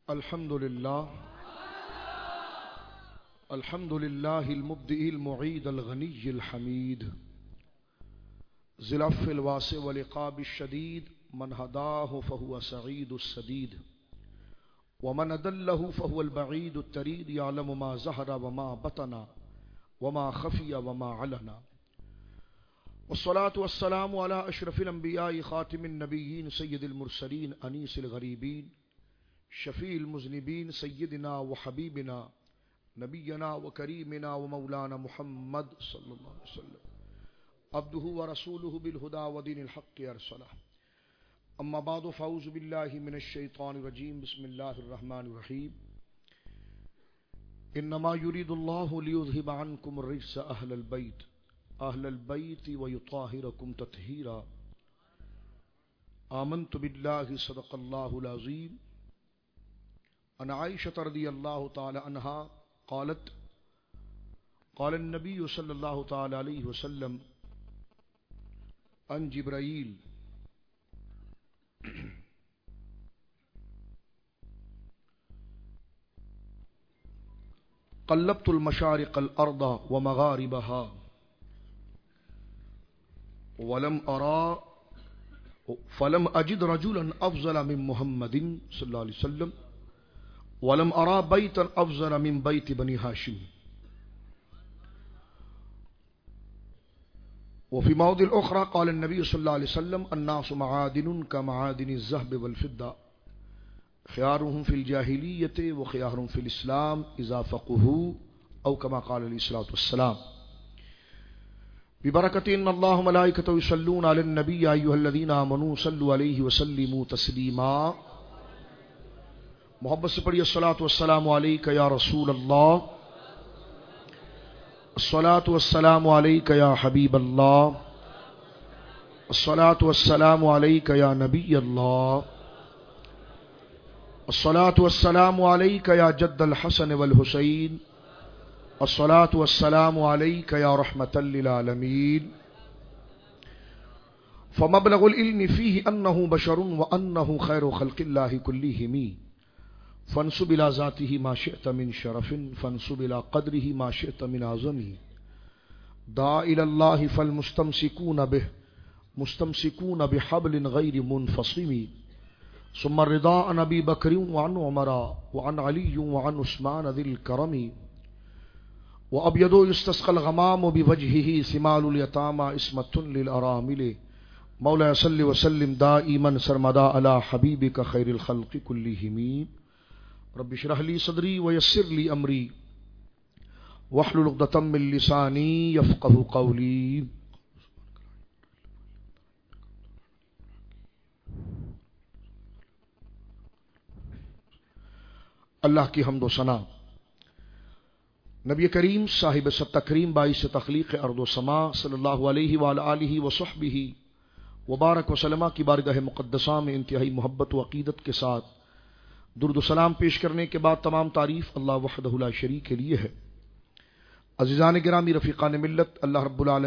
الحمد لله المبدئ المعيد الغني الحميد ذي العفو الواسع والعقاب الشديد من هداه فهو سعيد السديد ومن أضله فهو البعيد التريد يعلم ما ظهر وما بطن وما خفي وما علن والصلاة والسلام على أشرف الأنبياء خاتم النبيين سيد المرسلين أنيس الغريبين شفيع المذنبين سيدنا وحبيبنا نبينا وكريمنا ومولانا محمد صلى الله عليه وسلم عبده ورسوله بالهدى ودين الحق أرسله أما بعد فأعوذ بالله من الشيطان الرجيم بسم الله الرحمن الرحيم إنما يريد الله ليذهب عنكم الرجس أهل البيت ويطهركم تطهيرا آمنت بالله صدق الله العظيم عن عائشة رضي الله تعالى عنها قالت قال النبي صلى الله تعالى عليه وسلم عن جبرائيل قلبت المشارق الأرض ومغاربها فلم أجد رجلا أفضل من محمد صلى الله عليه وسلم ولم أرى بيتا أفضل من بيت بني هاشم. وفي موضع الأخرى قال النبي صلى الله عليه وسلم الناس معادن كمعادن الذهب والفضة خيارهم في الجاهلية وخيارهم في الإسلام إذا فقهوا أو كما قال عليه الصلاة والسلام. ببركة إن الله ملائكته يصلون على النبي أيها الذين آمنوا صلوا عليه وسلموا تسليما. محبت سے پڑھیے الصلاۃ والسلام علیک یا رسول اللہ، الصلاۃ والسلام علیک یا حبیب اللہ، الصلاۃ والسلام علیک یا نبی اللہ، الصلاۃ والسلام علیک یا جد الحسن والحسین، الصلاۃ والسلام علیک یا رحمۃ للعالمین. فمبلغ العلم فیہ انہ بشر وانہ خیر خلق اللہ کلہم فانسب الى ذاته ما شئت من شرف فانسب الى قدره ما شئت من عظم. دعا الى الله فالمستمسكون به مستمسكون بحبل غير منفصم. ثم الرضا عن ابي بكر وعن عمر وعن علي وعن عثمان ذي الكرم. وابيض يستسقى الغمام بوجهه ثمال اليتامى اسمة للارامل. مولاي صل وسلم دائما سرمدا على حبيبك خير الخلق كلهم. رب اشرح لي صدري ويسر لي امري واحلل عقدة من لساني يفقهوا قولي. اللہ کی حمد و ثنا نبی کریم صاحب ست تکریم باعث تخلیق ارض و سما صلی اللہ علیہ وآلہ وصحبہ وبارک وسلم کی بارگاہ مقدسہ میں انتہائی محبت و عقیدت کے ساتھ درود و سلام پیش کرنے کے بعد تمام تعریف اللہ وحدہ لا شریک کے لیے ہے. عزیزان گرامی، رفیقان ملت، اللہ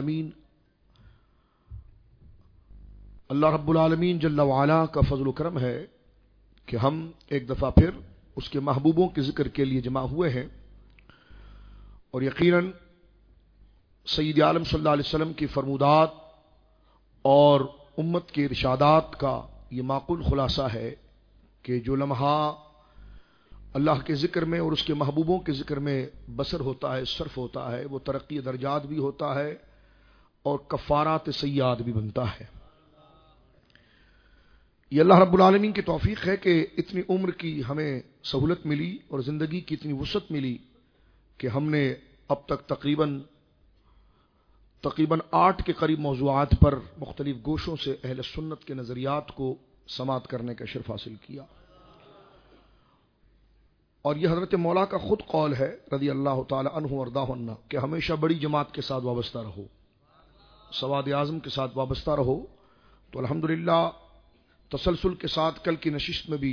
رب العالمین جل وعلا کا فضل و کرم ہے کہ ہم ایک دفعہ پھر اس کے محبوبوں کے ذکر کے لیے جمع ہوئے ہیں، اور یقیناً سید عالم صلی اللہ علیہ وسلم کی فرمودات اور امت کے ارشادات کا یہ معقول خلاصہ ہے کہ جو لمحہ اللہ کے ذکر میں اور اس کے محبوبوں کے ذکر میں بسر ہوتا ہے، صرف ہوتا ہے، وہ ترقی درجات بھی ہوتا ہے اور کفارات سیئات بھی بنتا ہے. یہ اللہ رب العالمین کی توفیق ہے کہ اتنی عمر کی ہمیں سہولت ملی اور زندگی کی اتنی وسعت ملی کہ ہم نے اب تک تقریباً 8 کے قریب موضوعات پر مختلف گوشوں سے اہل سنت کے نظریات کو سماعت کرنے کا شرف حاصل کیا. اور یہ حضرت مولا کا خود قول ہے رضی اللہ تعالی عنہ وارضاہ عنہ کہ ہمیشہ بڑی جماعت کے ساتھ وابستہ رہو، سواد اعظم کے ساتھ وابستہ رہو. تو الحمدللہ تسلسل کے ساتھ کل کی نشست میں بھی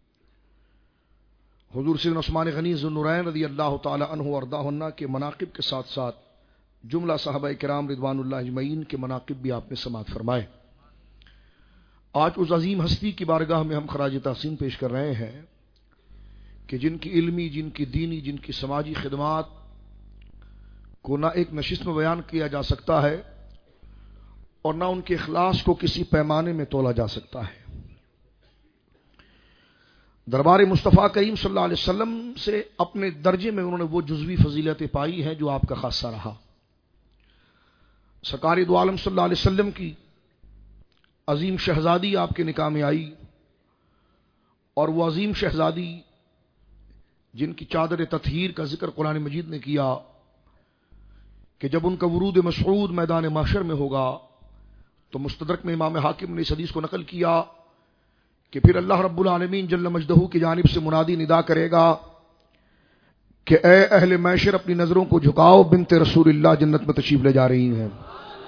حضور سیدنا عثمان غنی ذو النورین رضی اللہ تعالی عنہ وارضاہ عنہ کے مناقب کے ساتھ ساتھ جملہ صحابہ کرام رضوان اللہ اجمعین کے مناقب بھی آپ نے سماعت فرمائے. آج اس عظیم ہستی کی بارگاہ میں ہم خراج تحسین پیش کر رہے ہیں کہ جن کی علمی، جن کی دینی، جن کی سماجی خدمات کو نہ ایک نشست میں بیان کیا جا سکتا ہے اور نہ ان کے اخلاص کو کسی پیمانے میں تولا جا سکتا ہے۔ دربار مصطفیٰ کریم صلی اللہ علیہ وسلم سے اپنے درجے میں انہوں نے وہ جزوی فضیلتیں پائی ہیں جو آپ کا خاصہ رہا۔ سرکار دو عالم صلی اللہ علیہ وسلم کی عظیم شہزادی آپ کے نکاح میں آئی، اور وہ عظیم شہزادی جن کی چادر تطہیر کا ذکر قرآن مجید نے کیا کہ جب ان کا ورود مسعود میدان محشر میں ہوگا تو مستدرک میں امام حاکم نے اس حدیث کو نقل کیا کہ پھر اللہ رب العالمین جل مجدہ کی جانب سے منادی ندا کرے گا کہ اے اہل محشر اپنی نظروں کو جھکاؤ، بنت رسول اللہ جنت میں تشریف لے جا رہی ہیں۔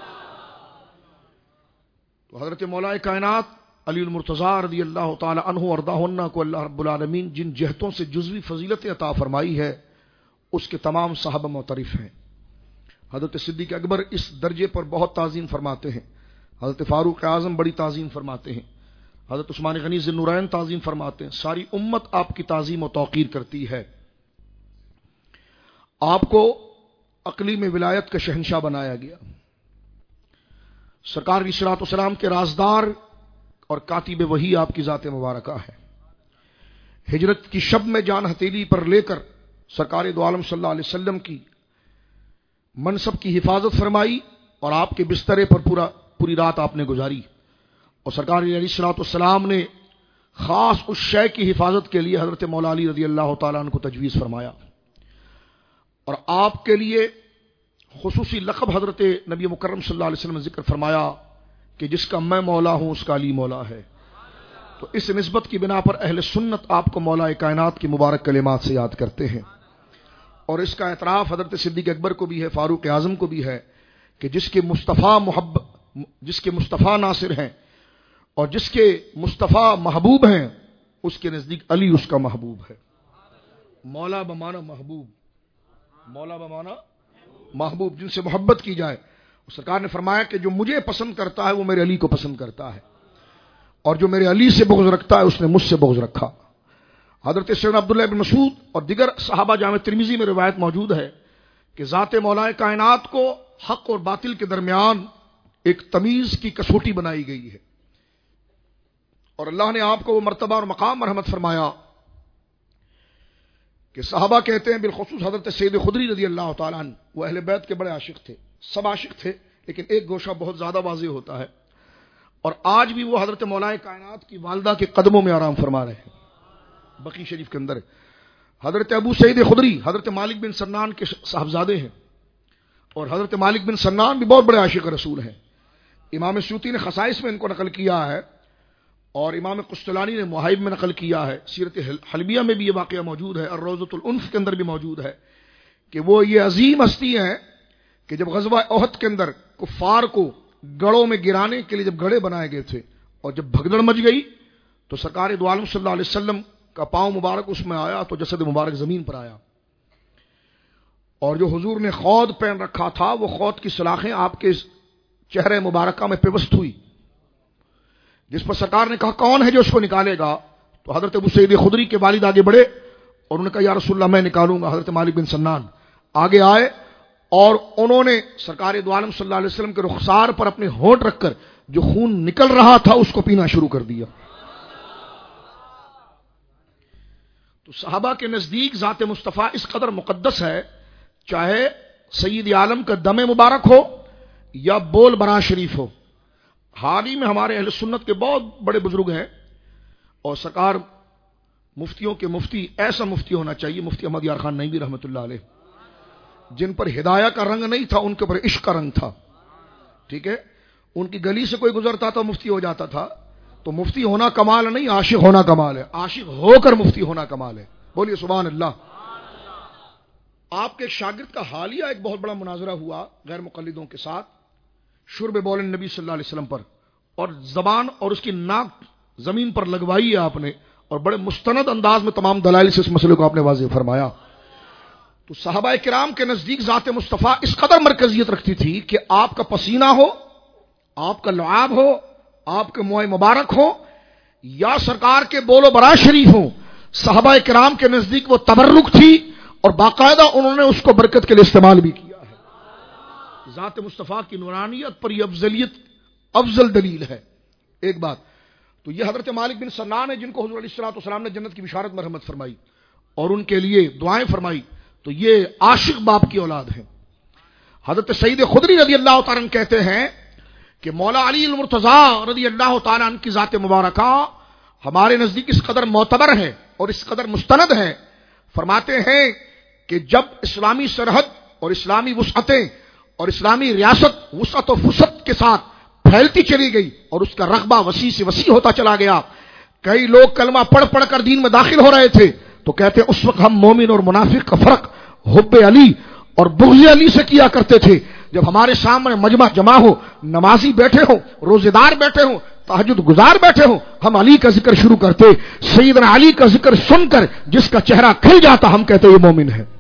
تو حضرت مولا کائنات علی المرتضیٰ رضی اللہ تعالی عنہ وارضاہ عنہ کو اللہ رب العالمین جن جہتوں سے جزوی فضیلتیں عطا فرمائی ہے اس کے تمام صحابہ معترف ہیں۔ حضرت صدیق اکبر اس درجے پر بہت تعظیم فرماتے ہیں، حضرت فاروق اعظم بڑی تعظیم فرماتے ہیں، حضرت عثمان غنی ذی النورین تعظیم فرماتے ہیں۔ ساری امت آپ کی تعظیم و توقیر کرتی ہے۔ آپ کو اقلیم ولایت کا شہنشاہ بنایا گیا۔ سرکار علیہ الصلوۃ والسلام کے رازدار اور کاتب وحی آپ کی ذات مبارکہ ہے۔ ہجرت کی شب میں جان ہتھیلی پر لے کر سرکار دو عالم صلی اللہ علیہ وسلم کی منصب کی حفاظت فرمائی اور آپ کے بسترے پر پوری رات آپ نے گزاری، اور سرکار علیہ الصلوۃ والسلام نے خاص اس شے کی حفاظت کے لیے حضرت مولا علی رضی اللہ تعالیٰ عنہ کو تجویز فرمایا، اور آپ کے لیے خصوصی لقب حضرت نبی مکرم صلی اللہ علیہ وسلم نے ذکر فرمایا کہ جس کا میں مولا ہوں اس کا علی مولا ہے۔ تو اس نسبت کی بنا پر اہل سنت آپ کو مولا کائنات کی مبارک کلمات سے یاد کرتے ہیں، اور اس کا اعتراف حضرت صدیق اکبر کو بھی ہے، فاروق اعظم کو بھی ہے کہ جس کے مصطفیٰ ناصر ہیں اور جس کے مصطفیٰ محبوب ہیں اس کے نزدیک علی اس کا محبوب ہے۔ مولا بمانا محبوب، مولا بمانا محبوب، جن سے محبت کی جائے۔ سرکار نے فرمایا کہ جو مجھے پسند کرتا ہے وہ میرے علی کو پسند کرتا ہے، اور جو میرے علی سے بغض رکھتا ہے اس نے مجھ سے بغض رکھا۔ حضرت سیدنا عبداللہ بن مسعود اور دیگر صحابہ، جامع ترمذی میں روایت موجود ہے کہ ذات مولا کائنات کو حق اور باطل کے درمیان ایک تمیز کی کسوٹی بنائی گئی ہے، اور اللہ نے آپ کو وہ مرتبہ اور مقام مرحمت فرمایا کہ صحابہ کہتے ہیں، بالخصوص حضرت سید خدری رضی اللہ تعالیٰ عنہ، وہ اہل بیت کے بڑے عاشق تھے، سب عاشق تھے لیکن ایک گوشہ بہت زیادہ واضح ہوتا ہے، اور آج بھی وہ حضرت مولا کائنات کی والدہ کے قدموں میں آرام فرما رہے ہیں، بقی شریف کے اندر۔ حضرت ابو سعید خدری حضرت مالک بن سنان کے صاحبزادے ہیں، اور حضرت مالک بن سنان بھی بہت بڑے عاشق رسول ہیں۔ امام سیوطی نے خصائص میں ان کو نقل کیا ہے، اور امام قسطلانی نے مہائب میں نقل کیا ہے، سیرت حلبیہ میں بھی یہ واقعہ موجود ہے، اور روضۃ الانف کے اندر بھی موجود ہے کہ وہ یہ عظیم ہستی ہیں کہ جب غزوہ احد کے اندر کفار کو گڑھوں میں گرانے کے لیے جب گڑھے بنائے گئے تھے اور جب بھگدڑ مچ گئی تو سرکار دو عالم صلی اللہ علیہ وسلم کا پاؤں مبارک اس میں آیا تو جسد مبارک زمین پر آیا، اور جو حضور نے خود پہن رکھا تھا وہ خود کی سلاخیں آپ کے چہرے مبارکہ میں پیوست ہوئی، جس پر سرکار نے کہا کون ہے جو اس کو نکالے گا؟ تو حضرت ابو سعید خدری کے والد آگے بڑھے اور انہوں نے کہا یا رسول اللہ میں نکالوں گا۔ حضرت مالک بن سنان آگے آئے اور انہوں نے سرکار دو عالم صلی اللہ علیہ وسلم کے رخسار پر اپنے ہونٹ رکھ کر جو خون نکل رہا تھا اس کو پینا شروع کر دیا۔ تو صحابہ کے نزدیک ذات مصطفیٰ اس قدر مقدس ہے، چاہے سید عالم کا دم مبارک ہو یا بول برا شریف ہو۔ حال ہی میں ہمارے اہل سنت کے بہت بڑے بزرگ ہیں، اور سرکار مفتیوں کے مفتی ایسا مفتی ہونا چاہیے، مفتی احمد یار خان نئی بھی رحمۃ اللہ علیہ، جن پر ہدایہ کا رنگ نہیں تھا، ان کے اوپر عشق کا رنگ تھا، ٹھیک ہے؟ ان کی گلی سے کوئی گزرتا تھا مفتی ہو جاتا تھا۔ تو مفتی ہونا کمال نہیں، عاشق ہونا کمال ہے، عاشق ہو کر مفتی ہونا کمال ہے۔ بولیے سبحان اللہ۔ آپ کے ایک شاگرد کا حالیہ ایک بہت بڑا مناظرہ ہوا غیر مقلدوں کے ساتھ شرب بول نبی صلی اللہ علیہ وسلم پر، اور زبان اور اس کی ناک زمین پر لگوائی ہے آپ نے، اور بڑے مستند انداز میں تمام دلائل سے اس مسئلے کو آپ نے واضح فرمایا۔ تو صحابہ کرام کے نزدیک ذات مصطفیٰ اس قدر مرکزیت رکھتی تھی کہ آپ کا پسینہ ہو، آپ کا لعاب ہو، آپ کے موئے مبارک ہو، یا سرکار کے بول و برا شریف ہو، صحابہ کرام کے نزدیک وہ تبرک تھی اور باقاعدہ انہوں نے اس کو برکت کے لیے استعمال بھی کیا ہے. ذات مصطفیٰ کی نورانیت پر یہ افضلیت افضل دلیل ہے. ایک بات تو یہ حضرت مالک بن سنان ہے جن کو حضور علیہ الصلوۃ والسلام نے جنت کی بشارت مرحمت فرمائی اور ان کے لیے دعائیں فرمائی. تو یہ عاشق باپ کی اولاد ہیں. حضرت سعید خدری رضی اللہ تعالیٰ عنہ کہتے ہیں کہ مولا علی المرتضیٰ رضی اللہ تعالیٰ عنہ کی ذات مبارکہ ہمارے نزدیک اس قدر معتبر ہے اور اس قدر مستند ہے. فرماتے ہیں کہ جب اسلامی سرحد اور اسلامی وسعتیں اور اسلامی ریاست وسعت و فسعت کے ساتھ پھیلتی چلی گئی اور اس کا رقبہ وسیع سے وسیع ہوتا چلا گیا, کئی لوگ کلمہ پڑھ پڑھ کر دین میں داخل ہو رہے تھے, تو کہتے اس وقت ہم مومن اور منافق کا فرق حب علی اور بغض علی سے کیا کرتے تھے. جب ہمارے سامنے مجمع جمع ہو, نمازی بیٹھے ہوں, روزے دار بیٹھے ہوں, تہجد گزار بیٹھے ہوں, ہم علی کا ذکر شروع کرتے. سیدنا علی کا ذکر سن کر جس کا چہرہ کھل جاتا ہم کہتے یہ مومن ہے,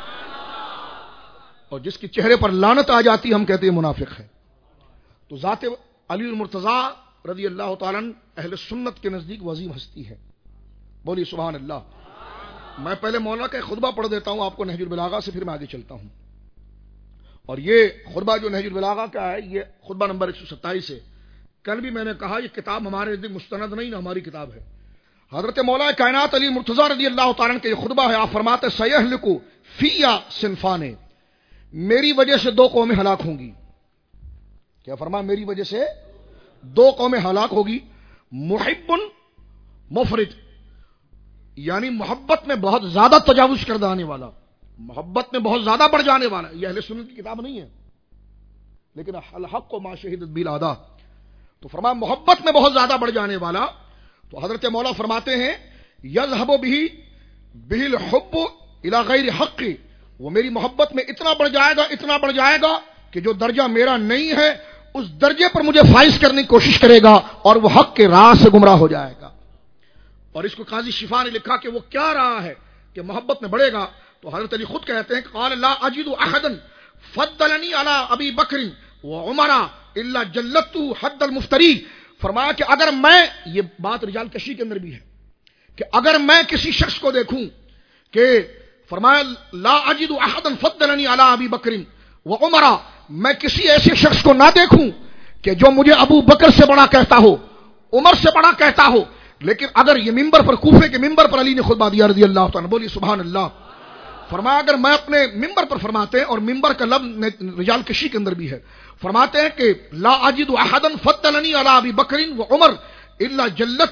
اور جس کے چہرے پر لعنت آ جاتی ہم کہتے یہ منافق ہے. تو ذات علی المرتضیٰ رضی اللہ تعالیٰ اہل سنت کے نزدیک عظیم ہستی ہے. بولیے سبحان اللہ. میں پہلے مولانا کا خطبہ پڑھ دیتا ہوں آپ کو نہج البلاغہ سے, پھر میں آگے چلتا ہوں. اور یہ خطبہ جو نہج البلاغہ کا ہے یہ خطبہ نمبر 127 ہے. کل بھی میں نے کہا یہ کتاب ہمارے نزدیک مستند نہیں, ہماری کتاب ہے. حضرت مولا کائنات علی مرتضیٰ رضی اللہ تعالیٰ کا یہ خطبہ ہے. آپ فرماتے سیہلکو فیا صنفان, میری وجہ سے دو قومیں ہلاک ہوں گی. کیا فرما؟ میری وجہ سے دو قومیں ہلاک ہوگی. محب مفرط, یعنی محبت میں بہت زیادہ تجاوز کر جانے والا, محبت میں بہت زیادہ بڑھ جانے والا. یہ اہل سنت کی کتاب نہیں ہے, لیکن الحق ما شہدت بالعدا. تو فرمایا محبت میں بہت زیادہ بڑھ جانے والا. تو حضرت مولا فرماتے ہیں یذهب به الحب الى غیر حق, وہ میری محبت میں اتنا بڑھ جائے گا کہ جو درجہ میرا نہیں ہے اس درجے پر مجھے فائز کرنے کی کوشش کرے گا اور وہ حق کے راہ سے گمراہ ہو جائے گا. اور اس کو قاضی شفا نے لکھا کہ وہ کیا رہا ہے کہ محبت میں بڑھے گا. تو حضرت علی خود کہتے ہیں قال لا اجد احدا فضلنی علی ابی بکر وعمر الا جلدت حد المفتری. فرمایا کہ اگر میں, یہ بات رجال کشی کے اندر بھی ہے, کہ اگر میں کسی شخص کو دیکھوں کہ فرمایا لا اجد احدا فضلنی علی ابی بکر وعمر, میں کسی ایسے شخص کو نہ دیکھوں کہ جو مجھے ابو بکر سے بڑا کہتا ہو, عمر سے بڑا کہتا ہو. لیکن اگر یہ منبر پر, کوفے کے منبر پر علی نے خطبہ دیا رضی اللہ تعالیٰ, بولی سبحان اللہ. فرمایا اگر میں اپنے منبر پر فرماتے ہیں, اور منبر کا لفظ رجال کشی کے اندر بھی ہے, فرماتے ہیں کہ لا اجد احدا فضلنی علی ابی بکر وعمر الا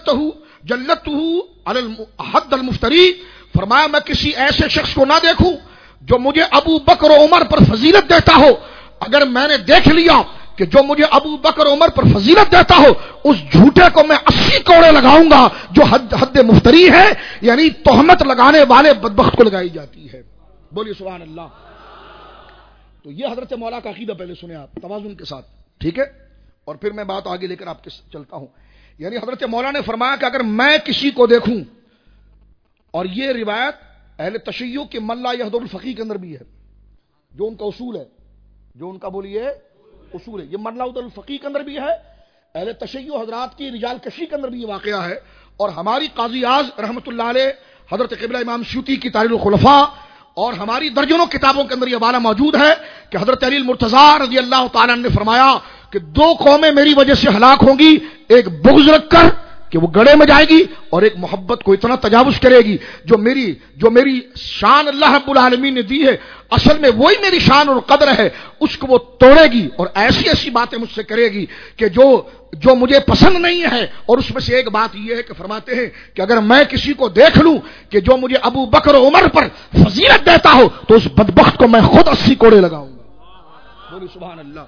جلدته علی الحد المفتری. فرمایا میں کسی ایسے شخص کو نہ دیکھوں جو مجھے ابو بکر و عمر پر فضیلت دیتا ہو. اگر میں نے دیکھ لیا کہ جو مجھے ابو بکر و عمر پر فضیلت دیتا ہو, اس جھوٹے کو میں 80 کوڑے لگاؤں گا جو حد مفتری ہے, یعنی تہمت لگانے والے بدبخت کو لگائی جاتی ہے. بولیے سبحان اللہ. تو یہ حضرت مولا کا عقیدہ پہلے سنے آپ توازن کے ساتھ, ٹھیک ہے, اور پھر میں بات آگے لے کر آپ کے چلتا ہوں. یعنی حضرت مولا نے فرمایا کہ اگر میں کسی کو دیکھوں, اور یہ روایت اہل تشیع کے من لا یحضر الفقیہ کے اندر بھی ہے, جو ان کا اصول ہے, جو ان کا بولیے اصول ہے, یہ من لا یحضر الفقیہ کے اندر بھی ہے. اہل تشیع حضرات کی رجال کشی کے اندر بھی یہ واقعہ ہے. اور ہماری قاضی اعظم رحمۃ اللہ علیہ, حضرت قبلہ امام سیوطی کی تاریخ الخلفاء, اور ہماری درجنوں کتابوں کے اندر یہ حوالہ موجود ہے کہ حضرت علی المرتضیٰ رضی اللہ تعالیٰ نے فرمایا کہ دو قومیں میری وجہ سے ہلاک ہوں گی, ایک بغض رکھ کر کہ وہ گڑے میں جائے گی, اور ایک محبت کو اتنا تجاوز کرے گی جو میری شان اللہ رب العالمین نے دی ہے, اصل میں وہی میری شان اور قدر ہے, اس کو وہ توڑے گی اور ایسی ایسی باتیں مجھ سے کرے گی کہ جو مجھے پسند نہیں ہے. اور اس میں سے ایک بات یہ ہے کہ فرماتے ہیں کہ اگر میں کسی کو دیکھ لوں کہ جو مجھے ابو بکر و عمر پر فضیلت دیتا ہو, تو اس بدبخت کو میں خود 80 کوڑے لگاؤں گا. بولی سبحان اللہ.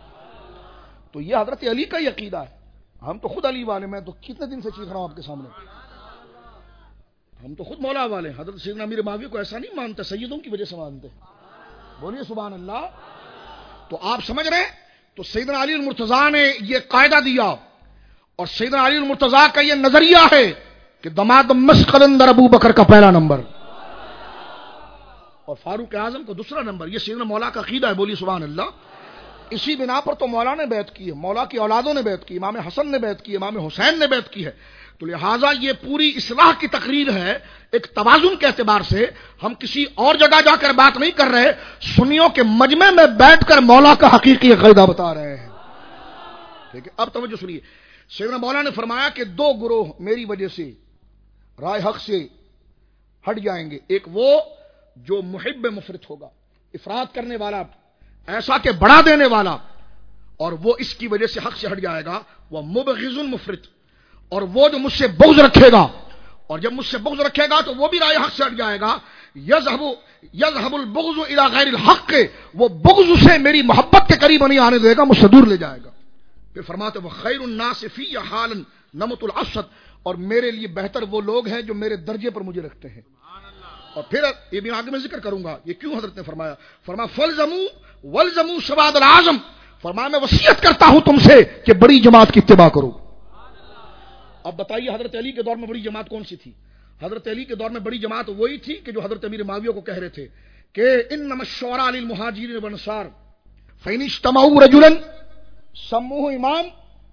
تو یہ حضرت علی کا ہی عقیدہ ہے. ہم تو خود علی والے, میں تو کتنے دن سے چیخ رہا ہوں آپ کے سامنے, ہم تو خود مولا والے. حضرت سیدنا امیر معاویہ کو ایسا نہیں مانتے, سیدوں کی وجہ سے مانتے. بولیے سبحان اللہ. تو آپ سمجھ رہے ہیں, تو سیدنا علی المرتضیٰ نے یہ قاعدہ دیا, اور سیدنا علی المرتضیٰ کا یہ نظریہ ہے کہ دماد مسقل اندر ابو بکر کا پہلا نمبر اور فاروق اعظم کا دوسرا نمبر. یہ سیدنا مولا کا عقیدہ ہے. بولیے سبحان اللہ. اسی بنا پر تو مولا نے بیعت کی ہے, مولا کی اولادوں نے بیعت کی, امام حسن نے بیعت کی, امام حسین نے بیعت کی ہے. تو لہٰذا یہ پوری اصلاح کی تقریر ہے ایک توازن کے اعتبار سے. ہم کسی اور جگہ جا کر بات نہیں کر رہے, سنیوں کے مجمع میں بیٹھ کر مولا کا حقیقی عقیدہ بتا رہے ہیں. ٹھیک ہے, اب توجہ سنیے. سیدنا مولا نے فرمایا کہ دو گروہ میری وجہ سے رائے حق سے ہٹ جائیں گے. ایک وہ جو محب مفرط ہوگا, افراد کرنے والا, ایسا کہ بڑھا دینے والا, اور وہ اس کی وجہ سے حق سے ہٹ جائے گا. وہ مبغض مفرط, اور وہ جو مجھ سے بغض رکھے گا, اور جب مجھ سے بغض رکھے گا تو وہ بھی رائے حق سے ہٹ جائے گا. یذهب البغض الى غیر الحق, وہ بغض اسے میری محبت کے قریب نہیں آنے دے گا, مجھ سے دور لے جائے گا. پھر فرماتے وہ خیر الناس فی حالا نمط الاسد, اور میرے لیے بہتر وہ لوگ ہیں جو میرے درجے پر مجھے رکھتے ہیں. اور پھر یہ بھی آگے میں ذکر کروں گا یہ کیوں حضرت نے فرمایا. فرمایا فلزموا والزموا سواد الاعظم, فرمایا میں وصیت کرتا ہوں تم سے کہ بڑی جماعت کی اتباع کرو. اب بتائیے حضرت علی کے دور میں بڑی جماعت کون سی تھی؟ حضرت علی کے دور میں بڑی جماعت وہی تھی کہ جو حضرت امیر معاویہ کو کہہ رہے تھے کہ انما الشورى للمهاجرين والانصار فإن اجتمعوا رجلا سموه امام.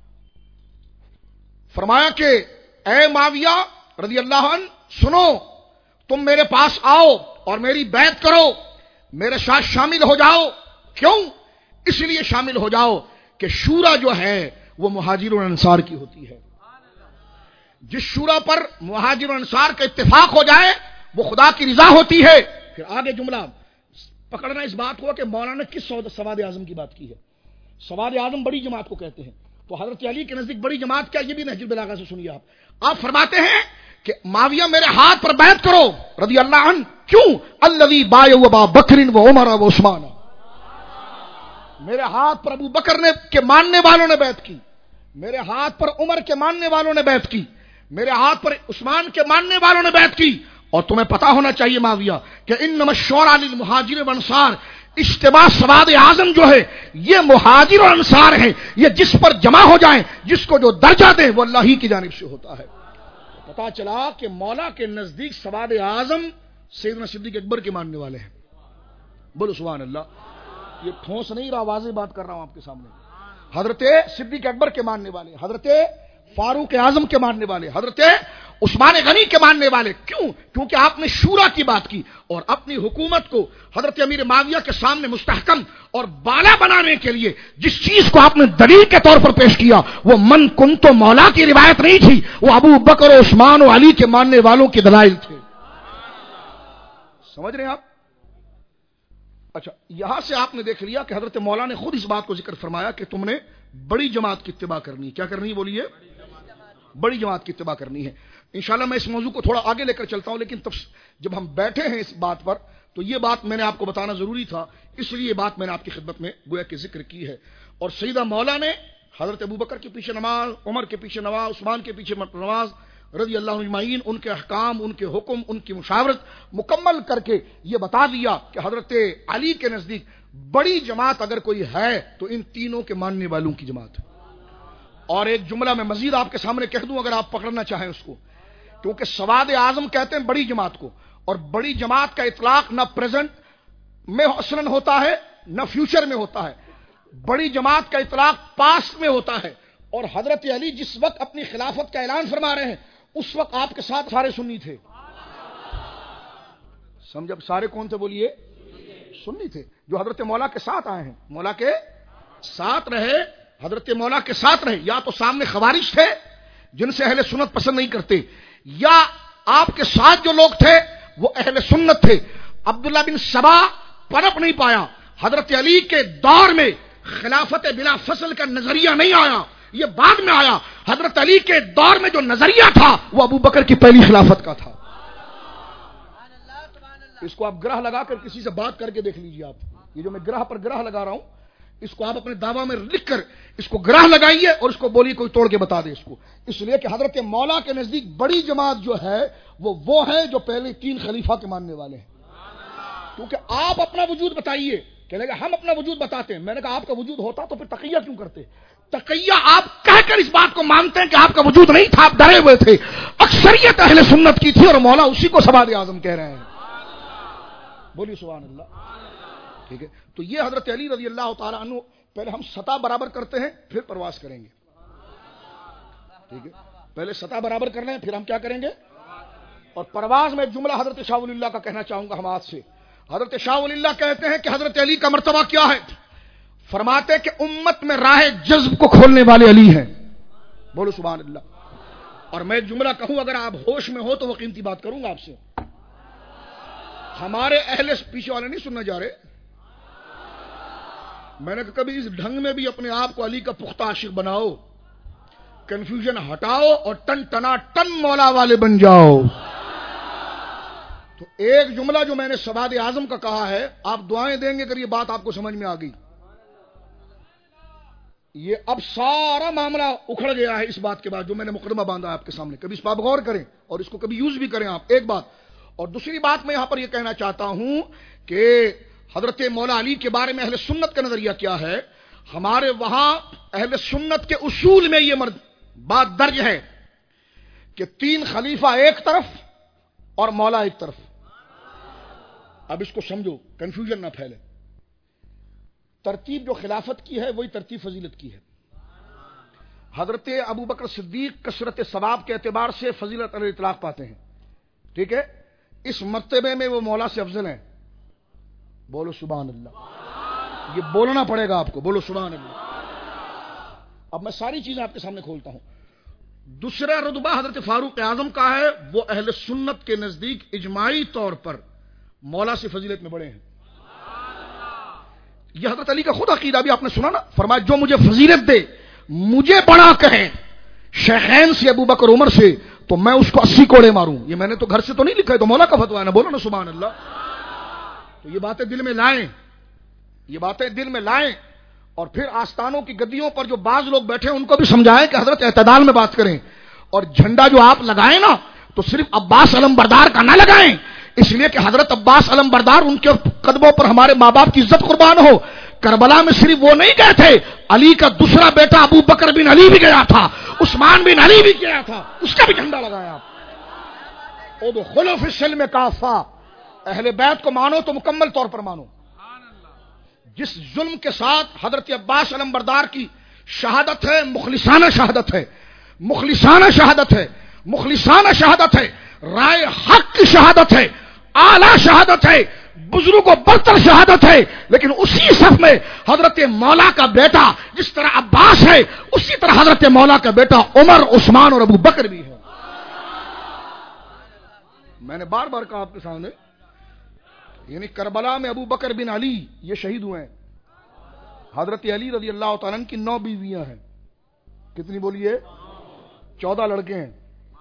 فرمایا کہ اے معاویہ رضی اللہ عنہ سنو, تم میرے پاس آؤ اور میری بیعت کرو, میرے ساتھ شامل ہو جاؤ. کیوں؟ اس لیے شامل ہو جاؤ کہ شورا جو ہے وہ مہاجر و انصار کی ہوتی ہے. جس شورا پر مہاجر و انصار کا اتفاق ہو جائے وہ خدا کی رضا ہوتی ہے. پھر آگے جملہ پکڑنا اس بات کو کہ مولانا نے کس سواد اعظم کی بات کی ہے. سواد اعظم بڑی جماعت کو کہتے ہیں. تو حضرت علی کے نزدیک بڑی جماعت کیا, یہ بھی نہج البلاغہ سے سنیے. آپ فرماتے ہیں کہ معاویہ میرے ہاتھ پر بیعت کرو رضی اللہ عنہ. کیوں؟ الذی بایعوا ابا بکر و عمر و عثمان, میرے ہاتھ پر ابو بکر نے کے ماننے والوں نے بیعت کی, میرے ہاتھ پر عمر کے ماننے والوں نے بیعت کی, میرے ہاتھ پر عثمان کے ماننے والوں نے بیعت کی. اور تمہیں پتا ہونا چاہیے معاویہ کہ انما الشورى للمهاجرين والانصار, اجتماع سواد اعظم جو ہے یہ مہاجر اور انصار ہیں. یہ جس پر جمع ہو جائیں, جس کو جو درجہ دیں وہ اللہ ہی کی جانب سے ہوتا ہے. پتا چلا کہ مولا کے نزدیک سواد اعظم سیدنا صدیق اکبر کے ماننے والے ہیں. بولو سبحان اللہ. یہ ٹھوس نہیں رہا, واضح بات کر رہا ہوں آپ کے سامنے. حضرت صدیق اکبر کے ماننے والے, حضرت فاروق اعظم کے ماننے والے, حضرت عثمان غنی کے ماننے والے. کیوں؟ کیونکہ آپ نے شورا کی بات کی اور اپنی حکومت کو حضرت امیر معاویہ کے سامنے مستحکم اور بالا بنانے کے لیے جس چیز کو آپ نے دلیل کے طور پر پیش کیا وہ من کنت مولا کی روایت نہیں تھی, وہ ابو بکر و عثمان و علی کے ماننے والوں کے دلائل تھے. سمجھ رہے ہیں آپ؟ اچھا, یہاں سے آپ نے دیکھ لیا کہ حضرت مولا نے خود اس بات کو ذکر فرمایا کہ تم نے بڑی جماعت کی اتباع کرنی ہے. کیا کرنی ہے بولیے؟ بڑی جماعت کی اتباع کرنی ہے. انشاءاللہ میں اس موضوع کو تھوڑا آگے لے کر چلتا ہوں, لیکن جب ہم بیٹھے ہیں اس بات پر تو یہ بات میں نے آپ کو بتانا ضروری تھا, اس لیے یہ بات میں نے آپ کی خدمت میں گویا کہ ذکر کی ہے. اور سیدہ مولا نے حضرت ابوبکر کے پیچھے نماز, عمر کے پیچھے نماز, عثمان کے پیچھے نماز رضی اللہ عنہ اجمعین, ان کے احکام, ان کے حکم, ان کی مشاورت مکمل کر کے یہ بتا دیا کہ حضرت علی کے نزدیک بڑی جماعت اگر کوئی ہے تو ان تینوں کے ماننے والوں کی جماعت ہے. اور ایک جملہ میں مزید آپ کے سامنے کہہ دوں اگر آپ پکڑنا چاہیں اس کو, کیونکہ سواد اعظم کہتے ہیں بڑی جماعت کو, اور بڑی جماعت کا اطلاق نہ پریزنٹ میں اصلاً ہوتا ہے نہ فیوچر میں ہوتا ہے. بڑی جماعت کا اطلاق پاسٹ میں ہوتا ہے. اور حضرت علی جس وقت اپنی خلافت کا اعلان فرما رہے ہیں اس وقت آپ کے ساتھ سارے سنی تھے. سمجھ, اب سارے کون تھے بولیے؟ سنی تھے, جو حضرت مولا کے ساتھ آئے ہیں, مولا کے ساتھ رہے, حضرت مولا کے ساتھ رہے. یا تو سامنے خوارج تھے جن سے اہل سنت پسند نہیں کرتے, یا آپ کے ساتھ جو لوگ تھے وہ اہل سنت تھے. عبداللہ بن سبا پنپ نہیں پایا. حضرت علی کے دور میں خلافت بلا فصل کا نظریہ نہیں آیا, یہ بعد میں آیا. حضرت علی کے دور میں جو نظریہ تھا وہ ابو بکر کی پہلی خلافت کا تھا. اس کو آپ گرہ لگا کر کسی سے بات کر کے دیکھ لیجیے. آپ یہ جو میں گرہ پر گرہ لگا رہا ہوں اس کو آپ اپنے دعویٰ میں لکھ کر اس کو گرہ لگائیے اور اس کو بولیے کوئی توڑ کے بتا دے اس کو. اس لیے کہ حضرت مولا کے نزدیک بڑی جماعت جو ہے وہ ہے جو پہلے 3 خلیفہ کے ماننے والے ہیں. کیونکہ آپ اپنا وجود بتائیے, کہنے گا ہم اپنا وجود بتاتے ہیں. میں نے کہا آپ کا وجود ہوتا تو پھر تقیہ کیوں کرتے؟ تقیہ آپ کہہ کر اس بات کو مانتے ہیں کہ آپ کا وجود نہیں تھا, آپ ڈرے ہوئے تھے. اکثریت اہل سنت کی تھی اور مولا اسی کو سواد اعظم کہہ رہے ہیں. بولیے سبحان اللہ. ٹھیک ہے, تو یہ حضرت علی رضی اللہ تعالی عنہ, پہلے ہم سطح برابر کرتے ہیں پھر پرواز کریں گے. ٹھیک ہے, پہلے سطح برابر کر لیں پھر ہم کیا کریں گے. اور پرواز میں جملہ حضرت شاہ ولی اللہ کا کہنا چاہوں گا حماد سے. حضرت شاہ ولی اللہ کہتے ہیں کہ حضرت علی کا مرتبہ کیا ہے. فرماتے کہ امت میں راہ جذب کو کھولنے والے علی ہیں. بولو سبحان اللہ. اور میں جملہ کہوں اگر آپ ہوش میں ہو تو وہ قیمتی بات کروں گا آپ سے. ہمارے اہل پیچھے والے نہیں سننا جا رہے. میں نے کبھی اس ڈھنگ میں بھی اپنے آپ کو علی کا پختہ عاشق بناؤ, کنفیوژن ہٹاؤ اور ٹن ٹنا ٹن مولا والے بن جاؤ. تو ایک جملہ جو میں نے سواد اعظم کا کہا ہے, آپ دعائیں دیں گے اگر یہ بات آپ کو سمجھ میں آ گئی. یہ اب سارا معاملہ اکھڑ گیا ہے اس بات کے بعد جو میں نے مقدمہ باندھا آپ کے سامنے. کبھی اس پر غور کریں اور اس کو کبھی یوز بھی کریں آپ. ایک بات. اور دوسری بات میں یہاں پر یہ کہنا چاہتا ہوں کہ حضرت مولا علی کے بارے میں اہل سنت کا نظریہ کیا ہے. ہمارے وہاں اہل سنت کے اصول میں یہ بات درج ہے کہ 3 خلیفہ ایک طرف اور مولا ایک طرف. اب اس کو سمجھو, کنفیوژن نہ پھیلے. ترتیب جو خلافت کی ہے وہی ترتیب فضیلت کی ہے. حضرت ابو بکر صدیق کثرت ثواب کے اعتبار سے فضیلت علی اطلاق پاتے ہیں. ٹھیک ہے, اس مرتبے میں وہ مولا سے افضل ہیں. بولو سبحان اللہ. یہ بولنا پڑے گا آپ کو. بولو سبحان اللہ. اب میں ساری چیزیں آپ کے سامنے کھولتا ہوں. دوسرا رتبہ حضرت فاروق اعظم کا ہے, وہ اہل سنت کے نزدیک اجماعی طور پر مولا سے فضیلت میں بڑے ہیں. یہ حضرت علی کا خود عقیدہ بھی آپ نے سنا نا. فرمایا جو مجھے فضیلت دے, مجھے بڑا کہے شیخین سے ابو بکر عمر سے, تو میں اس کو 80 کوڑے ماروں. یہ میں نے تو گھر سے تو نہیں لکھا ہے, تو مولا کا فتویٰ ہے نا. بولو نا سبحان اللہ. تو یہ باتیں دل میں لائیں, یہ باتیں دل میں لائیں. اور پھر آستانوں کی گدیوں پر جو بعض لوگ بیٹھے ہیں ان کو بھی سمجھائیں کہ حضرت اعتدال میں بات کریں. اور جھنڈا جو آپ لگائیں نا تو صرف عباس علم بردار کا نہ لگائیں, اس لیے کہ حضرت عباس علم بردار, ان کے قدموں پر ہمارے ماں باپ کی عزت قربان ہو. کربلا میں صرف وہ نہیں گئے تھے, علی کا دوسرا بیٹا ابو بکر بن علی بھی گیا تھا, عثمان بن علی بھی گیا تھا, اس کا بھی جھنڈا لگایا آپ. ادخلوا فی السلم کافہ. اہل بیت کو مانو تو مکمل طور پر مانو. جس ظلم کے ساتھ حضرت عباس علم بردار کی شہادت ہے, مخلصانہ شہادت ہے, مخلصانہ شہادت ہے, مخلصانہ شہادت ہے, رائے حق کی شہادت ہے, اعلیٰ شہادت ہے, بزرگ و برتر شہادت ہے. لیکن اسی صف میں حضرت مولا کا بیٹا جس طرح عباس ہے, اسی طرح حضرت مولا کا بیٹا عمر, عثمان اور ابو بکر بھی ہے. میں نے بار بار کہا آپ کے سامنے, یعنی کربلا میں ابو بکر بن علی یہ شہید ہوئے ہیں. حضرت علی رضی اللہ تعالیٰ عنہ کی 9 بیویاں ہیں. کتنی بولیے؟ 14 لڑکے ہیں.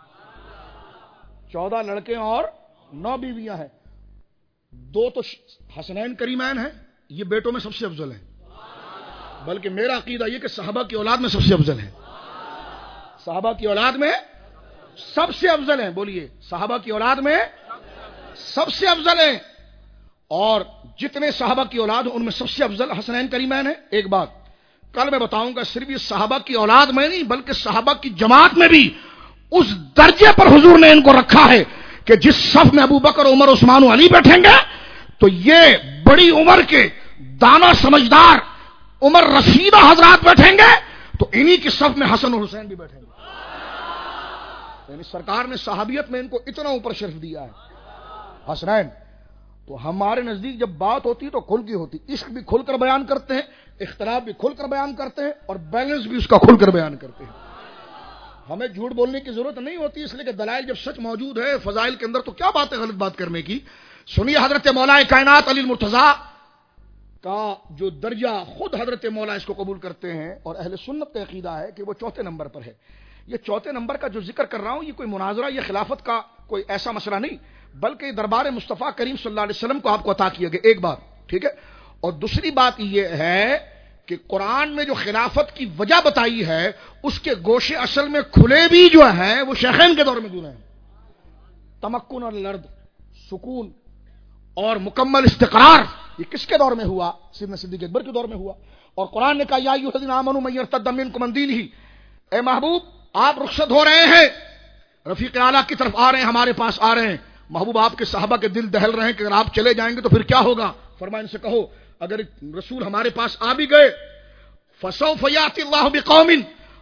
14 لڑکے اور 9 بیویاں ہیں. 2 تو حسنین کریمین ہیں, یہ بیٹوں میں سب سے افضل ہیں. بلکہ میرا عقیدہ یہ کہ صحابہ کی اولاد میں سب سے افضل ہیں. صحابہ کی اولاد میں سب سے افضل ہیں. بولیے, صحابہ کی اولاد میں سب سے افضل ہیں. اور جتنے صحابہ کی اولاد ہیں ان میں سب سے افضل حسنین کریمین ہیں. ایک بات کل میں بتاؤں گا, صرف یہ صحابہ کی اولاد میں نہیں بلکہ صحابہ کی جماعت میں بھی اس درجے پر حضور نے ان کو رکھا ہے کہ جس صف میں ابو بکر, عمر, عثمان و علی بیٹھیں گے تو یہ بڑی عمر کے دانا سمجھدار عمر رسیدہ حضرات بیٹھیں گے تو انہی کی صف میں حسن اور حسین بھی بیٹھیں گے. یعنی سرکار نے صحابیت میں ان کو اتنا اوپر شرف دیا ہے. حسنین تو ہمارے نزدیک جب بات ہوتی ہے تو کھل کی ہوتی, عشق بھی کھل کر بیان کرتے ہیں, اختلاف بھی کھل کر بیان کرتے ہیں, اور بیلنس بھی اس کا کھل کر بیان کرتے ہیں. ہمیں جھوٹ بولنے کی ضرورت نہیں ہوتی, اس لیے کہ دلائل جب سچ موجود ہے فضائل کے اندر تو کیا بات ہے غلط بات کرنے کی. سنیے حضرت مولا کائنات علی المرتضیٰ کا جو درجہ خود حضرت مولا اس کو قبول کرتے ہیں, اور اہل سنت کا عقیدہ ہے کہ وہ 4 نمبر پر ہے. یہ 4 نمبر کا جو ذکر کر رہا ہوں یہ کوئی مناظرہ یا خلافت کا کوئی ایسا مسئلہ نہیں, بلکہ دربار مصطفیٰ کریم صلی اللہ علیہ وسلم کو آپ کو عطا کیا گیا. ایک بات ٹھیک ہے. اور دوسری بات یہ ہے کہ قرآن میں جو خلافت کی وجہ بتائی ہے اس کے گوشے اصل میں کھلے بھی جو ہیں وہ شیخین کے دور میں کھلے ہیں. تمکن الارض, سکون اور مکمل استقرار, یہ کس کے دور میں ہوا؟ سیدنا صدیق اکبر کے دور میں ہوا. اور قرآن نے کہا یا ایھا الذین آمنوا من یرتد منکم عن دینہ, اے محبوب آپ رخصت ہو رہے ہیں, رفیق اعلیٰ کی طرف آ رہے ہیں, ہمارے پاس آ رہے ہیں. محبوب آپ کے صحابہ کے دل دہل رہے ہیں کہ اگر آپ چلے جائیں گے تو پھر کیا ہوگا؟ فرمایا ان سے کہو اگر رسول ہمارے پاس آ بھی گئے فسوف یأتی اللہ بقوم,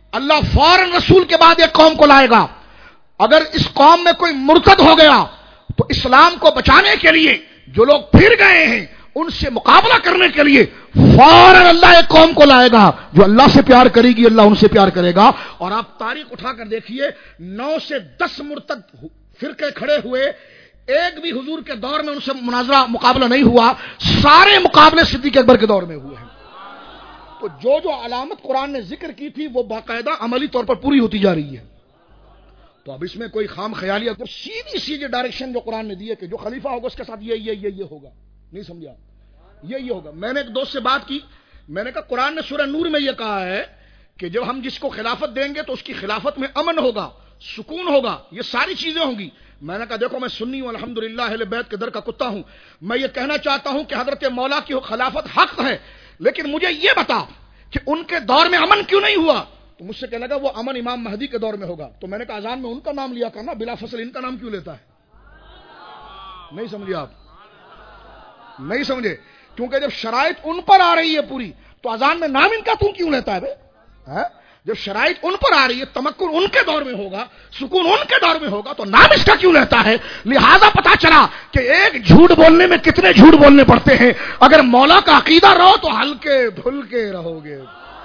اللہ فوراً رسول کے بعد ایک قوم کو لائے گا. اگر اس قوم میں کوئی مرتد ہو گیا تو اسلام کو بچانے کے لیے جو لوگ پھر گئے ہیں ان سے مقابلہ کرنے کے لیے فوراً اللہ ایک قوم کو لائے گا جو اللہ سے پیار کرے گی, اللہ ان سے پیار کرے گا. اور آپ تاریخ اٹھا کر دیکھیے 9 سے 10 مرتد فرقے کھڑے ہوئے, ایک بھی حضور کے دور میں ان سے مناظرہ مقابلہ نہیں ہوا, سارے مقابلے صدیق اکبر کے دور میں ہوئے ہیں. تو جو علامت قرآن نے ذکر کی تھی وہ باقاعدہ عملی طور پر پوری ہوتی جا رہی ہے. تو اب اس میں کوئی خام خیالی, اگر سیدھی ڈائریکشن جو قرآن نے دی ہے کہ جو خلیفہ ہوگا اس کے ساتھ یہ ہوگا, نہیں سمجھا, یہ ہوگا. میں نے ایک دوست سے بات کی, میں نے کہا قرآن نے سورہ نور میں یہ کہا ہے کہ جب ہم جس کو خلافت دیں گے تو اس کی خلافت میں امن ہوگا, سکون ہوگا, یہ ساری چیزیں ہوں گی. میں نے کہا دیکھو میں سنی ہوں, الحمدللہ اہل بیت کے در کا کتا ہوں, میں یہ کہنا چاہتا ہوں کہ حضرت مولا کی خلافت حق ہے, لیکن مجھے یہ بتا کہ ان کے دور میں امن کیوں نہیں ہوا؟ تو مجھ سے کہنے لگا وہ امن امام مہدی کے دور میں ہوگا. تو میں نے کہا اذان میں ان کا نام لیا کرنا, بلا فصل ان کا نام کیوں لیتا ہے؟ نہیں سمجھے آپ, نہیں سمجھے, کیونکہ جب شرائط ان پر آ رہی ہے پوری تو اذان میں نام ان کا تم کیوں لیتا ہے بھائی؟ جب شرائط ان پر آ رہی ہے, تمکن ان کے دور میں ہوگا, سکون ان کے دور میں ہوگا, تو نام اس کا کیوں لیتا ہے؟ لہذا پتا چلا کہ ایک جھوٹ بولنے میں کتنے جھوٹ بولنے پڑتے ہیں. اگر مولا کا عقیدہ رہو تو ہلکے پھلکے رہو گے,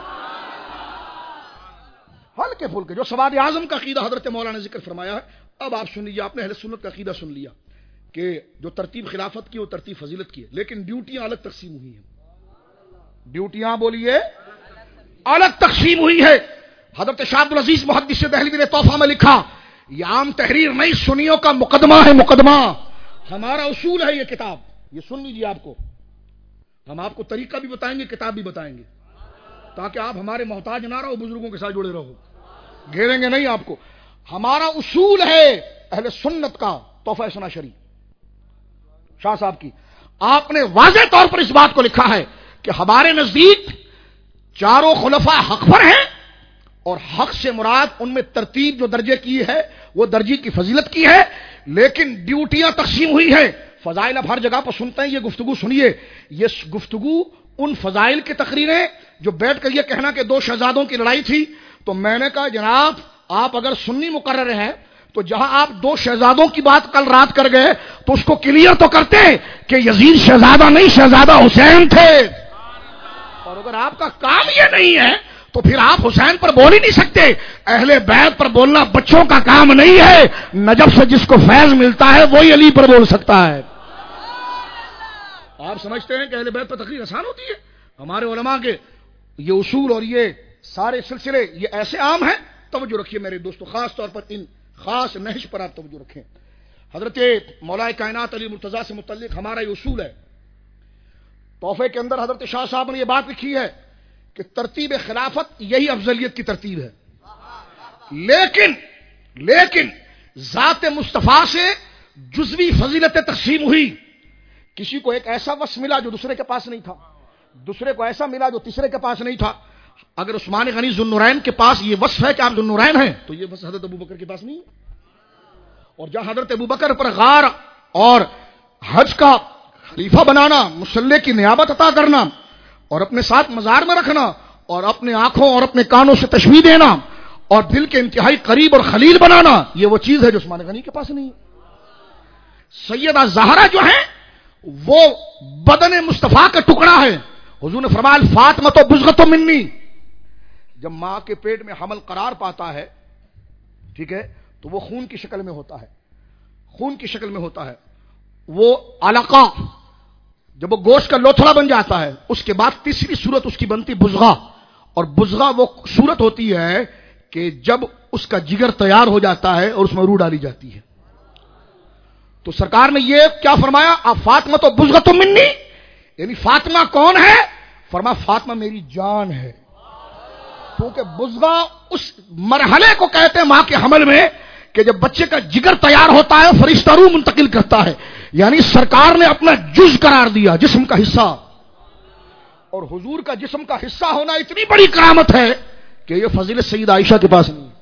ہلکے پھلکے. جو سواد اعظم کا عقیدہ حضرت مولا نے ذکر فرمایا ہے, اب آپ سن لیجیے, آپ نے اہل سنت کا عقیدہ سن لیا کہ جو ترتیب خلافت کی وہ ترتیب فضیلت کی ہے, لیکن ڈیوٹیاں الگ تقسیم ہوئی ہیں. ڈیوٹیاں بولیے الگ تقسیم ہوئی ہے. حضرت شاہ عبدالعزیز محدث دہلوی نے تحفہ میں لکھا, یہ عام تحریر نہیں, سنیوں کا مقدمہ ہے, مقدمہ. ہمارا اصول ہے یہ کتاب, یہ سن لیجیے. آپ کو ہم آپ کو طریقہ بھی بتائیں گے, کتاب بھی بتائیں گے, تاکہ آپ ہمارے محتاج نہ رہو, بزرگوں کے ساتھ جڑے رہو, گھیریں گے نہیں آپ کو. ہمارا اصول ہے اہل سنت کا تحفہ ثنا شریف شاہ صاحب کی. آپ نے واضح طور پر اس بات کو لکھا ہے کہ ہمارے نزدیک چاروں خلفاء حق پر ہیں, اور حق سے مراد ان میں ترتیب جو درجے کی ہے وہ درجے کی فضیلت کی ہے, لیکن ڈیوٹیاں تقسیم ہوئی ہیں. فضائل اب ہر جگہ پر سنتے ہیں, یہ گفتگو سنیے. یہ گفتگو ان فضائل کی تقریریں جو بیٹھ کر یہ کہنا کہ 2 شہزادوں کی لڑائی تھی, تو میں نے کہا جناب آپ اگر سنی مقرر ہیں تو جہاں آپ 2 شہزادوں کی بات کل رات کر گئے تو اس کو کلیئر تو کرتے کہ یزید شہزادہ نہیں, شہزادہ حسین تھے. اور اگر آپ کا کام یہ نہیں ہے تو پھر آپ حسین پر بول ہی نہیں سکتے. اہل بیت پر بولنا بچوں کا کام نہیں ہے, نجف سے جس کو فیض ملتا ہے وہی علی پر بول سکتا ہے. آپ سمجھتے ہیں کہ اہل بیت پر تقریر آسان ہوتی ہے؟ ہمارے علماء کے یہ اصول اور یہ سارے سلسلے یہ ایسے عام ہیں. توجہ رکھیے میرے دوستو, خاص طور پر ان خاص نہج پر آپ توجہ رکھیں. حضرت مولا کائنات علی مرتضیٰ سے متعلق ہمارا یہ اصول ہے. تحفے کے اندر حضرت شاہ صاحب نے یہ بات لکھی ہے کہ ترتیب خلافت یہی افضلیت کی ترتیب ہے, لیکن ذات مصطفیٰ سے جزوی فضیلت تقسیم ہوئی. کسی کو ایک ایسا وصف ملا جو دوسرے کے پاس نہیں تھا, دوسرے کو ایسا ملا جو تیسرے کے پاس نہیں تھا. اگر عثمان غنی ذوالنورین کے پاس یہ وصف ہے کہ آپ ذوالنورین ہیں, تو یہ وصف حضرت ابوبکر کے پاس نہیں ہے. اور جہاں حضرت ابوبکر پر غار اور حج کا خلیفہ بنانا, مصلی کی نیابت عطا کرنا, اور اپنے ساتھ مزار میں رکھنا, اور اپنے آنکھوں اور اپنے کانوں سے تشبیہ دینا, اور دل کے انتہائی قریب اور خلیل بنانا, یہ وہ چیز ہے جو عثمان غنی کے پاس نہیں ہے. سیدہ زہرا جو ہے وہ بدن مصطفیٰ کا ٹکڑا ہے. حضور نے فرمایا الفاطمہ تو بزغۃ منی. جب ماں کے پیٹ میں حمل قرار پاتا ہے, ٹھیک ہے, تو وہ خون کی شکل میں ہوتا ہے, خون کی شکل میں ہوتا ہے. وہ علقہ جب وہ گوشت کا لوتھڑا بن جاتا ہے, اس کے بعد تیسری صورت اس کی بنتی بزغہ. اور بزغہ وہ صورت ہوتی ہے کہ جب اس کا جگر تیار ہو جاتا ہے اور اس میں روح ڈالی جاتی ہے. تو سرکار نے یہ کیا فرمایا, آپ فاطمہ تو بزغۃ منی, یعنی فاطمہ کون ہے؟ فرمایا فاطمہ میری جان ہے. کیونکہ بزغہ اس مرحلے کو کہتے ہیں ماں کے حمل میں کہ جب بچے کا جگر تیار ہوتا ہے فرشتہ روح منتقل کرتا ہے, یعنی سرکار نے اپنا جز قرار دیا, جسم کا حصہ. اور حضور کا جسم کا حصہ ہونا اتنی بڑی کرامت ہے کہ یہ فضیلت سیدہ عائشہ کے پاس نہیں ہے,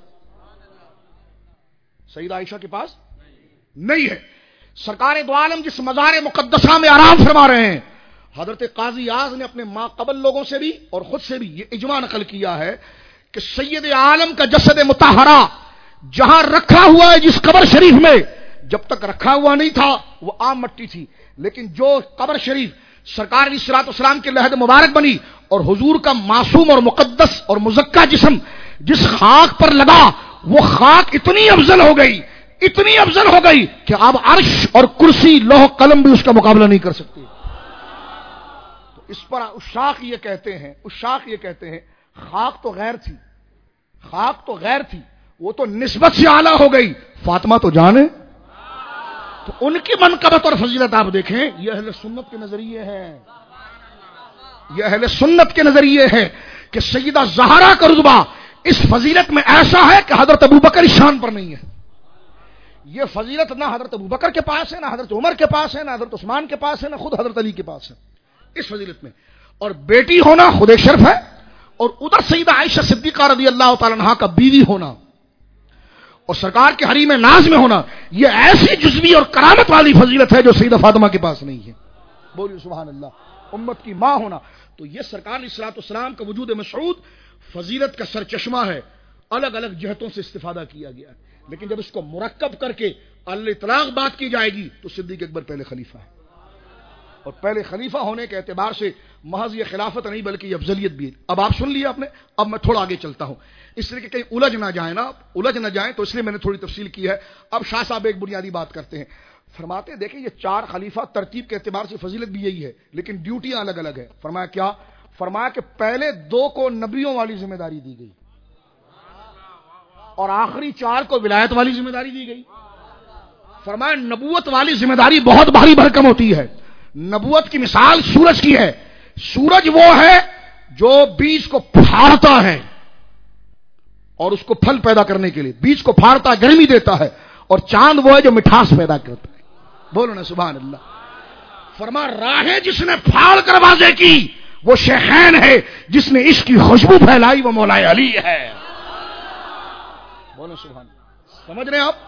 سیدہ عائشہ کے پاس نہیں ہے. سرکار دو عالم جس مزار مقدسہ میں آرام فرما رہے ہیں, حضرت قاضی اعظم نے اپنے ماں قبل لوگوں سے بھی اور خود سے بھی یہ اجماع نقل کیا ہے کہ سید عالم کا جسد مطہرہ جہاں رکھا ہوا ہے جس قبر شریف میں، جب تک رکھا ہوا نہیں تھا وہ عام مٹی تھی، لیکن جو قبر شریف سرکار علیہ الصلوۃ والسلام کے لحد مبارک بنی اور حضور کا معصوم اور مقدس اور مزکا جسم جس خاک پر لگا، وہ خاک اتنی افضل ہو گئی، اتنی افضل ہو گئی کہ اب عرش اور کرسی لوح قلم بھی اس کا مقابلہ نہیں کر سکتی۔ تو اس پر عشاق یہ کہتے ہیں خاک تو غیر تھی، خاک تو غیر تھی، وہ تو نسبت سے اعلیٰ ہو گئی، فاطمہ تو جانے۔ تو ان کی منقبت اور فضیلت آپ دیکھیں، یہ اہل سنت کے نظریے ہیں، یہ اہل سنت کے نظریے ہیں کہ سیدہ زہرا کا رتبہ اس فضیلت میں ایسا ہے کہ حضرت ابوبکر شان پر نہیں ہے۔ یہ فضیلت نہ حضرت ابوبکر کے پاس ہے، نہ حضرت عمر کے پاس ہے، نہ حضرت عثمان کے پاس ہے، نہ خود حضرت علی کے پاس ہے اس فضیلت میں۔ اور بیٹی ہونا خود ایک شرف ہے، اور ادھر سیدہ عائشہ صدیقہ رضی اللہ تعالی عنہا کا بیوی ہونا اور سرکار کے حریم ناز میں ہونا، یہ ایسی جزوی اور کرامت والی فضیلت ہے جو سیدہ فاطمہ کے پاس نہیں ہے۔ بولیے سبحان اللہ۔ امت کی ماں ہونا، تو یہ سرکار علیہ الصلوۃ والسلام کا وجود مسعود فضیلت کا سرچشمہ ہے، الگ الگ جہتوں سے استفادہ کیا گیا ہے، لیکن جب اس کو مرکب کر کے الاطلاق بات کی جائے گی تو صدیق اکبر پہلے خلیفہ ہے، اور پہلے خلیفہ ہونے کے اعتبار سے محض یہ خلافت نہیں بلکہ یہ افضلیت بھی ہے۔ اب آپ سن لیا آپ نے، اب میں تھوڑا آگے چلتا ہوں اس لیے کہ کہیں الجھ نہ جائیں تو اس لیے میں نے تھوڑی تفصیل کی ہے۔ اب شاہ صاحب ایک بنیادی بات کرتے ہیں، فرماتے ہیں دیکھیں یہ چار خلیفہ ترتیب کے اعتبار سے فضیلت بھی یہی ہے، لیکن ڈیوٹیاں الگ الگ ہے۔ فرمایا کیا؟ فرمایا کہ پہلے دو کو نبیوں والی ذمہ داری دی گئی اور آخری چار کو ولایت والی ذمہ داری دی گئی۔ فرمایا نبوت والی ذمہ داری بہت بھاری بھرکم ہوتی ہے۔ نبوت کی مثال سورج کی ہے، سورج وہ ہے جو بیج کو پھاڑتا ہے اور اس کو پھل پیدا کرنے کے لیے بیج کو پھاڑتا ہے، گرمی دیتا ہے، اور چاند وہ ہے جو مٹھاس پیدا کرتا ہے۔ بولو نا سبحان اللہ۔ فرما راہیں جس نے پھاڑ کر واضح کی وہ شیخین ہے، جس نے عشق کی خوشبو پھیلائی وہ مولا علی ہے۔ بولو سبحان اللہ۔ سمجھ رہے ہیں آپ؟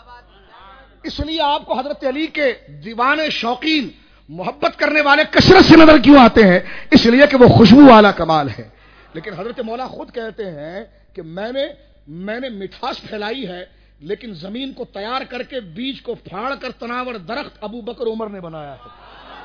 اس لیے آپ کو حضرت علی کے دیوانے شوقین محبت کرنے والے کثرت سے نظر کیوں آتے ہیں؟ اس لیے کہ وہ خوشبو والا کمال ہے۔ لیکن حضرت مولا خود کہتے ہیں کہ میں نے مٹھاس پھیلائی ہے، لیکن زمین کو تیار کر کے بیج کو پھاڑ کر تناور درخت ابو بکر عمر نے بنایا ہے،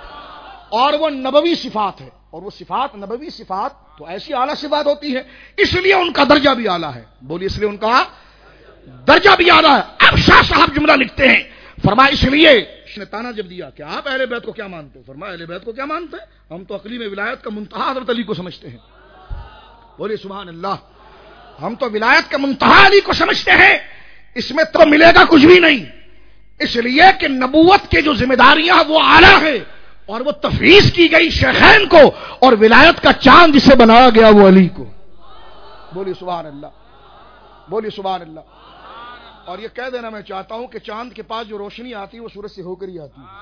اور وہ نبوی صفات ہے، اور وہ صفات نبوی صفات تو ایسی اعلیٰ صفات ہوتی ہے، اس لیے ان کا درجہ بھی اعلیٰ ہے۔ بولیے اس لیے ان کا درجہ بھی اعلیٰ ہے۔ اب شاہ صاحب جملہ لکھتے ہیں، فرمایا اس لیے اس نے تانا جب دیا کہ آپ اہل بیت کو کیا مانتے ہو؟ فرمایا اہل بیت کو کیا مانتے ہیں؟ ہم تو عقلی میں ولایت کا منتہا حضرت علی کو سمجھتے ہیں۔ بولیے سبحان اللہ۔ ہم تو ولایت کا منتہا علی کو سمجھتے ہیں، اس میں تو ملے گا کچھ بھی نہیں، اس لیے کہ نبوت کی جو ذمہ داریاں وہ اعلیٰ ہے اور وہ تفویض کی گئی شیخین کو، اور ولایت کا چاند جسے بنایا گیا وہ علی کو۔ بولیے سبحان اللہ، بولیے سبحان اللہ۔ اور یہ کہہ دینا میں چاہتا ہوں کہ چاند کے پاس جو روشنی آتی ہے وہ سورج سے ہو کر ہی آتی ہے۔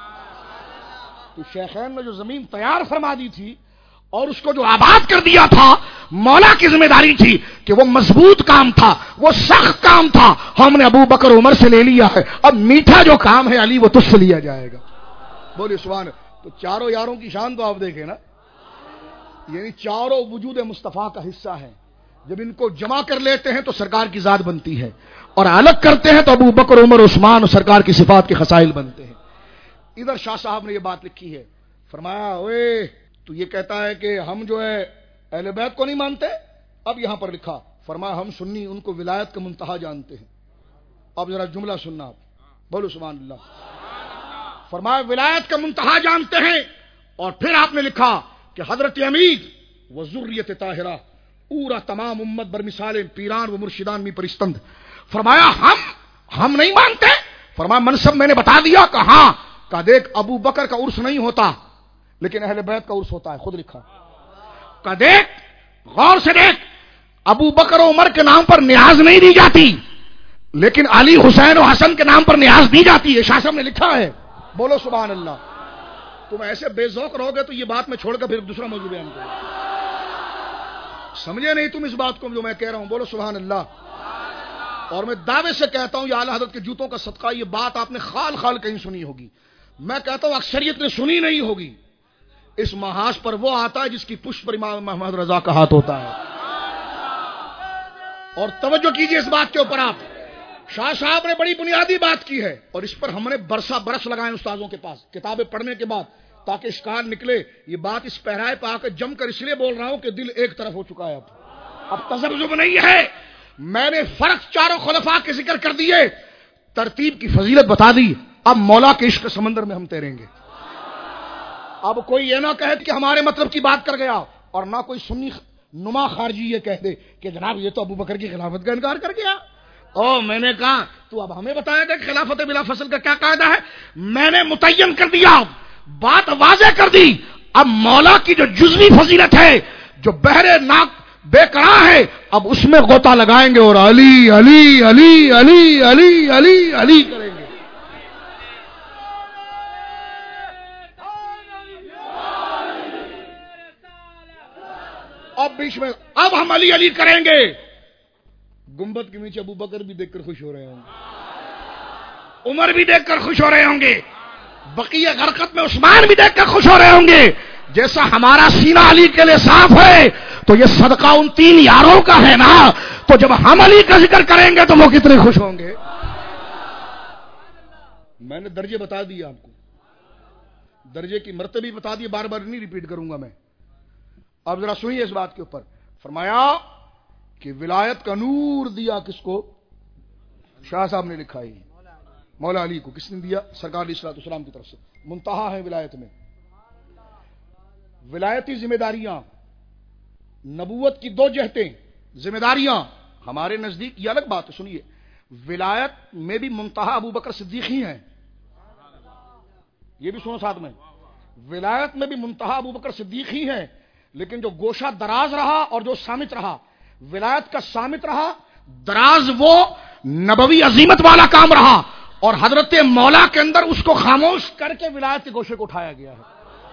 تو شیخین نے جو زمین تیار فرما دی تھی اور اس کو جو آباد کر دیا تھا، مولا کی ذمہ داری تھی کہ وہ مضبوط کام تھا، وہ سخت کام تھا، ہم نے ابو بکر عمر سے لے لیا ہے، اب میٹھا جو کام ہے علی وہ تجھ سے لیا جائے گا۔ بولیے سبحان اللہ۔ تو چاروں یاروں کی شان تو آپ دیکھیں نا، یعنی چاروں وجود مصطفیٰ کا حصہ ہے، جب ان کو جمع کر لیتے ہیں تو سرکار کی ذات بنتی ہے، اور الگ کرتے ہیں تو ابو بکر عمر عثمان اور سرکار کی صفات کے خصائل بنتے ہیں۔ ادھر شاہ صاحب نے یہ بات لکھی ہے، فرمایا اوے تو یہ کہتا ہے کہ ہم جو ہے اہل بیت کو نہیں مانتے، اب یہاں پر لکھا، فرمایا ہم سنی ان کو ولایت کا منتہا جانتے ہیں۔ اب ذرا جملہ سننا آپ، بولو سبحان اللہ۔ فرمایا ولایت کا منتہا جانتے ہیں، اور پھر آپ نے لکھا کہ حضرت امید و ذریت طاہرہ اورا تمام امت برمثال پیران و مرشدان می پرستند۔ فرمایا ہم نہیں مانتے، فرمایا منصب میں نے بتا دیا کہ ہاں، کہ دیکھ ابو بکر کا عرس نہیں ہوتا لیکن اہل بیت کا عرس ہوتا ہے، خود لکھا کہ دیکھ، غور سے دیکھ، ابو بکر و عمر کے نام پر نیاز نہیں دی جاتی لیکن علی حسین و حسن کے نام پر نیاز دی جاتی ہے، شاہ صاحب نے لکھا ہے۔ بولو سبحان اللہ۔ تم ایسے بے ذوق رہو گے تو یہ بات میں چھوڑ کر پھر دوسرا موضوع بیان کروں، سمجھے نہیں تم اس بات کو جو میں کہہ رہا ہوں؟ بولو سبحان اللہ۔ اور میں دعوے سے کہتا ہوں، یا اعلی حضرت کے جوتوں کا صدقہ، یہ بات آپ نے خال خال کہیں سنی ہوگی، میں کہتا ہوں اکثریت نے سنی نہیں ہوگی۔ اس محاذ پر وہ آتا ہے جس کی پشت پر امام محمد رضا کا ہاتھ ہوتا ہے۔ اور توجہ کیجئے اس بات کے اوپر، آپ شاہ صاحب نے بڑی بنیادی بات کی ہے اور اس پر ہم نے برس لگائے استادوں کے پاس کتابیں پڑھنے کے بعد تاکہ اشکال نکلے. یہ بات اس پہرائے پہ آ کے جم کر اس لیے بول رہا ہوں کہ دل ایک طرف ہو چکا ہے. اب تذبذب نہیں ہے. میں نے فرق چاروں خلفاء کے ذکر کر دیے، ترتیب کی فضیلت بتا دی. اب مولا کے عشق سمندر میں ہم تیریں گے. اب کوئی یہ نہ کہے کہ ہمارے مطلب کی بات کر گیا، اور نہ کوئی سنی نما خارجی یہ کہہ دے کہ جناب یہ تو ابو بکر کی خلافت کا انکار کر گیا. میں نے کہا تو اب ہمیں بتایا گا کہ خلافت بلا فصل کا کیا قاعدہ ہے. میں نے متعین کر دیا، بات واضح کر دی. اب مولا کی جو جزوی فضیلت ہے، جو بہرے ناک بے قرار ہے، اب اس میں غوطہ لگائیں گے اور علی علی علی علی علی علی علی کریں گے. اب بیچ میں اب ہم علی علی کریں گے. گنبد کے نیچے ابو بکر بھی دیکھ کر خوش ہو رہے ہوں گے، عمر بھی دیکھ کر خوش ہو رہے ہوں گے، بقیہ غرقت میں عثمان بھی دیکھ کر خوش ہو رہے ہوں گے. جیسا ہمارا سینہ علی کے لیے صاف ہے تو یہ صدقہ ان تین یاروں کا ہے نا. تو جب ہم علی کا ذکر کریں گے تو وہ کتنے خوش ہوں گے. میں نے درجے بتا دیے آپ کو، درجے کی مرتبہ بتا دی، بار بار نہیں ریپیٹ کروں گا میں. اب ذرا سنیے اس بات کے اوپر. فرمایا کہ ولایت کا نور دیا کس کو؟ شاہ صاحب نے لکھا ہے مولا علی کو. کس نے دیا؟ سرکار علیہ الصلوۃ والسلام کی طرف سے. منتہا ہے ولایت میں. ولایتی ذمہ داریاں، نبوت کی دو جہتیں ذمہ داریاں ہمارے نزدیک یہ الگ بات ہے. سنیے، ولایت میں بھی منتہا ابو بکر صدیق ہی ہیں. یہ بھی سنو ساتھ میں، ولایت میں بھی منتہا ابو بکر صدیق ہی ہیں، لیکن جو گوشہ دراز رہا اور جو سامت رہا، ولایت کا سامت رہا، دراز وہ نبوی عظیمت والا کام رہا، اور حضرت مولا کے اندر اس کو خاموش کر کے ولایت کے گوشے کو اٹھایا گیا ہے.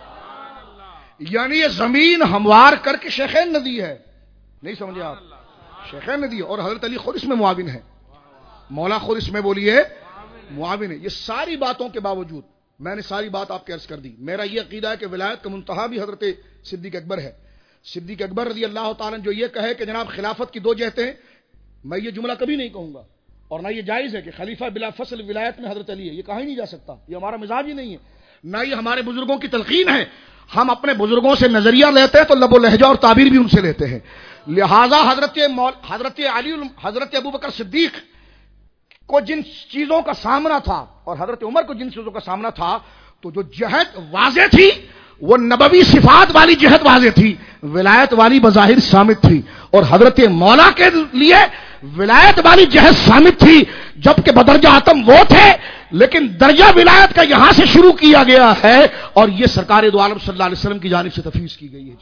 یعنی یہ زمین ہموار کر کے شیخین نے دی ہے. نہیں سمجھے آپ؟ شیخین نے دی، اور حضرت علی خود اس میں معاون ہے، مولا خود اس میں بولیے معاون ہے. یہ ساری باتوں کے باوجود میں نے ساری بات آپ کے عرض کر دی. میرا یہ عقیدہ ہے کہ ولایت کا منتہا بھی حضرت صدیق اکبر ہے. صدیق اکبر رضی اللہ تعالیٰ جو یہ کہے کہ جناب خلافت کی دو جہتیں، میں یہ جملہ کبھی نہیں کہوں گا، اور نہ یہ جائز ہے کہ خلیفہ بلا فصل ولایت میں حضرت علی ہے. یہ کہا ہی نہیں جا سکتا، یہ ہمارا مزاج ہی نہیں ہے، نہ یہ ہمارے بزرگوں کی تلقین ہے. ہم اپنے بزرگوں سے نظریہ لیتے ہیں تو لب و لہجہ اور تعبیر بھی ان سے لیتے ہیں. لہذا حضرت علی، حضرت ابو بکر صدیق کو جن چیزوں کا سامنا تھا اور حضرت عمر کو جن چیزوں کا سامنا تھا، تو جو جہت واضح تھی وہ نبوی صفات والی جہت واضح تھی، ولایت والی بظاہر سامت تھی. اور حضرت مولا کے لیے ولایت والی جہت سامت تھی، جبکہ بدرجہ آتم وہ تھے، لیکن درجہ ولایت کا یہاں سے شروع کیا گیا ہے، اور یہ سرکار دو عالم صلی اللہ علیہ وسلم کی جانب سے تفویض کی گئی ہے.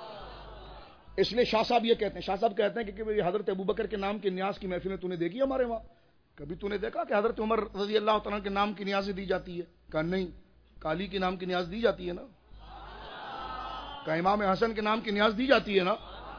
اس لیے شاہ صاحب یہ کہتے ہیں، شاہ صاحب کہتے ہیں کہ حضرت ابو بکر کے نام کی نیاز کی محفلیں تو نے دیکھی ہمارے وہاں؟ کبھی تو نے دیکھا کہ حضرت عمر رضی اللہ تعالیٰ کے نام کی نیازیں دی جاتی ہے؟ کہا نہیں. علی کے نام کی نیاز دی جاتی ہے نا؟ کہا امام حسن کے نام کی نیاز دی جاتی ہے نا؟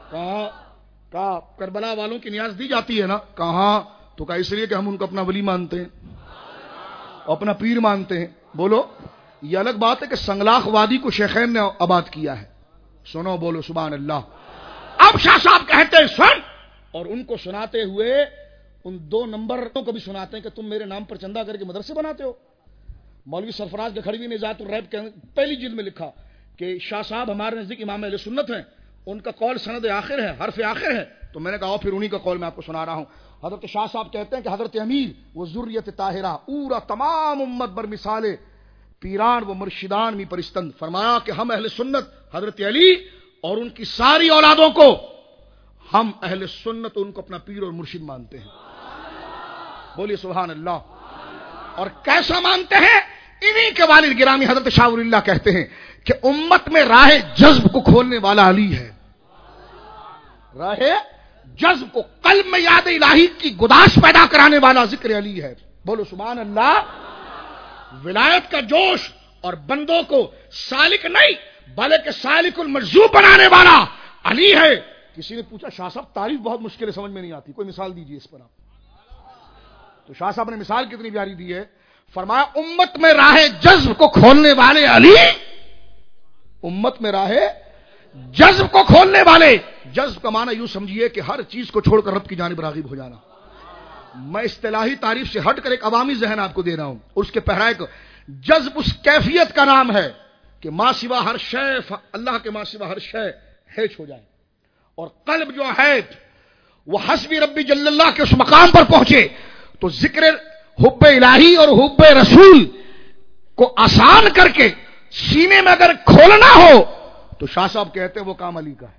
کہا کربلا والوں کی نیاز دی جاتی ہے نا؟ کہاں؟ تو کہا اس لیے کہ ہم ان کو اپنا ولی مانتے ہیں، اپنا پیر مانتے ہیں. بولو، یہ الگ بات ہے کہ سنگلاخ وادی کو شیخین نے آباد کیا ہے. سنو، بولو سبحان اللہ. اب شاہ صاحب کہتے ہیں سن، اور ان کو سناتے ہوئے ان دو نمبروں کو بھی سناتے ہیں کہ تم میرے نام پر چندہ کر کے مدرسے بناتے ہو. مولوی سرفراز گکھڑوی نے ذات الریب کے پہلی جلد میں لکھا کہ شاہ صاحب ہمارے نزدیک امام اہل سنت ہیں، ان کا قول سند آخر ہے، حرف آخر ہے. تو میں نے کہا پھر انہی کا قول میں آپ کو سنا رہا ہوں. حضرت شاہ صاحب کہتے ہیں کہ حضرت امیر وہ ذریت طاہرہ اورا تمام امت بر مثالے پیران و مرشدان می پرستند. فرمایا کہ ہم اہل سنت حضرت علی اور ان کی ساری اولادوں کو ہم اہل سنت ان کو اپنا پیر اور مرشد مانتے ہیں. بولیے سبحان اللہ. اور کیسا مانتے ہیں؟ انہی کے والد گرامی حضرت شاہ ولی اللہ کہتے ہیں کہ امت میں راہ جذب کو کھولنے والا علی ہے. راہ جذب کو، قلب میں یاد الہی کی گداش پیدا کرانے والا ذکر علی ہے. بولو سبحان اللہ. ولایت کا جوش اور بندوں کو سالک نہیں بلکہ سالک المجذوب بنانے والا علی ہے. کسی نے پوچھا شاہ صاحب تعریف بہت مشکل ہے، سمجھ میں نہیں آتی، کوئی مثال دیجیے اس پر آپ. تو شاہ صاحب نے مثال کتنی پیاری دی ہے. فرمایا امت میں راہ جذب کو کھولنے والے علی، امت میں راہ جذب کو کھولنے والے جذب کا معنی یوں سمجھیے کہ ہر چیز کو چھوڑ کر رب کی جانب راغب ہو جانا. میں اصطلاحی تعریف سے ہٹ کر ایک عوامی ذہن آپ کو دے رہا ہوں. اس کے پہرائے کو جذب اس کیفیت کا نام ہے کہ ما سوا ہر شے، اللہ کے ما سوا ہر شے ہیچ ہو جائے، اور قلب جو ہے وہ حسبی ربی جل اللہ کے اس مقام پر پہنچے تو ذکر حب الہی اور حب رسول کو آسان کر کے سینے میں اگر کھولنا ہو تو شاہ صاحب کہتے ہیں وہ کام علی کا ہے.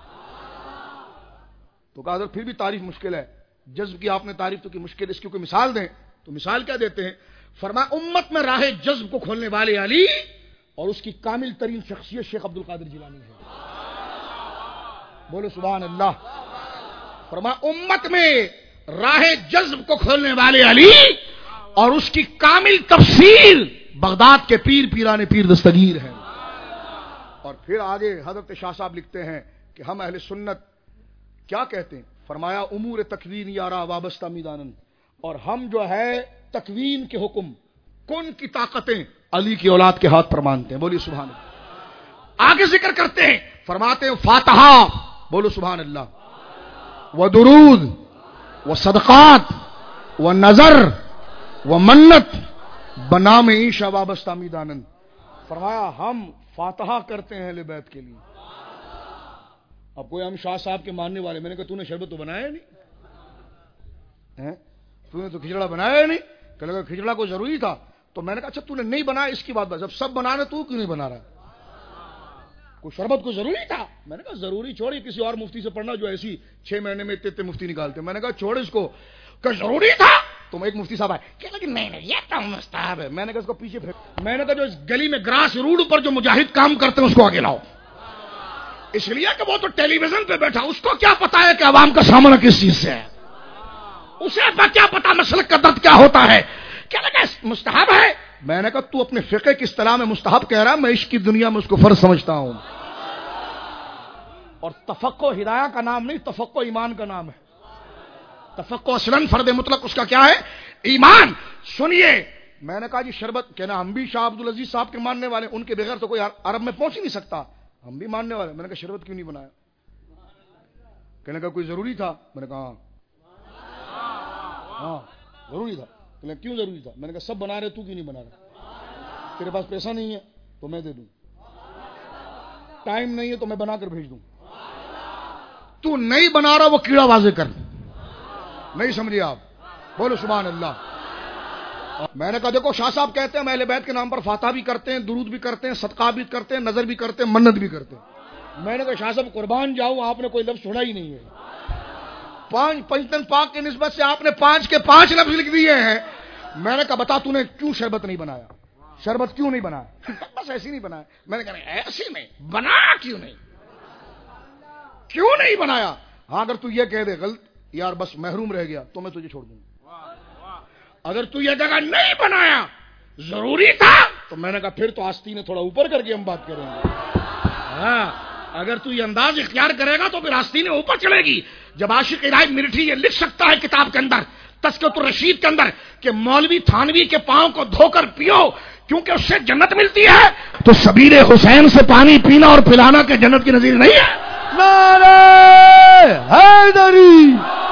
تو کہا پھر بھی تعریف مشکل ہے. جذب کی آپ نے تعریف تو کی مشکل، اس کی کوئی مثال دیں. تو مثال کیا دیتے ہیں؟ فرمایا امت میں راہ جذب کو کھولنے والے علی اور اس کی کامل ترین شخصیت شیخ عبد القادر جیلانی ہے. بولو سبحان اللہ. فرمایا امت میں راہ جذب کو کھولنے والے علی اور اس کی کامل تفسیر بغداد کے پیر پیران پیر دستگیر ہیں. اور پھر آگے حضرت شاہ صاحب لکھتے ہیں کہ ہم اہل سنت کیا کہتے ہیں؟ فرمایا امور تکوین یارا وابستہ میدانن، اور ہم جو ہے تکوین کے حکم، کن کی طاقتیں علی کی اولاد کے ہاتھ پر مانتے ہیں. بولیے سبحان اللہ. آگے ذکر کرتے ہیں، فرماتے ہیں فاتحہ، بولو سبحان اللہ، و درود و صدقات و نظر و منت بنام عیشا وابستہ میدانن. فرمایا ہم فاتحہ کرتے ہیں اہل بیت کے لیے. اب کوئی ہم شاہ صاحب کے ماننے والے، میں نے کہا تو نے شربت تو بنایا نہیں، تو نے تو کھچڑا بنایا نہیں. کہ لگا کھچڑا کو ضروری تھا. تو میں نے کہا اچھا تو نے نہیں بنایا اس کی بات جب سب بنا رہے تو کیوں نہیں بنا رہا؟ کوئی شربت کو ضروری تھا؟ میں نے کہا ضروری چھوڑی، کسی اور مفتی سے پڑھنا جو ایسی 6 مہینے میں اتنے مفتی نکالتے. میں نے کہا چھوڑ اس کو، کہ ضروری تھا. تم ایک مفتی صاحب آئے کہ لیکن نہیں یہ تو مستحب ہے. میں نے کہا اس کو پیچھے پھینک. میں نے کہا جو اس گلی میں گراس روڈ پر جو مجاہد کام کرتے ہیں اس کو آگے لاؤ. اس لیے کہ وہ تو ٹیلی ویژن پہ بیٹھا، اس کو کیا پتا ہے کہ عوام کا سامنا کس چیز سے ہے، اسے کیا پتا مسلک کا درد کیا ہوتا ہے. کیا لگا مستحب ہے؟ میں نے کہا تو اپنے فقہ کی اصطلاح میں مستحب کہہ رہا، میں عشق کی دنیا میں اس کو فرض سمجھتا ہوں. اور تفقہ ہدایہ کا نام نہیں، تفقہ ایمان کا نام ہے. تفقہ اصلاً فرد مطلق اس کا کیا ہے؟ ایمان. سنیے، میں نے کہا جی شربت کہنا ہم بھی شاہ عبد العزیز صاحب کے ماننے والے، ان کے بغیر تو کوئی عرب میں پہنچ ہی نہیں سکتا، ہم بھی ماننے والے. میں نے کہا شربت کیوں نہیں بنایا؟ کہنے کا کوئی ضروری تھا؟ میں نے کہا ہاں ضروری تھا. کیوں ضروری تھا؟ میں نے کہا سب بنا رہے تو کیوں نہیں بنا رہا؟ تیرے پاس پیسہ نہیں ہے تو میں دے دوں، ٹائم نہیں ہے تو میں بنا کر بھیج دوں. تو نہیں بنا رہا وہ کیڑا واضح کر. نہیں سمجھے آپ؟ بولو سبحان اللہ. میں نے کہا دیکھو شاہ صاحب کہتے ہیں ہم اہل بیت کے نام پر فاتحہ بھی کرتے ہیں، درود بھی کرتے ہیں، صدقہ بھی کرتے ہیں، نظر بھی کرتے ہیں، منت بھی کرتے ہیں. میں نے کہا شاہ صاحب قربان جاؤں، آپ نے کوئی لفظ چھوڑا ہی نہیں ہے. 5 پنجتن پاک کے نسبت سے آپ نے 5 کے 5 لفظ لکھ دیے ہیں. میں نے کہا بتا تو نے کیوں شربت نہیں بنایا؟ شربت کیوں نہیں بنایا؟ بس ایسی نہیں بنایا. میں نے کہا ایسی نہیں بنایا، کیوں نہیں بنایا؟ ہاں اگر تو یہ کہہ دے غلط یار بس محروم رہ گیا تو میں تجھے چھوڑ دوں. اگر تو یہ جگہ نہیں بنایا ضروری تھا تو میں نے کہا پھر تو آستینیں تھوڑا اوپر کر کے ہم بات کریں گے. ہاں اگر تو یہ انداز اختیار کرے گا تو پھر آستینیں اوپر چلے گی. جب عاشق الہی مرٹھی یہ لکھ سکتا ہے کتاب کے اندر تذکرۃ الرشید کے اندر کہ مولوی تھانوی کے پاؤں کو دھو کر پیو کیونکہ اس سے جنت ملتی ہے، تو سبیل حسین سے پانی پینا اور پلانا کے جنت کی نظیر نہیں ہے. نعرہ حیدری.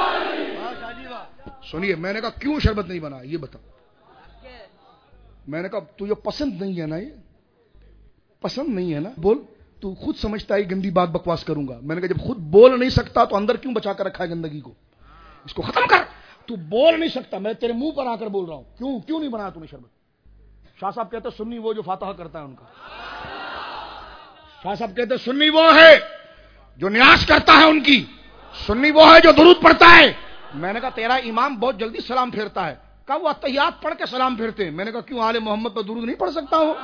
سنیے میں نے کہا کیوں شربت نہیں بنا یہ بتا. میں نے کہا تو یہ پسند نہیں ہے نا، یہ پسند نہیں ہے نا، بول. تو خود سمجھتا ہے گندی بات بکواس کروں گا. میں نے کہا جب خود بول نہیں سکتا تو اندر کیوں بچا کر رکھا ہے گندگی کو، اس کو ختم کر. تو بول نہیں سکتا، میں تیرے منہ پر آ کر بول رہا ہوں کیوں نہیں بنایا تو نے شربت. شاہ صاحب کہتے ہیں سنی وہ جو فاتحہ کرتا ہے ان کا. شاہ صاحب کہتے ہیں سنی وہ ہے جو نیاز کرتا ہے ان کی، سنی وہ ہے جو درود پڑھتا ہے. میں نے کہا تیرا امام بہت جلدی سلام پھیرتا ہے. کہا وہ اتحیات پڑھ کے سلام پھیرتے ہیں. میں نے کہا کیوں آل محمد پر درود نہیں پڑھ سکتا ہوں؟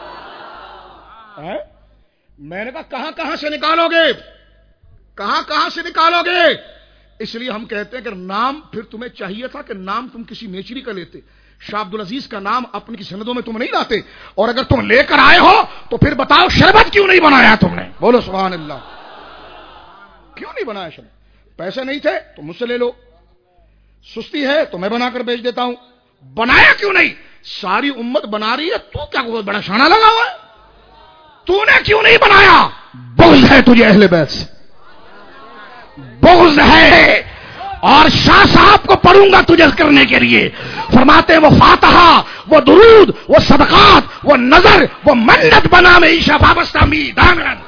میں نے کہا کہاں سے نکالو گے، کہاں سے نکالو گے. اس لیے ہم کہتے ہیں کہ نام پھر تمہیں چاہیے تھا کہ نام تم کسی نیچری کا لیتے. شاہ عبد العزیز کا نام اپنی سندوں میں تم نہیں لاتے، اور اگر تم لے کر آئے ہو تو پھر بتاؤ شربت کیوں نہیں بنایا تم نے. بولو سبحان اللہ. کیوں نہیں بنایا شربت؟ پیسے نہیں تھے تو مجھ سے لے لو، سستی ہے تو میں بنا کر بیچ دیتا ہوں. بنایا کیوں نہیں؟ ساری امت بنا رہی ہے، تو کیا بہت بڑا شانہ لگا ہوا ہے؟ تو نے کیوں نہیں بنایا؟ بغض ہے تجھے اہل بیت سے. بغض ہے، اور شاہ صاحب کو پڑھوں گا تجھے کرنے کے لیے. فرماتے ہیں وہ فاتحہ، وہ درود، وہ صدقات، وہ نظر، وہ منت بنا میں عیشا وابستہ می دامرن.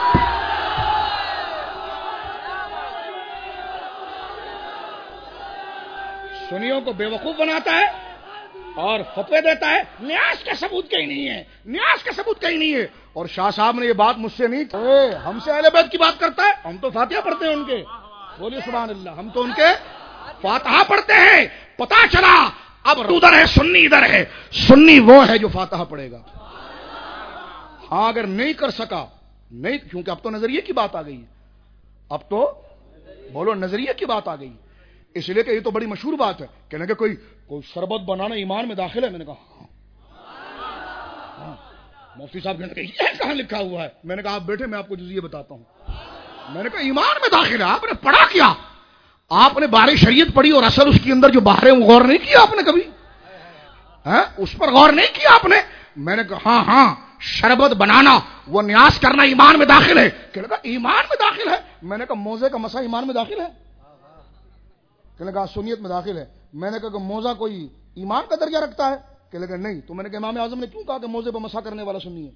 سنیوں کو بے وقوف بناتا ہے اور فتوے دیتا ہے. نیاز کا ثبوت کہیں نہیں ہے، نیاز کا ثبوت کہیں نہیں ہے. اور شاہ صاحب نے یہ بات مجھ سے نہیں، ہم سے اہل بیت کی بات کرتا ہے. ہم تو فاتحہ پڑھتے ہیں ان کے، بولیے سبحان اللہ، ہم تو ان کے فاتحہ پڑھتے ہیں. پتا چلا اب ادھر ہے، سنی ادھر ہے. سنی وہ ہے جو فاتحہ پڑھے گا. ہاں اگر نہیں کر سکا، نہیں، کیونکہ اب تو نظریے کی بات آ گئی ہے. اب تو بولو نظریے کی بات آ گئی. اس لیے کہ یہ تو بڑی مشہور بات ہے کہ کہ کوئی شربت بنانا ایمان میں داخل ہے. میں نے کہا ہاں. مفتی صاحب نے کہا یہ کہاں لکھا ہوا ہے؟ میں نے کہا آپ بیٹھے، میں آپ کو جزیے بتاتا ہوں. میں نے کہا ایمان میں داخل ہے. آپ نے پڑھا کیا؟ آپ نے بارے شریعت پڑھی اور اصل اس کے اندر جو باہر ہے وہ غور نہیں کیا آپ نے کبھی؟ اس پر غور نہیں کیا آپ نے؟ میں نے کہا ہاں شربت بنانا، وہ نیاز کرنا ایمان میں داخل ہے. کہنے کہا ایمان میں داخل ہے. میں نے کہا موزے کا مسا ایمان میں داخل ہے؟ کہنے کہا سنیت میں داخل ہے. میں نے کہا کہ موزہ کوئی ایمان کا درجہ رکھتا ہے؟ کہنے کہا نہیں. تو میں نے کہا امام اعظم نے کیوں کہا کہ موزے پر مسا کرنے والا سنی ہے؟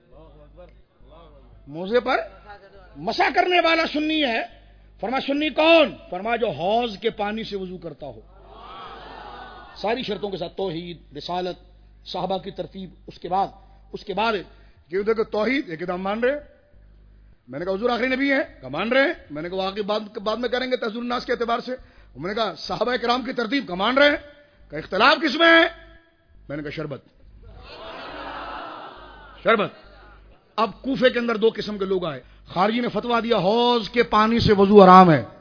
موزے پر مسا کرنے والا سنی ہے. فرما سنی کون؟ فرما جو حوض کے پانی سے وضو کرتا ہو ساری شرطوں کے ساتھ، توحید، رسالت، صحابہ کی ترتیب. اس کے بعد کہ دیکھو توحید ایک ہم مان رہے ہیں. میں نے کہا حضور آخری نبی ہیں، کا مان رہے ہیں. میں نے کہا واقعی بعد میں کریں گے تحذیر الناس کے اعتبار سے. میں نے کہا صحابہ کرام کی ترتیب کا مان رہے ہیں، کہ اختلاف کس میں ہے؟ میں نے کہا شربت. اب کوفے کے اندر دو قسم کے لوگ آئے. خارجی نے فتوا دیا حوض کے پانی سے وضو حرام ہے.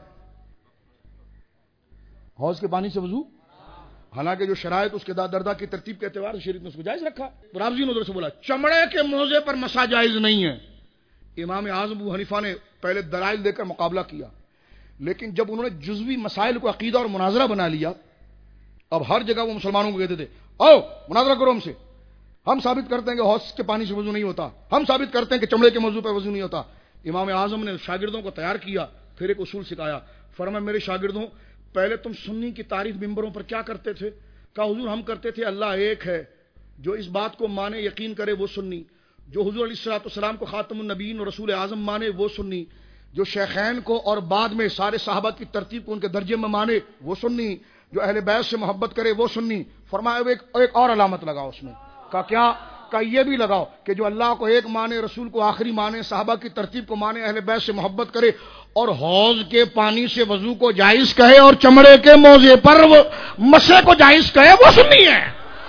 حوض کے پانی سے وضو، حالانکہ جو شرائط اس کے دردہ کی ترتیب کے اعتبار سے شریعت نے اس کو جائز رکھا. تو رابضی نے ادھر سے بولا چمڑے کے موزے پر مسا جائز نہیں ہے. امام اعظم ابو حنیفہ نے پہلے دلائل دے کر مقابلہ کیا، لیکن جب انہوں نے جزوی مسائل کو عقیدہ اور مناظرہ بنا لیا، اب ہر جگہ وہ مسلمانوں کو کہتے تھے آؤ مناظرہ کرو ہم سے، ہم ثابت کرتے ہیں کہ حوض کے پانی سے وضو نہیں ہوتا، ہم ثابت کرتے ہیں کہ چمڑے کے موضوع پر وضو نہیں ہوتا. امام اعظم نے شاگردوں کو تیار کیا، پھر ایک اصول سکھایا. فرمایا میرے شاگردوں، پہلے تم سنی کی تعریف ممبروں پر کیا کرتے تھے؟ کہا حضور ہم کرتے تھے اللہ ایک ہے، جو اس بات کو مانے یقین کرے وہ سنی، جو حضور علیہ الصلوۃ والسلام کو خاتم النبیین اور رسول اعظم مانے وہ سنی، جو شیخین کو اور بعد میں سارے صحابہ کی ترتیب کو ان کے درجے میں مانے وہ سنی، جو اہل بیت سے محبت کرے وہ سنی. فرمایا ایک اور علامت لگاؤ اس میں. کہا کیا؟ کہا یہ بھی لگاؤ کہ جو اللہ کو ایک مانے، رسول کو آخری مانے، صحابہ کی ترتیب کو مانے، اہل بیت سے محبت کرے اور حوض کے پانی سے وضو کو جائز کہے اور چمڑے کے موزے پر مسے کو جائز کہے وہ سنی ہے.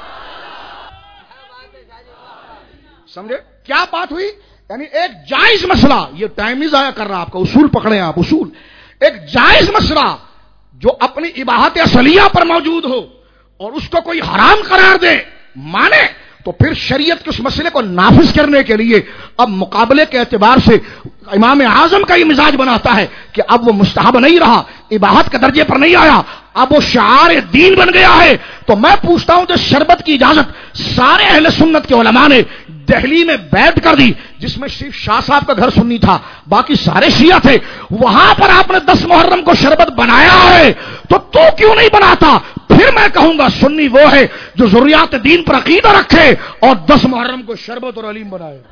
سمجھے کیا بات ہوئی؟ یعنی ایک جائز مسئلہ، یہ ٹائم نہیں ضائع کر رہا آپ کا، اصول پکڑیں آپ، اصول. ایک جائز مسئلہ جو اپنی اباحت اصلیہ پر موجود ہو اور اس کو کوئی حرام قرار دے مانے، تو پھر شریعت کے اس مسئلے کو نافذ کرنے کے لیے اب مقابلے کے اعتبار سے امام اعظم کا یہ مزاج بناتا ہے کہ اب وہ مستحب نہیں رہا، اباحت کے درجے پر نہیں آیا، اب وہ شعار دین بن گیا ہے. تو میں پوچھتا ہوں کہ شربت کی اجازت سارے اہل سنت کے علماء نے دہلی میں بیعت کر دی، جس میں صرف شاہ صاحب کا گھر سنی تھا، باقی سارے شیعہ تھے. وہاں پر آپ نے 10 محرم کو شربت بنایا ہے تو کیوں نہیں بناتا؟ پھر میں کہوں گا سنی وہ ہے جو ضروریات دین پر عقیدہ رکھے اور 10 محرم کو شربت اور علیم بنائے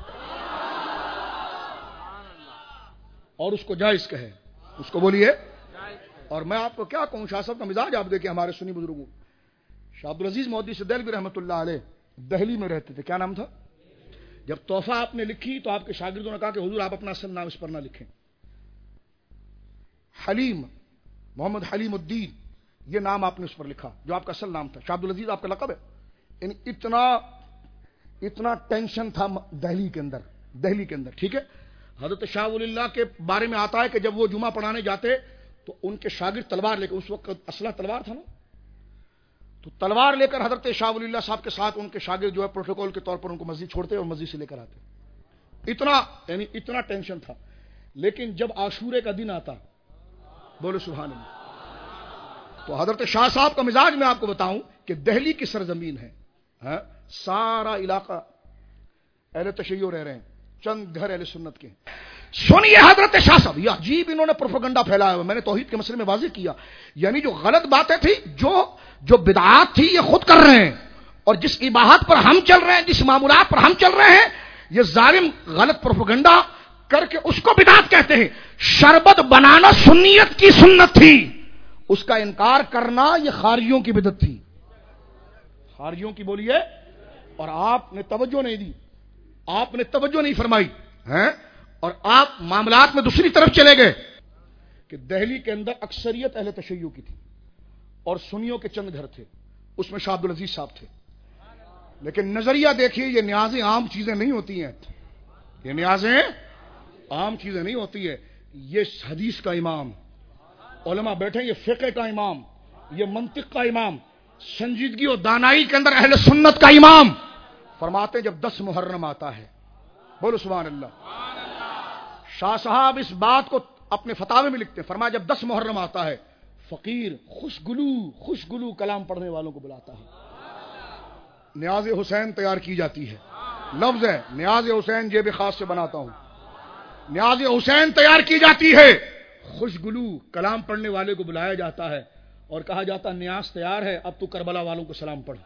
اور اس کو جائز کہے، اس کو بولیے. اور میں آپ کو کیا کہوں، شاہ صاحب کا مزاج آپ دیکھیں. ہمارے سنی بزرگوں شاہ عبدالعزیز محدث دہلوی رحمۃ اللہ علیہ دہلی میں رہتے تھے. کیا نام تھا؟ جب تحفہ آپ نے لکھی تو آپ کے شاگردوں نے کہا کہ حضور آپ اپنا اصل نام اس پر نہ لکھیں. حلیم، محمد حلیم الدین، یہ نام آپ نے اس پر لکھا جو آپ کا اصل نام تھا. شاہ عبدالعزیز آپ کا لقب ہے. یعنی اتنا ٹینشن تھا دہلی کے اندر. ٹھیک ہے. حضرت شاہ ولی اللہ کے بارے میں آتا ہے کہ جب وہ جمعہ پڑھانے جاتے تو ان کے شاگرد تلوار لے کر، اس وقت اسلحہ تلوار تھا نا، تو تلوار لے کر حضرت شاہ ولی اللہ صاحب کے ساتھ ان کے شاگرد جو ہے پروٹوکول کے طور پر ان کو مسجد چھوڑتے اور مسجد سے لے کر آتے. اتنا ٹینشن تھا. لیکن جب عاشورے کا دن آتا، بولو سبحان اللہ، تو حضرت شاہ صاحب کا مزاج میں آپ کو بتاؤں کہ دہلی کی سرزمین ہے، سارا علاقہ اہل تشیع رہ رہے ہیں، چند گھر اہل سنت کے. سنیے حضرت شاہ صاحب، یہ عجیب انہوں نے پروپیگنڈا پھیلایا ہوا. میں نے توحید کے مسئلے میں واضح کیا، یعنی جو غلط باتیں تھی، جو بدعات تھی، یہ خود کر رہے ہیں، اور جس اباحت پر ہم چل رہے ہیں، جس معمولات پر ہم چل رہے ہیں، یہ ظالم غلط پروپیگنڈا کر کے اس کو بدعت کہتے ہیں. شربت بنانا سنیت کی سنت تھی، اس کا انکار کرنا یہ خارجیوں کی بدعت تھی. خارجیوں کی بولیے. اور آپ نے توجہ نہیں دی، آپ نے توجہ نہیں فرمائی ہیں، اور آپ معاملات میں دوسری طرف چلے گئے کہ دہلی کے اندر اکثریت اہل تشیع کی تھی اور سنیوں کے چند گھر تھے، اس میں شاہ عبد العزیز صاحب تھے. لیکن نظریہ دیکھیے، یہ نیازیں عام چیزیں نہیں ہوتی ہیں، یہ نیازیں عام چیزیں نہیں ہوتی ہے. یہ حدیث کا امام، علماء بیٹھے، یہ فقہ کا امام، یہ منطق کا امام، سنجیدگی اور دانائی کے اندر اہل سنت کا امام فرماتے جب 10 محرم آتا ہے، بولو سبحان اللہ. شاہ صاحب اس بات کو اپنے فتاوے میں لکھتے ہیں، فرمایا جب 10 محرم آتا ہے، فقیر خوشگلو کلام پڑھنے والوں کو بلاتا ہے. نیاز حسین تیار کی جاتی ہے، لفظ ہے نیاز حسین جیب خاص سے بناتا ہوں. نیاز حسین تیار کی جاتی ہے، خوشگلو کلام پڑھنے والے کو بلایا جاتا ہے اور کہا جاتا نیاز تیار ہے، اب تو کربلا والوں کو سلام پڑھ.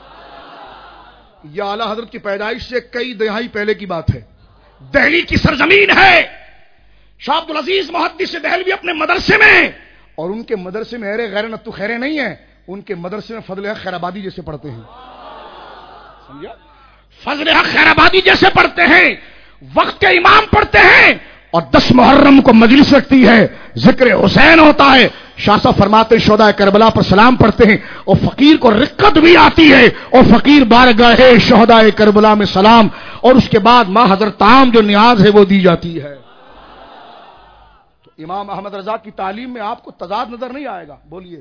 یہ اعلی حضرت کی پیدائش سے کئی دہائی پہلے کی بات ہے، دہلی کی سرزمین ہے. شاہ عبد العزیز محدث دہلوی اپنے مدرسے میں، اور ان کے مدرسے میں غیر نتو خیرے نہیں ہے، ان کے مدرسے میں فضل حق خیر آبادی جیسے پڑھتے ہیں. سمجھا؟ فضل حق خیر آبادی جیسے پڑھتے ہیں، وقت کے امام پڑھتے ہیں، اور 10 محرم کو مجلس رکھتی ہے، ذکر حسین ہوتا ہے. شاہ صاحب فرماتے شہداء کربلا پر سلام پڑھتے ہیں، اور فقیر کو رقت بھی آتی ہے، اور فقیر بارگاہ شہداء کربلا میں سلام، اور اس کے بعد ماں حضرت عام جو نیاز ہے وہ دی جاتی ہے. تو امام احمد رضا کی تعلیم میں آپ کو تضاد نظر نہیں آئے گا. بولیے،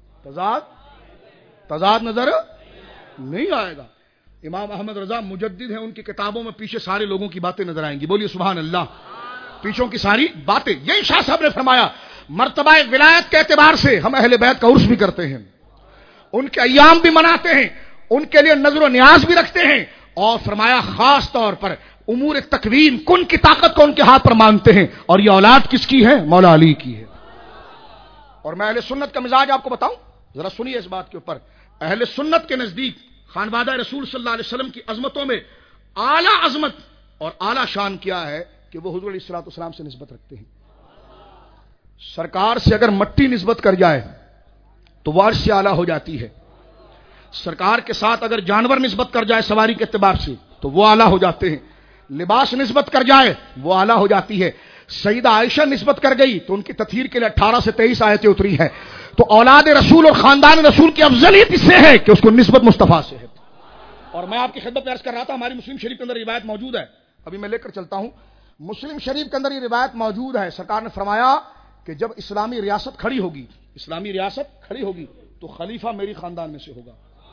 تضاد نظر نہیں آئے گا. امام احمد رضا مجدد ہیں، ان کی کتابوں میں پیچھے سارے لوگوں کی باتیں نظر آئیں گی. بولیے سبحان اللہ. پیچھوں کی ساری باتیں. یہی شاہ صاحب نے فرمایا مرتبہ ولایت کے اعتبار سے ہم اہل بیت کا عرس بھی کرتے ہیں، ان کے ایام بھی مناتے ہیں، ان کے لیے نظر و نیاز بھی رکھتے ہیں، اور فرمایا خاص طور پر امور تکوین کن کی طاقت کو ان کے ہاتھ پر مانگتے ہیں. اور یہ اولاد کس کی ہے؟ مولا علی کی ہے. اور میں اہل سنت کا مزاج آپ کو بتاؤں، ذرا سنیے اس بات کے اوپر. اہل سنت کے نزدیک خانوادہ رسول صلی اللہ علیہ وسلم کی عظمتوں میں اعلی عظمت اور اعلی شان کیا ہے کہ وہ حضور علیہ الصلوۃ والسلام سے نسبت رکھتے ہیں. سرکار سے اگر مٹی نسبت کر جائے تو وہ عرش سے اعلیٰ ہو جاتی ہے. سرکار کے ساتھ اگر جانور نسبت کر جائے سواری کے اعتبار سے تو وہ اعلیٰ ہو جاتے ہیں. لباس نسبت کر جائے وہ اعلیٰ ہو جاتی ہے. سیدہ عائشہ نسبت کر گئی تو ان کی تطہیر کے لیے 18 سے 23 آیتیں اتری ہیں. تو اولاد رسول اور خاندان رسول کی افضلیت اس سے ہے کہ اس کو نسبت مصطفیٰ سے ہے. اور میں آپ کی خدمت میں عرض کر رہا تھا، ہماری مسلم شریف کے اندر روایت موجود ہے، ابھی میں لے کر چلتا ہوں. مسلم شریف کے اندر یہ روایت موجود ہے. سرکار نے فرمایا کہ جب اسلامی ریاست کھڑی ہوگی، اسلامی ریاست کھڑی ہوگی تو خلیفہ میری خاندان میں سے ہوگا.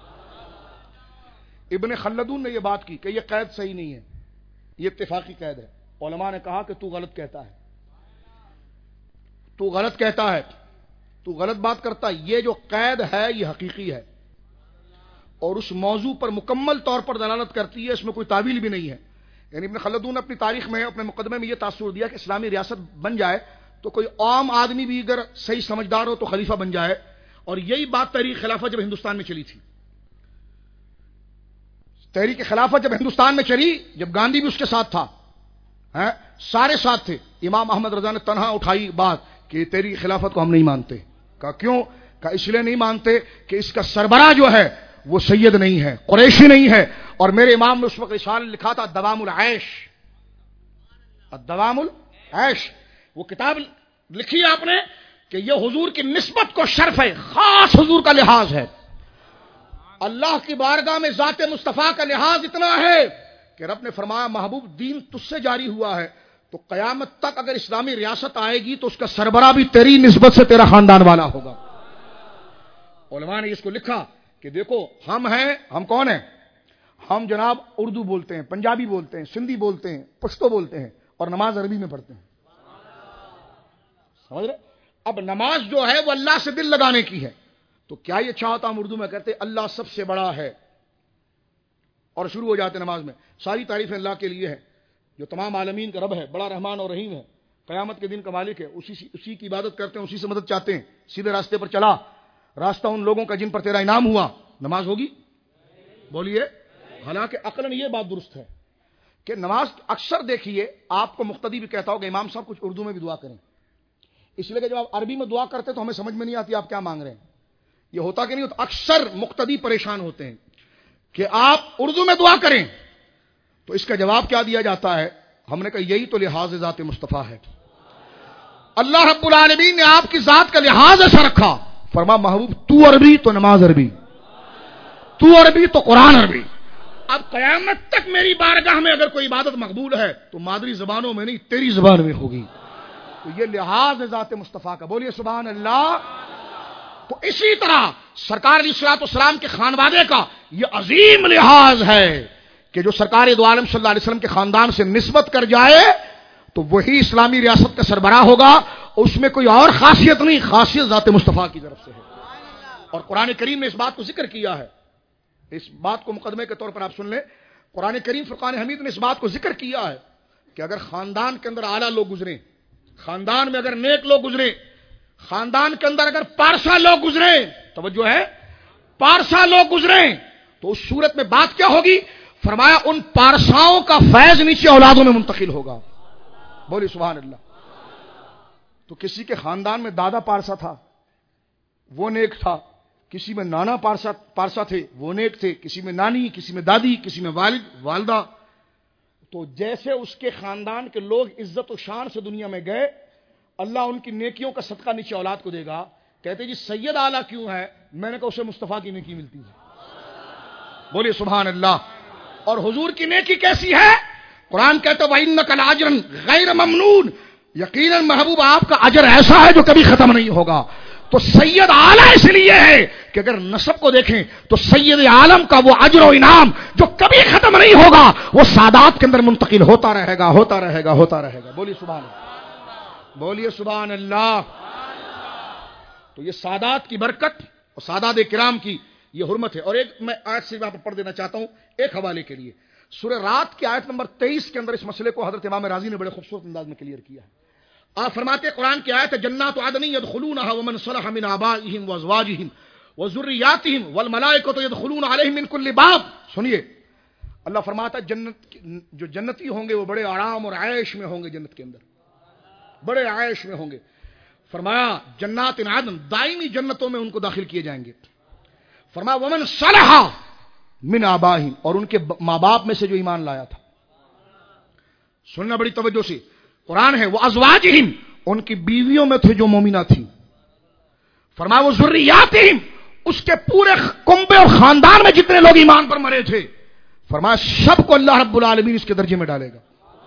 ابن خلدون نے یہ بات کی کہ یہ قید صحیح نہیں ہے، یہ اتفاقی قید ہے. علماء نے کہا کہ تو غلط کہتا ہے، تو غلط کہتا ہے، تو غلط بات کرتا ہے. یہ جو قید ہے یہ حقیقی ہے اور اس موضوع پر مکمل طور پر دلالت کرتی ہے، اس میں کوئی تعویل بھی نہیں ہے. یعنی ابن خلدون نے اپنی تاریخ میں اپنے مقدمے میں یہ تاثر دیا کہ اسلامی ریاست بن جائے تو کوئی عام آدمی بھی اگر صحیح سمجھدار ہو تو خلیفہ بن جائے. اور یہی بات تحریک خلافت جب ہندوستان میں چلی تھی، تحریک خلافت جب ہندوستان میں چلی، جب گاندھی بھی اس کے ساتھ تھا، سارے ساتھ تھے، امام احمد رضا نے تنہا اٹھائی بات کہ تحریک خلافت کو ہم نہیں مانتے. کہا کیوں؟ کہا اس لیے نہیں مانتے کہ اس کا سربراہ جو ہے وہ سید نہیں ہے، قریشی نہیں ہے. اور میرے امام نے اس وقت رسالہ لکھا تھا دوام العیش، الدوام العیش. وہ کتاب لکھی آپ نے کہ یہ حضور کی نسبت کو شرف ہے، خاص حضور کا لحاظ ہے. اللہ کی بارگاہ میں ذات مصطفیٰ کا لحاظ اتنا ہے کہ رب نے فرمایا محبوب دین تجھ سے جاری ہوا ہے، تو قیامت تک اگر اسلامی ریاست آئے گی تو اس کا سربراہ بھی تیری نسبت سے تیرا خاندان والا ہوگا. علماء نے اس کو لکھا کہ دیکھو ہم ہیں، ہم کون ہیں؟ ہم جناب اردو بولتے ہیں، پنجابی بولتے ہیں، سندھی بولتے ہیں، پشتو بولتے ہیں، اور نماز عربی میں پڑھتے ہیں. سمجھ رہے؟ اب نماز جو ہے وہ اللہ سے دل لگانے کی ہے، تو کیا یہ چاہتا ہم اردو میں کہتے اللہ سب سے بڑا ہے اور شروع ہو جاتے نماز میں، ساری تعریفیں اللہ کے لیے ہے. جو تمام عالمین کا رب ہے، بڑا رحمان اور رحیم ہے، قیامت کے دن کا مالک ہے، اسی کی عبادت کرتے ہیں، اسی سے مدد چاہتے ہیں، سیدھے راستے پر چلا، راستہ ان لوگوں کا جن پر تیرا انعام ہوا، نماز ہوگی؟ بولیے۔ حالانکہ عقلاً یہ بات درست ہے کہ نماز اکثر دیکھیے آپ کو مقتدی بھی کہتا ہوگا امام صاحب کچھ اردو میں بھی دعا کریں، اس لیے کہ جب آپ عربی میں دعا کرتے تو ہمیں سمجھ میں نہیں آتی آپ کیا مانگ رہے ہیں، یہ ہوتا کہ نہیں ہوتا؟ اکثر مقتدی پریشان ہوتے ہیں کہ آپ اردو میں دعا کریں، تو اس کا جواب کیا دیا جاتا ہے؟ ہم نے کہا یہی تو لحاظ ذات مصطفیٰ ہے، اللہ رب العالمین نے آپ کی ذات کا لحاظ ایسا رکھا، فرما محبوب تو عربی تو نماز عربی، تو عربی تو قرآن عربی۔ اب قیامت تک میری بارگاہ میں اگر کوئی عبادت مقبول ہے تو مادری زبانوں میں نہیں تیری زبان میں ہوگی، تو یہ لحاظ ذات مصطفیٰ کا، بولیے سبحان اللہ۔ تو اسی طرح سرکار علیہ الصلوۃ والسلام کے خانوادے کا یہ عظیم لحاظ ہے کہ جو سرکار دو عالم صلی اللہ علیہ وسلم کے خاندان سے نسبت کر جائے تو وہی اسلامی ریاست کا سربراہ ہوگا، اس میں کوئی اور خاصیت نہیں، خاصیت ذات مصطفیٰ کی طرف سے ہے۔ اور قرآن کریم نے اس بات کو ذکر کیا ہے، اس بات کو مقدمے کے طور پر آپ سن لیں، قرآن کریم فرقان حمید نے اس بات کو ذکر کیا ہے کہ اگر خاندان کے اندر اعلیٰ لوگ گزریں، خاندان میں اگر نیک لوگ گزریں، خاندان کے اندر اگر پارسا لوگ گزریں، توجہ ہے، پارسا لوگ گزریں، تو اس صورت میں بات کیا ہوگی؟ فرمایا ان پارساؤں کا فیض نیچے اولادوں میں منتقل ہوگا، بولی سبحان اللہ۔ تو کسی کے خاندان میں دادا پارسا تھا، وہ نیک تھا، کسی میں نانا پارسا تھے، وہ نیک تھے، کسی میں نانی، کسی میں دادی، کسی میں والد والدہ، تو جیسے اس کے خاندان کے لوگ عزت و شان سے دنیا میں گئے، اللہ ان کی نیکیوں کا صدقہ نیچے اولاد کو دے گا۔ کہتے جی سید اعلیٰ کیوں ہے؟ میں نے کہا اسے مصطفیٰ کی نیکی ملتی ہے، بولیے سبحان اللہ۔ اور حضور کی نیکی کیسی ہے؟ قرآن کہتا ہے وَإِنَّكَ لَأَجْرًا غَيْرَ مَمْنُونٍ، یقیناً محبوب آپ کا اجر ایسا ہے جو کبھی ختم نہیں ہوگا۔ تو سید اعلیٰ اس لیے ہے کہ اگر نسب کو دیکھیں تو سید عالم کا وہ اجر و انعام جو کبھی ختم نہیں ہوگا وہ سادات کے اندر منتقل ہوتا رہے گا، ہوتا رہے گا، ہوتا رہے گا، بولیے سبحان اللہ، بولیے سبحان اللہ۔ تو یہ سادات کی برکت اور سادات کرام کی یہ حرمت ہے۔ اور ایک میں آیت سے وہاں پر پڑھ دینا چاہتا ہوں ایک حوالے کے لیے، سورہ رات کی آیت نمبر 23 کے اندر اس مسئلے کو حضرت امام رازی نے بڑے خوبصورت انداز میں کلیئر کیا ہے۔ آپ فرماتے ہیں قرآن کی آیت ہے جنات عدن يدخلونها ومن صلح من آبائهم وازواجهم وذرياتهم والملائکۃ يدخلون علیہم من کل باب۔ سنیے، اللہ فرماتا ہے جو جنتی ہوں گے وہ بڑے آرام اور عیش میں ہوں گے، جنت کے اندر بڑے عیش میں ہوں گے۔ فرمایا جنات عدن، دائمی جنتوں میں ان کو داخل کیے جائیں گے۔ فرمایا ومن صلح من آبائهم، اور ان کے ماں باپ میں سے جو ایمان لایا تھا۔ سننا بڑی توجہ سے، قرآن ہے وہ ازواجہم، ان کی بیویوں میں تھے جو مومنہ تھی۔ فرمایا وہ ذریاتہم، اس کے پورے کنبے اور خاندان میں جتنے لوگ ایمان پر مرے تھے، فرمایا سب کو اللہ رب العالمین اس کے درجے میں ڈالے گا۔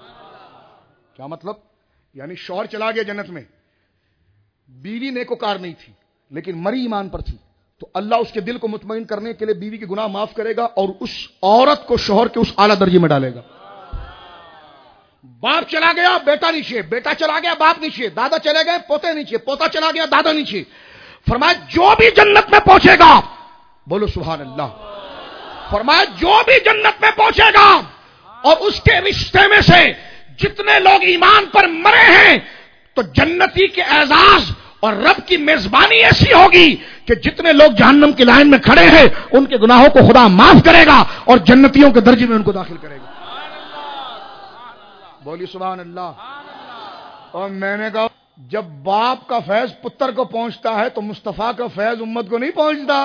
کیا مطلب؟ یعنی شوہر چلا گیا جنت میں، بیوی نیکوکار نہیں تھی لیکن مری ایمان پر تھی، تو اللہ اس کے دل کو مطمئن کرنے کے لیے بیوی کے گناہ معاف کرے گا اور اس عورت کو شوہر کے اس اعلیٰ درجے میں ڈالے گا۔ باپ چلا گیا بیٹا نیچے، بیٹا چلا گیا باپ نیچے، دادا چلے گئے پوتے نیچے، پوتا چلا گیا دادا نیچے۔ فرمایا جو بھی جنت میں پہنچے گا، بولو سبحان اللہ، فرمایا جو بھی جنت میں پہنچے گا اور اس کے رشتے میں سے جتنے لوگ ایمان پر مرے ہیں تو جنتی کے اعزاز اور رب کی میزبانی ایسی ہوگی کہ جتنے لوگ جہنم کی لائن میں کھڑے ہیں ان کے گناہوں کو خدا معاف کرے گا اور جنتیوں کے درجے میں ان کو داخل کرے گا۔ بولی سبحان اللہ۔ اور میں نے کہا جب باپ کا فیض پتر کو پہنچتا ہے تو مصطفیٰ کا فیض امت کو نہیں پہنچتا۔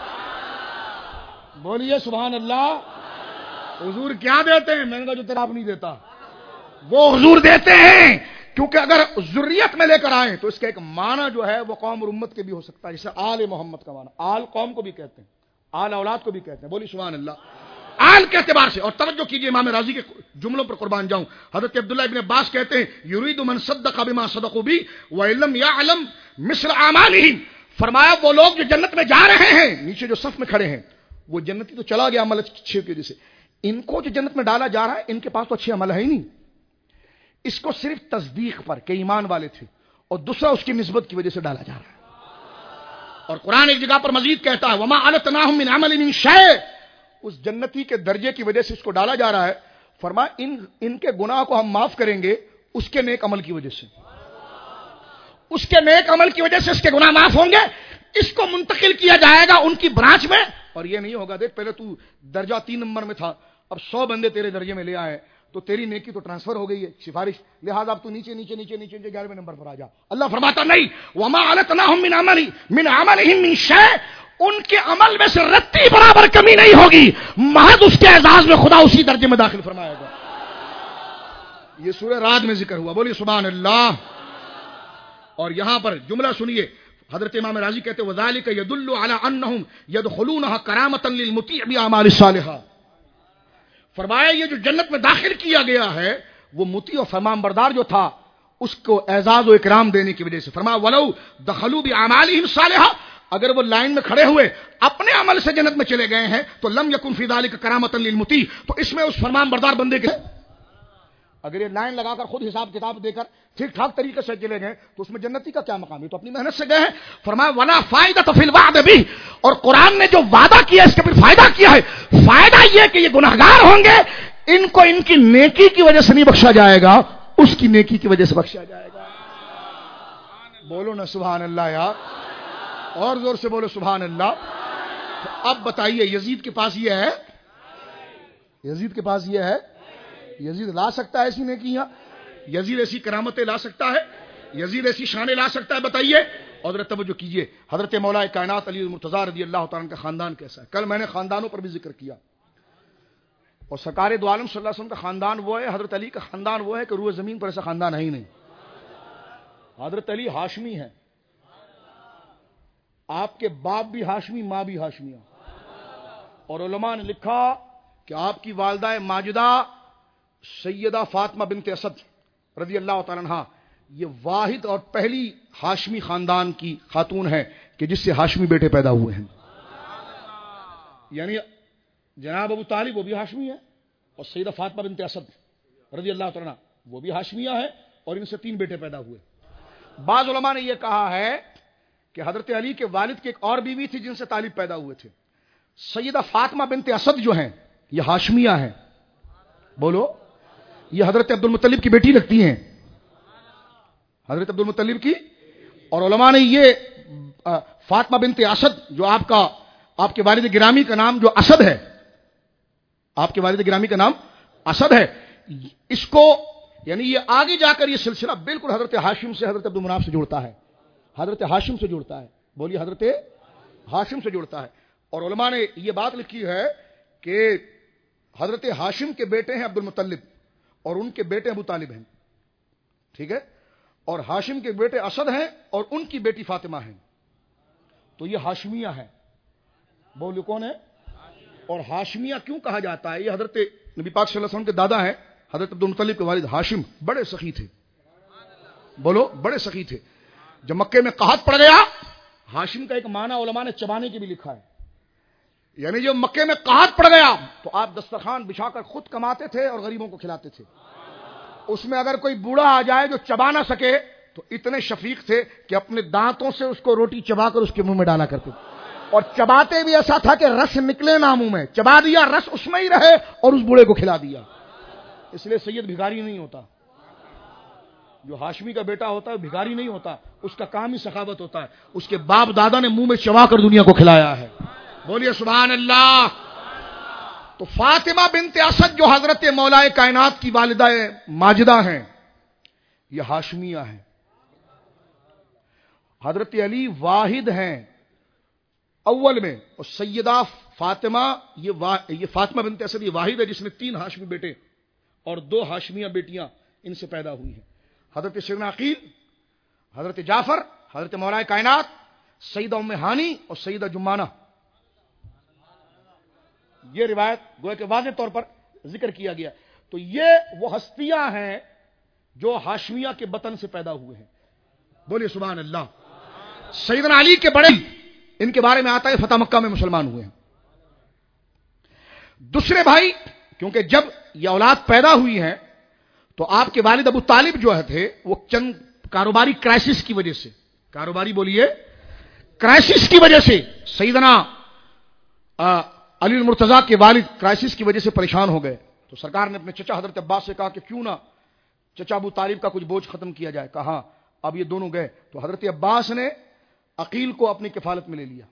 بولیے سبحان اللہ۔ حضور کیا دیتے ہیں؟ میں نے کہا جو تیرا آپ نہیں دیتا وہ حضور دیتے ہیں، کیونکہ اگر ذریت میں لے کر آئیں تو اس کا ایک معنی جو ہے وہ قوم اور امت کے بھی ہو سکتا ہے، جیسے آل محمد کا معنی، آل قوم کو بھی کہتے ہیں، آل اولاد کو بھی کہتے ہیں۔ بولی سبحان اللہ۔ آل کے اعتبار سے، اور توجہ کیجئے امام راضی کے جملوں پر قربان جاؤں، حضرت عبداللہ ابن عباس کہتے ہیں یرید من صدق بما صدقوا بی وَإِلَّمْ يَعْلَمْ مِثْلَ أَعْمَالِهِمْ، فرمایا وہ لوگ جو جنت میں جا رہے ہیں، نیچے جو صف میں کھڑے ہیں، وہ جنتی تو چلا گیا عمل اچھے کی وجہ سے، ان کو جو جنت میں ڈالا جا رہا ہے ان کے پاس تو اچھے عمل ہے ہی نہیں، اس کو صرف تصدیق پر کہ ایمان والے تھے، اور دوسرا اس کی نسبت کی وجہ سے ڈالا جا رہا ہے۔ اور قرآن ایک جگہ پر مزید کہتا ہے وَمَا عَلَتْنَاهُم مِّنْ عَمَلٍ مِّن شَيْءٍ، اس جنتی کے درجے کی وجہ سے اس کو ڈالا جا رہا ہے۔ فرمایا ان کے گناہ کو ہم معاف کریں گے اس کے نیک عمل کی وجہ سے، اس کے نیک عمل کی وجہ سے اس کے گناہ معاف ہوں گے، اس کو منتقل کیا جائے گا ان کی برانچ میں. اور یہ نہیں ہوگا دیکھ پہلے تو درجہ 3 نمبر میں تھا، اب 100 بندے تیرے درجے میں لے آئے تو تیری نیکی تو ٹرانسفر ہو گئی ہے، سفارش، لہذا اب تو نیچے نیچے نیچے نیچے 11ویں نمبر پر آ جا. اللہ فرماتا نہیں، وما علتناہم من عملہم من شیء، ان کے عمل میں سے رتی برابر کمی نہیں ہوگی، محض اس کے اعزاز میں خدا اسی درجے میں داخل فرمائے گا. یہ سورہ رعد میں ذکر ہوا، بولیے سبحان اللہ. اور یہاں پر جملہ سنیے، حضرت امام راضی کہتے ہیں وذالک یدل علی انہم یدخلونها کرامۃ للمطیع باعمال الصالحہ. فرمایا یہ جو جنت میں داخل کیا گیا ہے وہ مطیع و فرمان بردار جو تھا اس کو اعزاز و اکرام دینے کی وجہ سے. فرمایا ولو دخلوا باعمالهم الصالحہ، اگر وہ لائن میں کھڑے ہوئے اپنے عمل سے جنت میں چلے گئے ہیں تو لم یکن فی ذلک کرامۃ للمطیع، تو اس میں اس فرمان بردار بندے کے اگر یہ لائن لگا کر خود حساب کتاب دے کر ٹھیک ٹھاک طریقے سے چلے گئے تو اس میں جنتی کا کیا مقام ہے، تو اپنی محنت سے گئے ہیں. فرمایا ولا فائدہ فی الوعد بھی، اور قرآن نے جو وعدہ کیا اس کا پھر فائدہ کیا ہے، فائدہ یہ کہ یہ گناہگار ہوں گے، ان کو ان کی نیکی کی وجہ سے نہیں بخشا جائے گا، اس کی نیکی کی وجہ سے بخشا جائے گا. بولو نا سبحان اللہ یار، اور زور سے بولو سبحان اللہ. تو اب بتائیے یزید کے پاس یہ ہے، یزید کے پاس یہ ہے، یزید لا سکتا ہے ایسی نیکیاں، یزید ایسی کرامتیں لا سکتا ہے، یزید ایسی شانیں لا سکتا ہے؟ بتائیے. اور ذرا توجہ کیجیے، حضرت مولا کائنات علی المرتضیٰ رضی اللہ تعالیٰ کا خاندان کیسا ہے. کل میں نے خاندانوں پر بھی ذکر کیا، اور سرکار دو عالم صلی اللہ علیہ وسلم کا خاندان وہ ہے، حضرت علی کا خاندان وہ ہے کہ روئے زمین پر ایسا خاندان ہے ہی نہیں. حضرت علی ہاشمی ہیں، آپ کے باپ بھی ہاشمی، ماں بھی ہاشمیہ. اور علماء نے لکھا کہ آپ کی والدہ ماجدہ سیدہ فاطمہ بنت اسد رضی اللہ تعالیٰ عنہ یہ واحد اور پہلی ہاشمی خاندان کی خاتون ہے کہ جس سے ہاشمی بیٹے پیدا ہوئے ہیں. یعنی جناب ابو طالب وہ بھی ہاشمی ہے، اور سیدہ فاطمہ بنت اسد رضی اللہ تعالیٰ عنہ وہ بھی ہاشمیہ ہے، اور ان سے 3 بیٹے پیدا ہوئے. بعض علماء نے یہ کہا ہے کہ حضرت علی کے والد کی ایک اور بیوی تھی جن سے طالب پیدا ہوئے تھے. سیدہ فاطمہ بنت اسد جو ہیں یہ ہاشمیہ ہیں. بولو، یہ حضرت عبد المطلب کی بیٹی لگتی ہیں، حضرت عبد المطلب کی. اور علماء نے یہ فاطمہ بنت اسد جو آپ کے والد گرامی کا نام جو اسد ہے، آپ کے والد گرامی کا نام اسد ہے، اس کو یعنی یہ آگے جا کر یہ سلسلہ بالکل حضرت ہاشم سے، حضرت عبد المناف سے جڑتا ہے، حضرت ہاشم سے جڑتا ہے. بولیے حضرت ہاشم سے جڑتا ہے. اور علماء نے یہ بات لکھی ہے کہ حضرت ہاشم کے بیٹے ہیں عبد المطلب، اور ان کے بیٹے ابو طالب ہیں، ٹھیک ہے، اور ہاشم کے بیٹے اسد ہیں اور ان کی بیٹی فاطمہ ہیں. تو یہ ہاشمیہ ہے. بولو کون ہے؟ اور ہاشمیہ کیوں کہا جاتا ہے؟ یہ حضرت نبی پاک صلی اللہ علیہ وسلم کے دادا ہیں، حضرت عبد المطلب کے والد ہاشم بڑے سخی تھے. بولو، بڑے سخی تھے. جب مکے میں قحط پڑ گیا، ہاشم کا ایک معنی علماء نے چبانے کی بھی لکھا ہے، یعنی جب مکے میں قحط پڑ گیا تو آپ دسترخوان بچھا کر خود کماتے تھے اور غریبوں کو کھلاتے تھے. اس میں اگر کوئی بوڑھا آ جائے جو چبا نہ سکے تو اتنے شفیق تھے کہ اپنے دانتوں سے اس کو روٹی چبا کر اس کے منہ میں ڈالا کرتے تھے. اور چباتے بھی ایسا تھا کہ رس نکلے نہ منہ میں، چبا دیا رس اس میں ہی رہے اور اس بوڑھے کو کھلا دیا. اس لیے سید بھکاری نہیں ہوتا، جو ہاشمی کا بیٹا ہوتا ہے بھکاری نہیں ہوتا، اس کا کام ہی سخاوت ہوتا ہے. اس کے باپ دادا نے منہ میں چبا کر دنیا کو کھلایا ہے. بولیے سبحان اللہ. تو فاطمہ بنت اسد جو حضرت مولا کائنات کی والدہ ماجدہ ہیں یہ ہاشمیہ ہیں. حضرت علی واحد ہیں اول میں، اور سیدہ فاطمہ یہ فاطمہ بنت اسد یہ واحد ہے جس نے 3 ہاشمی بیٹے اور 2 ہاشمیہ بیٹیاں ان سے پیدا ہوئی ہیں. حضرت سیدنا عقیل، حضرت جعفر، حضرت مولا کائنات، سیدہ ام ہانی اور سیدہ جمانہ. یہ روایت گویا کہ واضح طور پر ذکر کیا گیا. تو یہ وہ ہستیاں ہیں جو ہاشمیہ کے بطن سے پیدا ہوئے ہیں. بولیے سبحان اللہ. سیدنا علی کے بڑے ان کے بارے میں آتا ہے فتح مکہ میں مسلمان ہوئے ہیں. دوسرے بھائی، کیونکہ جب یہ اولاد پیدا ہوئی ہیں تو آپ کے والد ابو طالب جو تھے وہ چند کاروباری کرائسس کی وجہ سے، کاروباری بولیے کرائسس کی وجہ سے سیدنا علی المرتضیٰ کے والد کرائسس کی وجہ سے پریشان ہو گئے. تو سرکار نے اپنے چچا حضرت عباس سے کہا کہ کیوں نہ چچا ابو طالب کا کچھ بوجھ ختم کیا جائے. کہا اب یہ دونوں گئے تو حضرت عباس نے عقیل کو اپنی کفالت میں لے لیا,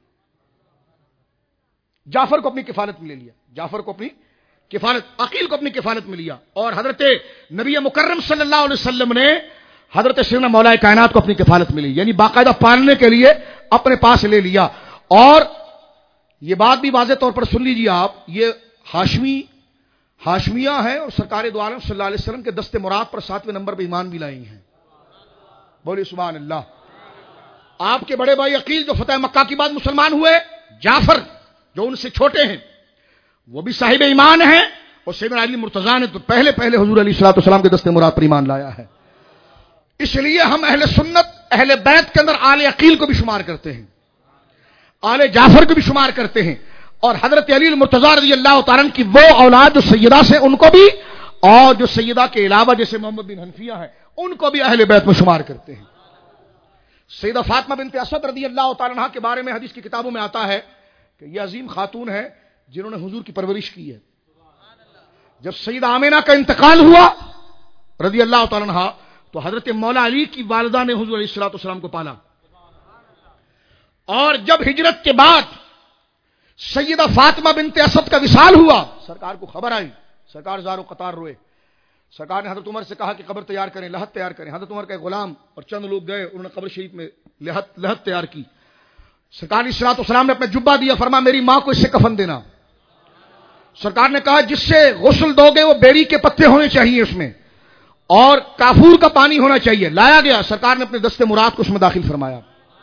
جعفر کو اپنی کفالت میں لے لیا, جعفر کو اپنی کفالت, عقیل کو اپنی کفالت میں لیا, اور حضرت نبی مکرم صلی اللہ علیہ وسلم نے حضرت سیدنا مولا کائنات کو اپنی کفالت میں لی, یعنی باقاعدہ پالنے کے لیے اپنے پاس لے لیا. اور یہ بات بھی واضح طور پر سن لیجیے آپ, یہ ہاشمیہ ہیں اور سرکار دو عالم صلی اللہ علیہ وسلم کے دست مراد پر 7ویں نمبر پہ ایمان بھی لائی ہیں. بولیے سبحان اللہ. آپ کے بڑے بھائی عقیل جو فتح مکہ کی بعد مسلمان ہوئے, جعفر جو ان سے چھوٹے ہیں وہ بھی صاحب ایمان ہیں, اور سیدنا علی مرتضیٰ نے تو پہلے حضور علیہ الصلوۃ والسلام کے دست مراد پر ایمان لایا ہے. اس لیے ہم اہل سنت اہل بیت کے اندر آل عقیل کو بھی شمار کرتے ہیں, آل جعفر کو بھی شمار کرتے ہیں, اور حضرت علی المرتضیٰ رضی اللہ تعالیٰ کی وہ اولاد جو سیدہ سے ان کو بھی, اور جو سیدہ کے علاوہ جیسے محمد بن حنفیہ ہیں ان کو بھی اہل بیت میں شمار کرتے ہیں. سیدہ فاطمہ بنت اسد رضی اللہ تعالیٰ عنہ کے بارے میں حدیث کی کتابوں میں آتا ہے کہ یہ عظیم خاتون ہے جنہوں نے حضور کی پرورش کی ہے. جب سیدہ آمینہ کا انتقال ہوا رضی اللہ تعالیٰ عنہ تو حضرت مولا علی کی والدہ نے حضور علیہ الصلوۃ والسلام کو پالا, اور جب ہجرت کے بعد سیدہ فاطمہ بنت اسد کا وصال ہوا, سرکار کو خبر آئی, سرکار زار و قطار روئے. سرکار نے حضرت عمر سے کہا کہ قبر تیار کریں, لحد تیار کریں. حضرت عمر کا ایک غلام اور چند لوگ گئے, انہوں نے قبر شریف میں لحد تیار کی. سرکار علیہ الصلوۃ والسلام نے اپنا جبہ دیا, فرمایا میری ماں کو اس سے کفن دینا. سرکار نے کہا جس سے غسل دو گے وہ بیری کے پتے ہونے چاہیے اس میں, اور کافور کا پانی ہونا چاہیے. لایا گیا, سرکار نے اپنے دست مراد کو اس میں داخل فرمایا.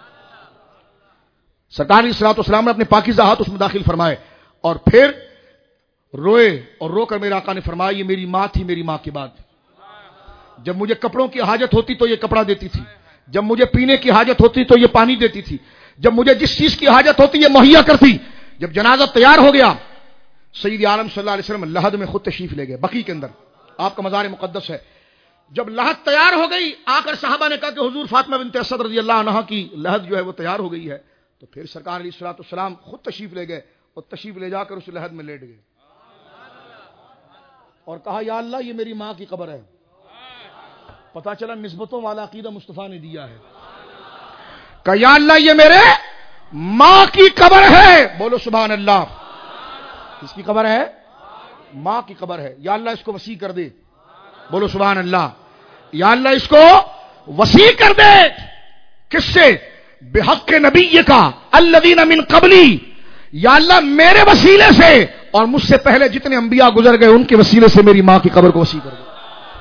سرکار علیہ الصلوۃ والسلام نے اپنے پاکیزہ ہاتھ اس میں داخل فرمائے, اور پھر روئے, اور رو کر میرے آقا نے فرمایا یہ میری ماں تھی, میری ماں کے بعد جب مجھے کپڑوں کی حاجت ہوتی تو یہ کپڑا دیتی تھی, جب مجھے پینے کی حاجت ہوتی تو یہ پانی دیتی تھی, جب مجھے جس چیز کی حاجت ہوتی یہ مہیا کرتی. جب جنازہ تیار ہو گیا سید عالم صلی اللہ علیہ وسلم لحد میں خود تشریف لے گئے, بقیع کے اندر آپ کا مزار مقدس ہے. جب لحد تیار ہو گئی, آ کر صحابہ نے کہا کہ حضور فاطمہ بنت اسد رضی اللہ عنہا کی لحد جو ہے وہ تیار ہو گئی ہے. تو پھر سرکار علیہ الصلوۃ والسلام خود تشریف لے گئے, اور تشریف لے جا کر اس لحد میں لیٹ گئے, اور کہا یا اللہ یہ میری ماں کی قبر ہے. پتا چلا نسبتوں والا عقیدہ مصطفیٰ نے دیا ہے. کہ یا اللہ یہ میرے ماں کی قبر ہے. بولو سبحان اللہ. کس کی قبر ہے؟ ماں کی قبر ہے. یا اللہ اس کو وسیع کر دے. بولو سبحان اللہ. یا اللہ اس کو وسیع کر دے. کس سے؟ بحق نبی کا الذین من قبلی. یا اللہ میرے وسیلے سے اور مجھ سے پہلے جتنے انبیاء گزر گئے ان کے وسیلے سے میری ماں کی قبر کو وسیع کر دے.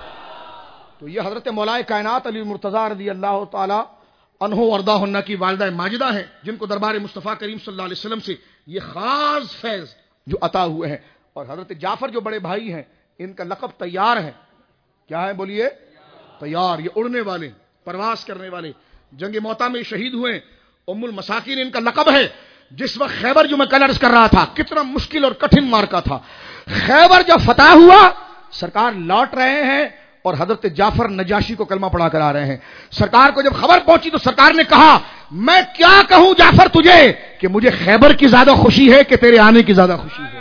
تو یہ حضرت مولا کائنات علی مرتضیٰ رضی اللہ تعالی عنہ وردہ عنہ کی والدہ ماجدہ ہیں, جن کو دربار مصطفیٰ کریم صلی اللہ علیہ وسلم سے یہ خاص فیض جو عطا ہوئے ہیں. اور حضرت جعفر جو بڑے بھائی ہیں ان کا لقب طیار ہے. کیا ہے بولیے؟ طیار. یہ اڑنے والے, پرواز کرنے والے. جنگ موتا میں شہید ہوئے. ام المساکین ان کا لقب ہے. جس وقت خیبر جو میں کل عرض کر رہا تھا کتنا مشکل اور کٹھن مارکا تھا, خیبر جب فتح ہوا سرکار لوٹ رہے ہیں اور حضرت جعفر نجاشی کو کلمہ پڑھا کر آ رہے ہیں. سرکار کو جب خبر پہنچی تو سرکار نے کہا میں کیا کہوں جعفر تجھے کہ مجھے خیبر کی زیادہ خوشی ہے کہ تیرے آنے کی زیادہ خوشی ہے.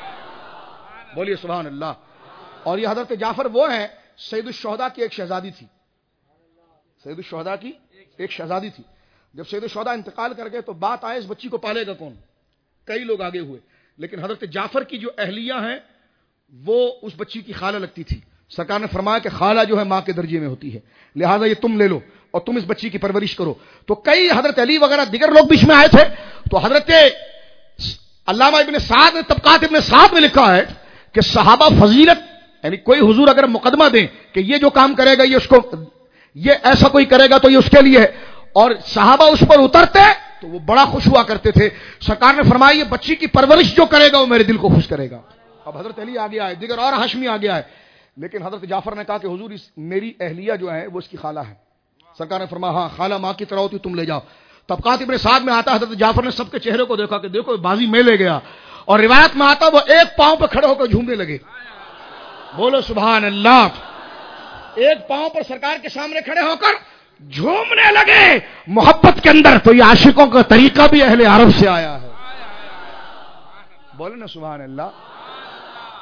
بولیے سبحان اللہ. اور یہ حضرت جعفر وہ ہیں, سید الشہداء کی ایک شہزادی تھی. سید الشہداء کی ایک شہزادی تھی. جب سید الشہداء انتقال کر گئے تو بات آئے اس بچی کو پالے گا کون. کئی لوگ آگے ہوئے, لیکن حضرت جعفر کی جو اہلیہ ہیں وہ اس بچی کی خالہ لگتی تھی. سرکار نے فرمایا کہ خالہ جو ہے ماں کے درجے میں ہوتی ہے, لہذا یہ تم لے لو اور تم اس بچی کی پرورش کرو. تو کئی حضرت علی وغیرہ دیگر لوگ بیچ میں آئے تھے. تو حضرت علامہ ابن سعد نے طبقات ابن سعد میں لکھا ہے کہ صحابہ فضیلت, یعنی کوئی حضور اگر مقدمہ دیں کہ یہ جو کام کرے گا یہ اس کو, یہ ایسا کوئی کرے گا تو یہ اس کے لیے ہے, اور صحابہ اس پر اترتے تو وہ بڑا خوش ہوا کرتے تھے. سرکار نے فرمایا یہ بچی کی پرورش جو کرے گا وہ میرے دل کو خوش کرے گا. اب حضرت علی آ گیا ہے, دیگر اور ہاشمی آ گیا ہے, لیکن حضرت جعفر نے کہا کہ حضور میری اہلیہ جو ہے وہ اس کی خالہ ہے. سرکار نے فرمایا ہاں خالہ ماں کی طرح ہوتی تم لے جاؤ. طبقات ابن سعد میں آتا حضرت جعفر نے سب کے چہرے کو دیکھا کہ دیکھو بازی میں لے گیا, اور روایت میں آتا وہ ایک پاؤں پہ کھڑے ہو کر جھومنے لگے. بولو سبحان اللہ. ایک پاؤں پر سرکار کے سامنے کھڑے ہو کر جھومنے لگے محبت کے اندر. تو یہ عاشقوں کا طریقہ بھی اہل عرب سے آیا ہے. بولو نا سبحان اللہ.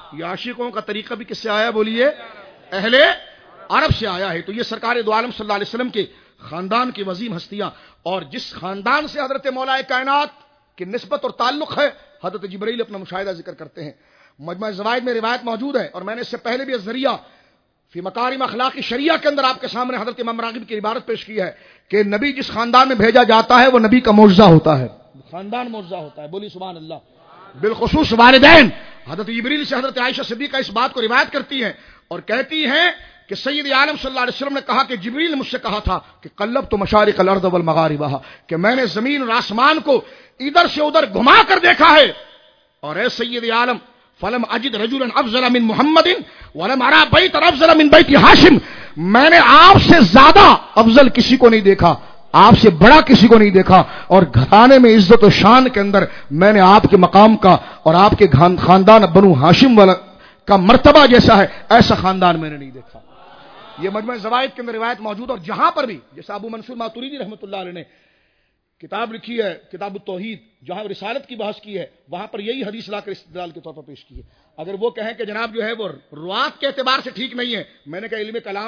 یہ عاشقوں کا طریقہ بھی کس سے آیا بولیے؟ اہل عرب سے آیا ہے. تو یہ سرکار دو عالم صلی اللہ علیہ وسلم کے خاندان کی وزیم ہستیاں، اور جس خاندان سے حضرت مولا کائنات کی نسبت اور تعلق ہے، حضرت جبرائیل اپنا مشاہدہ ذکر کرتے ہیں. مجمع زوائد میں روایت موجود ہے، اور میں نے اس سے پہلے بھی ذریعہ فی مکارم اخلاق شریعہ کے اندر آپ کے سامنے حضرت امام راغب کی عبارت پیش کی ہے کہ نبی جس خاندان میں بھیجا جاتا ہے وہ نبی کا معجزہ ہوتا ہے، خاندان معجزہ ہوتا ہے. بولی سبحان اللہ. بالخصوص والدین. حضرت جبریل سے حضرت عائشہ صدیقہ اس بات کو روایت کرتی ہیں اور کہتی ہیں کہ سید عالم صلی اللہ علیہ وسلم نے کہا کہ جبریل نے مجھ سے کہا تھا کہ قلب تو مشارق الارض والمغاربہ، کہ میں نے زمین اور آسمان کو ادھر سے ادھر گھما کر دیکھا ہے، اور اے سید عالم فلم اجد رجلا افضل من محمد ولم ارى بیت افضل من بیت ہاشم، میں نے آپ سے زیادہ افضل کسی کو نہیں دیکھا، آپ سے بڑا کسی کو نہیں دیکھا، اور گھرانے میں عزت و شان کے اندر میں نے آپ کے مقام کا اور آپ کے خاندان بنو ہاشم والا کا مرتبہ جیسا ہے ایسا خاندان میں نے نہیں دیکھا. یہ مجمع زوائد کے اندر روایت موجود. اور جہاں پر بھی جیسا ابو منصور ماتوریدی رحمۃ اللہ علیہ نے کتاب لکھی ہے کتاب التوحید، جہاں رسالت کی بحث کی ہے، وہاں پر یہی حدیث لا کر استدلال کے طور پر پیش کی ہے. اگر وہ کہیں کہ جناب جو ہے وہ روات کے اعتبار سے ٹھیک نہیں ہے، میں نے کہا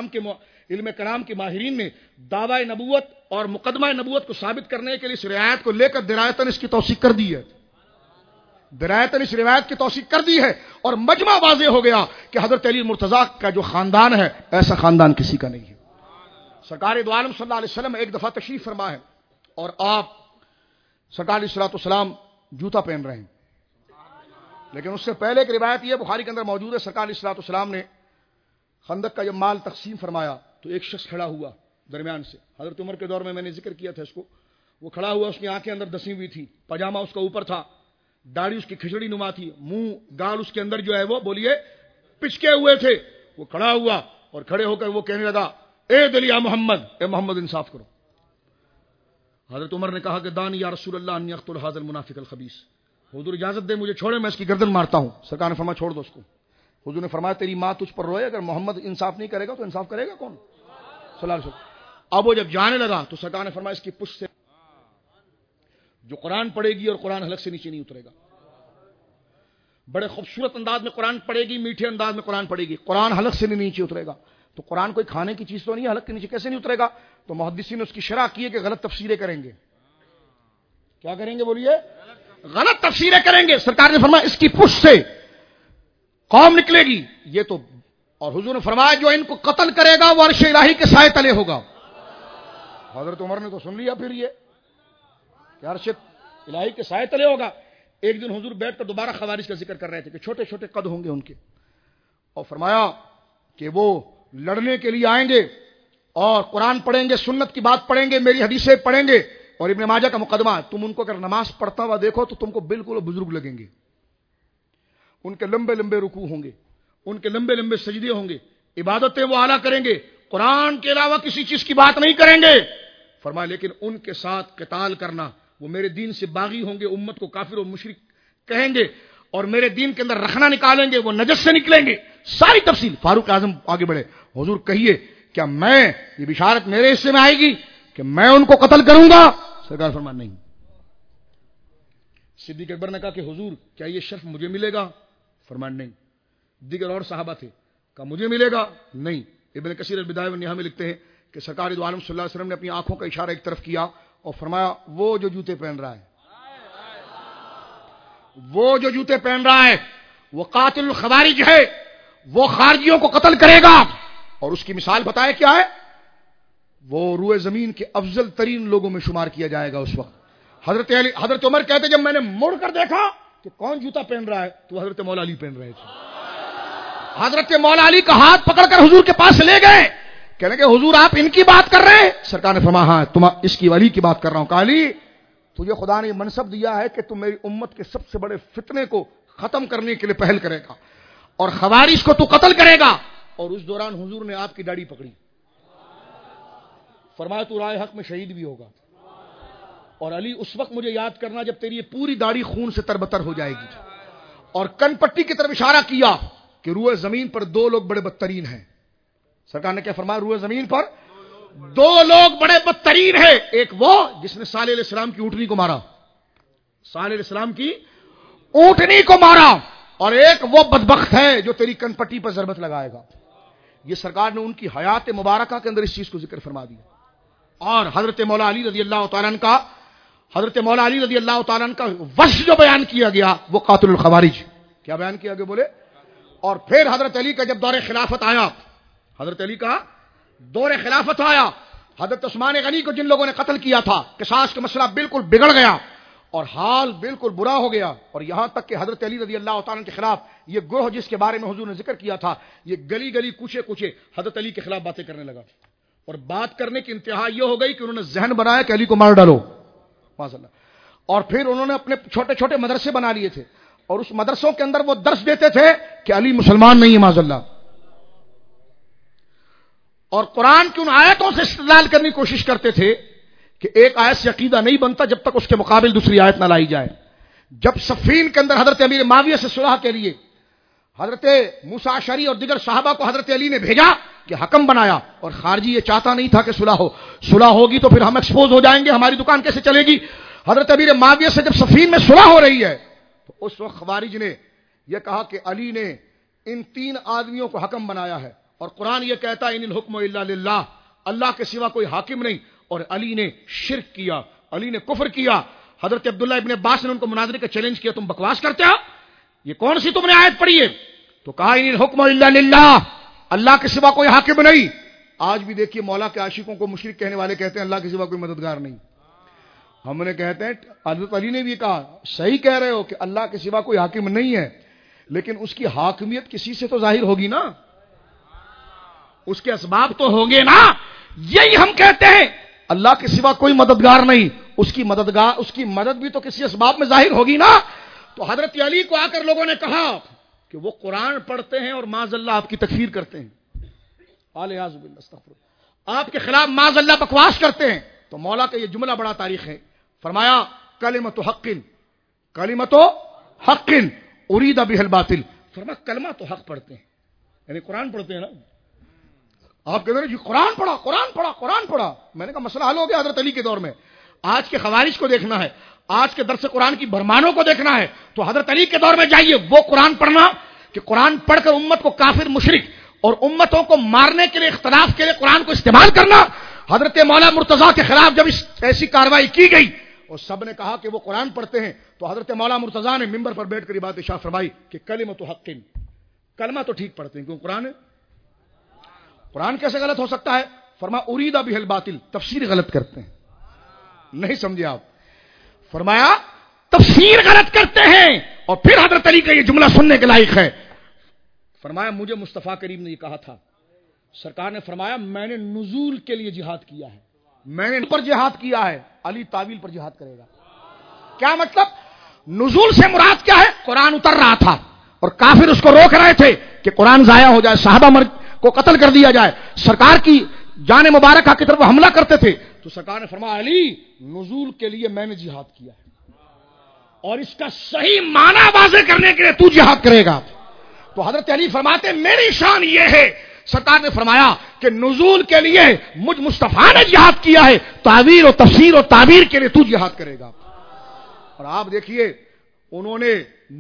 علم کلام کے ماہرین نے دعوی نبوت اور مقدمہ نبوت کو ثابت کرنے کے لیے اس روایت کو لے کر درایتاً اس کی توثیق کر دی ہے، درایتاً اس روایت کی توثیق کر دی ہے، اور مجمع واضح ہو گیا کہ حضرت علی مرتضیٰ کا جو خاندان ہے ایسا خاندان کسی کا نہیں ہے. سرکار دو عالم صلی اللہ علیہ وسلم ایک دفعہ تشریف فرما ہے، اور آپ سرکار علیہ الصلوۃ والسلام جوتا پہن رہے ہیں، لیکن اس سے پہلے ایک روایت یہ بخاری کے اندر موجود ہے، سرکار علیہ الصلوۃ والسلام نے خندق کا جب مال تقسیم فرمایا تو ایک شخص کھڑا ہوا درمیان سے. حضرت عمر کے دور میں نے ذکر کیا تھا اس کو. وہ کھڑا ہوا، اس کی آنکھیں اندر دسی ہوئی تھی، پاجامہ اس کا اوپر تھا، داڑھی اس کی کھچڑی نما تھی، منہ گال اس کے اندر جو ہے وہ بولیے پچکے ہوئے تھے. وہ کھڑا ہوا اور کھڑے ہو کر وہ کہنے لگا اے دلیا محمد، اے محمد انصاف کرو. حضرت عمر نے کہا کہ دانی یا رسول اللہ انی اقتل ھذا المنافق الخبیث، حضور اجازت دے مجھے چھوڑے، میں اس کی گردن مارتا ہوں. سرکار نے فرمایا چھوڑ دو اس کو. حضور نے فرمایا تیری ماں تجھ پر روئے، اگر محمد انصاف نہیں کرے گا تو انصاف کرے گا کون؟ صلی اللہ علیہ وسلم. اب وہ جب جانے لگا تو سرکار نے فرمایا اس کی پشت سے جو قرآن پڑھے گی اور قرآن حلق سے نیچے نہیں اترے گا. بڑے خوبصورت انداز میں قرآن پڑھے گی، میٹھے انداز میں قرآن پڑھے گی، قرآن حلق سے نہیں نیچے اترے گا. تو قرآن کوئی کھانے کی چیز تو نہیں ہے، حلق کے نیچے کیسے نہیں اترے گا؟ تو محدثین نے اس کی شرح کی ہے کہ غلط تفسیریں کریں گے. کیا کریں گے بولیے؟ غلط تفسیریں کریں گے. سرکار نے فرمایا اس کی پشت سے قوم نکلے گی. یہ تو اور حضور نے فرمایا جو ان کو قتل کرے گا وہ عرش الہی کے سائے تلے ہوگا. حضرت عمر نے تو سن لیا پھر یہ کہ عرش الہی کے سائے تلے ہوگا. ایک دن حضور بیٹھ کر دوبارہ خوارج کا ذکر کر رہے تھے کہ چھوٹے چھوٹے قد ہوں گے ان کے، اور فرمایا کہ وہ لڑنے کے لیے آئیں گے اور قرآن پڑھیں گے، سنت کی بات پڑھیں گے، میری حدیثیں پڑھیں گے. اور ابن ماجہ کا مقدمہ ہے، تم ان کو اگر نماز پڑھتا ہوا دیکھو تو تم کو بالکل بزرگ لگیں گے. ان کے لمبے لمبے رکوع ہوں گے، ان کے لمبے لمبے سجدے ہوں گے، عبادتیں وہ اعلیٰ کریں گے، قرآن کے علاوہ کسی چیز کی بات نہیں کریں گے. فرمایا لیکن ان کے ساتھ قتال کرنا، وہ میرے دین سے باغی ہوں گے، امت کو کافر و مشرک کہیں گے، اور میرے دین کے اندر رخنا نکالیں گے، وہ نجس سے نکلیں گے. ساری تفصیل. فاروق اعظم آگے بڑھے، حضور کہیے کیا میں یہ بشارت میرے حصے میں آئے گی کہ میں ان کو قتل کروں گا؟ سرکار فرمایا نہیں. صدیق اکبر نے کہا کہ حضور کیا یہ شرف مجھے ملے گا؟ فرمایا نہیں. دیگر اور صحابہ تھے، کہا مجھے ملے گا؟ نہیں. ابن کثیر البدایہ والنہایہ میں لکھتے ہیں کہ سرکار دو عالم صلی اللہ علیہ وسلم نے اپنی آنکھوں کا اشارہ ایک طرف کیا اور فرمایا وہ جو جوتے پہن رہا ہے، وہ جو جوتے پہن رہا ہے وہ قاتل الخوارج ہے، وہ خارجیوں کو قتل کرے گا. اور اس کی مثال بتائے کیا ہے؟ وہ روئے زمین کے افضل ترین لوگوں میں شمار کیا جائے گا اس وقت. حضرت عمر کہتے جب میں نے مڑ کر دیکھا کہ کون جوتا پہن رہا ہے تو حضرت مولا علی پہن رہے تھے. حضرت مولا علی کا ہاتھ پکڑ کر حضور کے پاس لے گئے، کہنے کہ حضور آپ ان کی بات کر رہے ہیں؟ سرکار نے فرمایا ہاں تم اس کی علی کی بات کر رہا ہوں. کہا علی تجھے خدا نے یہ منصب دیا ہے کہ تم میری امت کے سب سے بڑے فتنے کو ختم کرنے کے لیے پہل کرے گا، اور خوارج کو تو قتل کرے گا. اور اس دوران حضور نے آپ کی داڑھی پکڑی، فرمایا تو رائے حق میں شہید بھی ہوگا. اور علی اس وقت مجھے یاد کرنا جب تیری یہ پوری داڑھی خون سے تربتر ہو جائے گی. اور کن پٹی کی طرف اشارہ کیا کہ روئے زمین پر دو لوگ بڑے بدترین ہیں. سرکار نے کیا فرمایا؟ روئے زمین پر دو لوگ بڑے بدترین ہیں. ایک وہ جس نے صالح علیہ السلام کی اونٹنی کو مارا، صالح علیہ السلام کی اونٹنی کو مارا، اور ایک وہ بدبخت ہے جو تیری کن پٹی پر ضربت لگائے گا. یہ سرکار نے ان کی حیات مبارکہ کے اندر اس چیز کو ذکر فرما دیا. اور حضرت مولا علی رضی اللہ تعالیٰ عنہ کا وصف جو بیان کیا گیا وہ قاتل الخوارج. کیا بیان کیا گیا بولے؟ اور پھر حضرت علی کا جب دور خلافت آیا، حضرت عثمان غنی کو جن لوگوں نے قتل کیا تھا، قصاص کا مسئلہ بالکل بگڑ گیا اور حال بالکل برا ہو گیا. اور یہاں تک کہ حضرت علی رضی اللہ تعالیٰ کے خلاف یہ گروہ جس کے بارے میں حضور نے ذکر کیا تھا، یہ گلی گلی کوچے کوچے حضرت علی کے خلاف باتیں کرنے لگا. اور بات کرنے کی انتہا یہ ہو گئی کہ انہوں نے ذہن بنایا کہ علی کو مار ڈالو. اور پھر انہوں نے اپنے چھوٹے چھوٹے مدرسے بنا لیے تھے اور اس مدرسوں کے اندر وہ درس دیتے تھے کہ علی مسلمان نہیں ہے معاذ اللہ. اور قرآن کی ان آیتوں سے استدلال کرنے کی کوشش کرتے تھے کہ ایک آیت سے عقیدہ نہیں بنتا جب تک اس کے مقابل دوسری آیت نہ لائی جائے. جب صفین کے اندر حضرت امیر معاویہ سے صلح کے لیے حضرت موسیٰ اشعری اور دیگر صحابہ کو حضرت علی نے بھیجا کہ حکم بنایا، اور خارجی یہ چاہتا نہیں تھا کہ صلح ہوگی تو پھر ہم ایکسپوز ہو جائیں گے، ہماری دکان کیسے چلے گی. حضرت امیر معاویہ سے جب صفین میں صلح ہو رہی ہے تو اس وقت خوارج نے یہ کہا کہ علی نے ان 3 آدمیوں کو حکم بنایا ہے، اور قرآن یہ کہتا ہے ان الحکم الا للہ، اللہ کے سوا کوئی حاکم نہیں. اور علی نے شرک کیا، علی نے کفر کیا. حضرت عبداللہ ابن عباس نے ان کو مناظرے کا چیلنج کیا، تم بکواس کرتے ہو، یہ کون سی تم نے آیت پڑھی ہے؟ تو کہا ان الحکم الا للہ، اللہ کے سوا کوئی حاکم نہیں. آج بھی دیکھیے مولا کے عاشقوں کو مشرک کہنے والے کہتے ہیں اللہ کے سوا کوئی مددگار نہیں. ہم نے کہتے ہیں حضرت علی نے بھی کہا صحیح کہہ رہے ہو کہ اللہ کے سوا کوئی حاکم نہیں ہے، لیکن اس کی حاکمیت کسی سے تو ظاہر ہوگی نا، اس کے اسباب تو ہوں گے نا. یہی ہم کہتے ہیں اللہ کے سوا کوئی مددگار نہیں، اس کی مدد بھی تو کسی اسباب میں ظاہر ہوگی نا. تو حضرت علی کو آ کر لوگوں نے کہا کہ وہ قرآن پڑھتے ہیں اور معاذ اللہ آپ کی تکفیر کرتے ہیں، آپ کے خلاف معاذ اللہ بکواس کرتے ہیں. تو مولا کا یہ جملہ بڑا تاریخ ہے. فرمایا کلمۃ حق ارید بہ الباطل. فرمایا کلمہ تو حق پڑھتے ہیں، یعنی قرآن پڑھتے ہیں نا. آپ کہتے ہیں جی قرآن پڑھا. میں نے کہا مسئلہ حل ہو گیا حضرت علی کے دور میں. آج کے خوارج کو دیکھنا ہے، آج کے درس قرآن کی برمانوں کو دیکھنا ہے تو حضرت علی کے دور میں جائیے. وہ قرآن پڑھنا کہ قرآن پڑھ کر امت کو کافر مشرک اور امتوں کو مارنے کے لیے اختلاف کے لیے قرآن کو استعمال کرنا. حضرت مولا مرتضیٰ کے خلاف جب ایسی کاروائی کی گئی اور سب نے کہا کہ وہ قرآن پڑھتے ہیں تو حضرت مولا مرتضیٰ نے ممبر پر بیٹھ کر یہ بات ارشاد فرمائی کہ کلمۃ حق، کلمہ تو ٹھیک پڑھتے ہیں کیوں قرآن کیسے غلط ہو سکتا ہے؟ فرمایا ارید بہ الباطل، تفسیر غلط کرتے ہیں. نہیں سمجھے آپ؟ فرمایا تفسیر غلط کرتے ہیں. اور پھر حضرت علی کا یہ جملہ سننے کے لائق ہے. فرمایا مجھے مصطفیٰ کریم نے یہ کہا تھا، سرکار نے فرمایا میں نے نزول کے لیے جہاد کیا ہے، میں نے پر جہاد کیا ہے، علی تعویل پر جہاد کرے گا. کیا مطلب؟ نزول سے مراد کیا ہے؟ قرآن اتر رہا تھا اور کافر اس کو روک رہے تھے کہ قرآن ضائع ہو جائے، صحابہ کو قتل کر دیا جائے، سرکار کی جان مبارکہ کی طرف حملہ کرتے تھے. تو سرکار نے فرمایا علی نزول کے لیے میں نے جہاد کیا ہے اور اس کا صحیح معنی واضح کرنے کے لیے تو جہاد کرے گا. تو حضرت علی فرماتے میری شان یہ ہے، سرکار نے فرمایا کہ نزول کے لیے مجھ مصطفیٰ نے جہاد کیا ہے، تعویل و تفسیر و تعبیر کے لیے تو جہاد کرے گا. اور آپ دیکھیے انہوں نے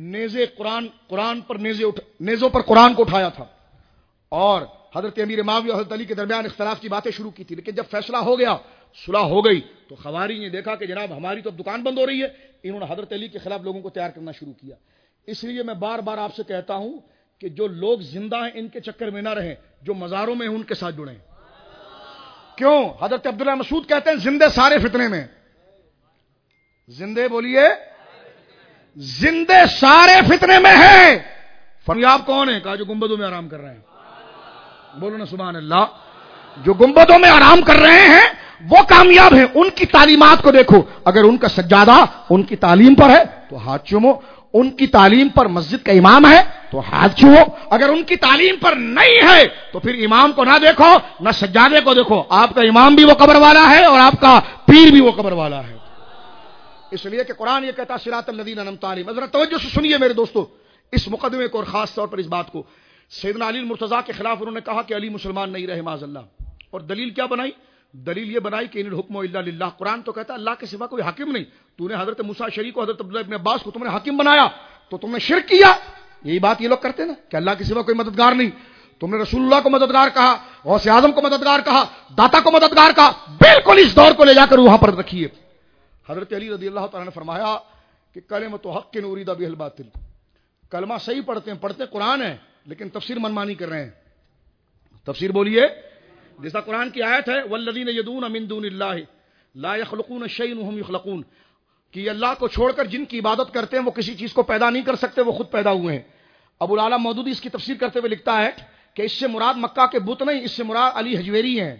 نیزوں پر قرآن کو اٹھایا تھا اور حضرت امیر معاویہ اور حضرت علی کے درمیان اختلاف کی باتیں شروع کی تھی. لیکن جب فیصلہ ہو گیا، صلح ہو گئی، تو خوارج نے دیکھا کہ جناب ہماری تو اب دکان بند ہو رہی ہے. انہوں نے حضرت علی کے خلاف لوگوں کو تیار کرنا شروع کیا. اس لیے میں بار بار آپ سے کہتا ہوں کہ جو لوگ زندہ ہیں ان کے چکر میں نہ رہیں، جو مزاروں میں ہیں ان کے ساتھ جڑیں. کیوں؟ حضرت عبداللہ مسعود کہتے ہیں زندے سارے فتنے میں. زندے بولیے، زندے سارے فتنے میں ہیں. فریاب کون ہے؟ کہا جو گنبدوں میں آرام کر رہے ہیں. بولو نا سبحان اللہ. جو گنبدوں میں آرام کر رہے ہیں وہ کامیاب ہیں. ان کی تعلیمات کو دیکھو، اگر ان کا سجادہ ان کی تعلیم پر ہے تو ہاتھ چومو، ان کی تعلیم پر مسجد کا امام ہے تو ہاتھ چھوؤ. اگر ان کی تعلیم پر نہیں ہے تو پھر امام کو نہ دیکھو نہ سجادے کو دیکھو. آپ کا امام بھی وہ قبر والا ہے اور آپ کا پیر بھی وہ قبر والا ہے. اس لیے کہ قرآن یہ کہتا صراط الذین انعمت علیہم. ذرا توجہ سے سنیے میرے دوستو اس مقدمے کو اور خاص طور پر اس بات کو. سیدنا علی مرتضیٰ کے خلاف انہوں نے کہا کہ علی مسلمان نہیں رہے معاذ اللہ. اور دلیل کیا بنائی؟ دلیل یہ بنائی کہ ان الحکم الا للہ. قرآن تو کہتا ہے اللہ کے سوا کوئی حاکم نہیں. تو نے حضرت موسیٰ اشعری کو، حضرت عبداللہ ابن عباس کو تم نے حاکم بنایا تو تم نے شرک کیا. یہی بات یہ لوگ کرتے نا کہ اللہ کے سوا کوئی مددگار نہیں. تم نے رسول اللہ کو مددگار کہا, غوث اعظم کو مددگار کہا, داتا کو مددگار کہا. بالکل اس دور کو لے جا کر وہاں پر رکھیے. حضرت علی رضی اللہ تعالیٰ نے فرمایا کہ کلمۃ حق ارید بہ الباطل. کلمہ صحیح پڑھتے قرآن ہے, لیکن تفسیر منمانی کر رہے ہیں. تفسیر بولیے. جیسا قرآن کی آیت ہے والذین یدعون من دون اللہ لا یخلقون شیئا وهم یخلقون, کہ اللہ کو چھوڑ کر جن کی عبادت کرتے ہیں وہ کسی چیز کو پیدا نہیں کر سکتے, وہ خود پیدا ہوئے ہیں. ابو العالیٰ مودودی اس کی تفسیر کرتے ہوئے لکھتا ہے کہ اس سے مراد مکہ کے بت نہیں, اس سے مراد علی حجویری ہیں.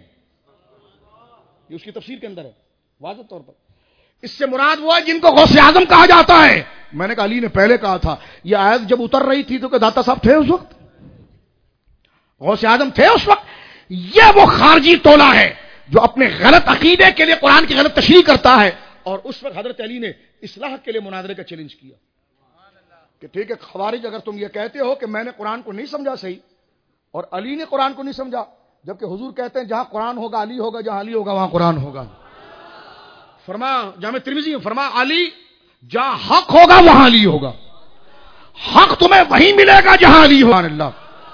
یہ اس کی تفسیر کے اندر ہے واضح طور پر. اس سے مراد وہ ہے جن کو غوث اعظم کہا جاتا ہے. میں نے کہا علی نے پہلے کہا تھا. یہ آیت جب اتر رہی تھی تو کہ داتا صاحب تھے اس وقت, غوث اعظم تھے اس وقت. یہ وہ خارجی ٹولہ ہے جو اپنے غلط عقیدے کے لیے قرآن کی غلط تشریح کرتا ہے. اور اس وقت حضرت علی نے اصلاح کے لیے مناظرے کا چیلنج کیا کہ ٹھیک ہے خوارج, اگر تم یہ کہتے ہو کہ میں نے قرآن کو نہیں سمجھا صحیح اور علی نے قرآن کو نہیں سمجھا, جبکہ حضور کہتے ہیں جہاں قرآن ہوگا علی ہوگا, جہاں علی ہوگا وہاں قرآن ہوگا. فرما جامع ترمذی فرما علی جہاں حق ہوگا وہاں علی ہوگا. حق تمہیں وہیں ملے گا جہاں علی ہوگا. اللہ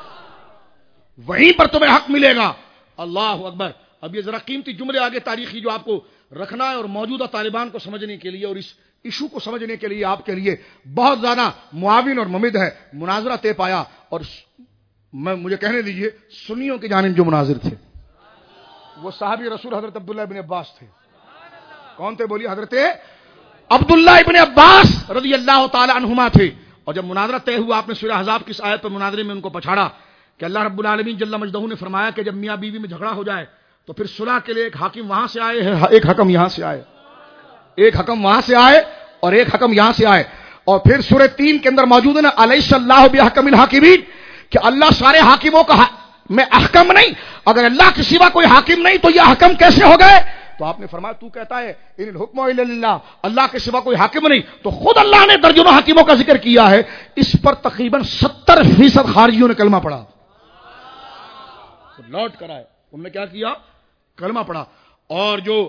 وہیں پر تمہیں حق ملے گا. اللہ اکبر. اب یہ ذرا قیمتی جملے آگے تاریخی جو آپ کو رکھنا ہے اور موجودہ طالبان کو سمجھنے کے لیے اور اس ایشو کو سمجھنے کے لیے آپ کے لیے بہت زیادہ معاون اور ممد ہے. مناظرہ طے پایا اور مجھے کہنے دیجئے سنیوں کی جانب جو مناظر تھے وہ صحابی رسول حضرت عبداللہ ابن عباس تھے. کون تھے بولیے؟ حضرت عبداللہ ابن عباس رضی اللہ تعالی عنہما تھے. اور جب مناظرہ طے ہوا آپ نے سورہ احزاب کی آیت پر مناظرے میں ان کو پچھاڑا کہ اللہ رب العالمین جل مجدہ نے فرمایا کہ جب میاں بیوی میں جھگڑا ہو جائے تو پھر صلح کے لیے ایک حاکم وہاں سے آئے, ایک حکم یہاں سے آئے, ایک حکم وہاں سے آئے اور ایک حکم یہاں سے آئے. اور پھر سورہ 3 کے اندر موجود ہے نا الیس اللہ بحکم الحاکمین, کہ اللہ سارے حاکموں کا میں احکم نہیں, اگر اللہ کے سوا کوئی حاکم نہیں تو یہ حکم کیسے ہو گئے؟ تو آپ نے فرمایا تو کہتا ہے ان الحکم الا للہ, اللہ کے سوا کوئی حاکم نہیں, تو خود اللہ نے درجنوں حکیموں کا ذکر کیا ہے. اس پر تقریباً 70% خارجیوں نے کلمہ پڑھا. لوٹ کر آئے, انہوں نے کیا کیا؟ کلمہ پڑھا. اور جو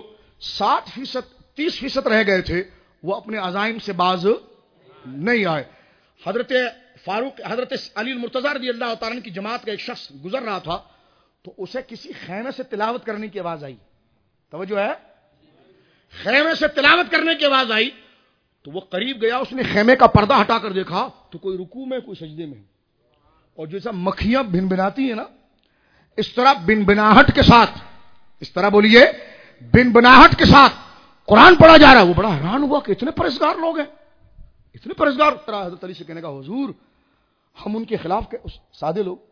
30% رہ گئے تھے وہ اپنے عزائم سے باز نہیں آئے. حضرت علی المرتضیٰ رضی اللہ تعالیٰ کی جماعت کا ایک شخص گزر رہا تھا تو اسے کسی خیمے سے تلاوت کرنے کی آواز آئی. توجہ ہے, خیمے سے تلاوت کرنے کی آواز آئی تو وہ قریب گیا, اس نے خیمے کا پردہ ہٹا کر دیکھا تو کوئی رکوع میں کوئی سجدے میں. اور جیسا مکھیاں بن بناتی ہیں نا اس طرح بن بناہٹ کے ساتھ, اس طرح بولیے بن بناہٹ کے ساتھ قرآن پڑھا جا رہا ہے. وہ بڑا حیران ہوا کہ اتنے پرہیزگار لوگ ہیں, اتنے پرہیزگار. حضرت علی سے کہنے کا حضور ہم ان کے خلاف کے سادے لوگ.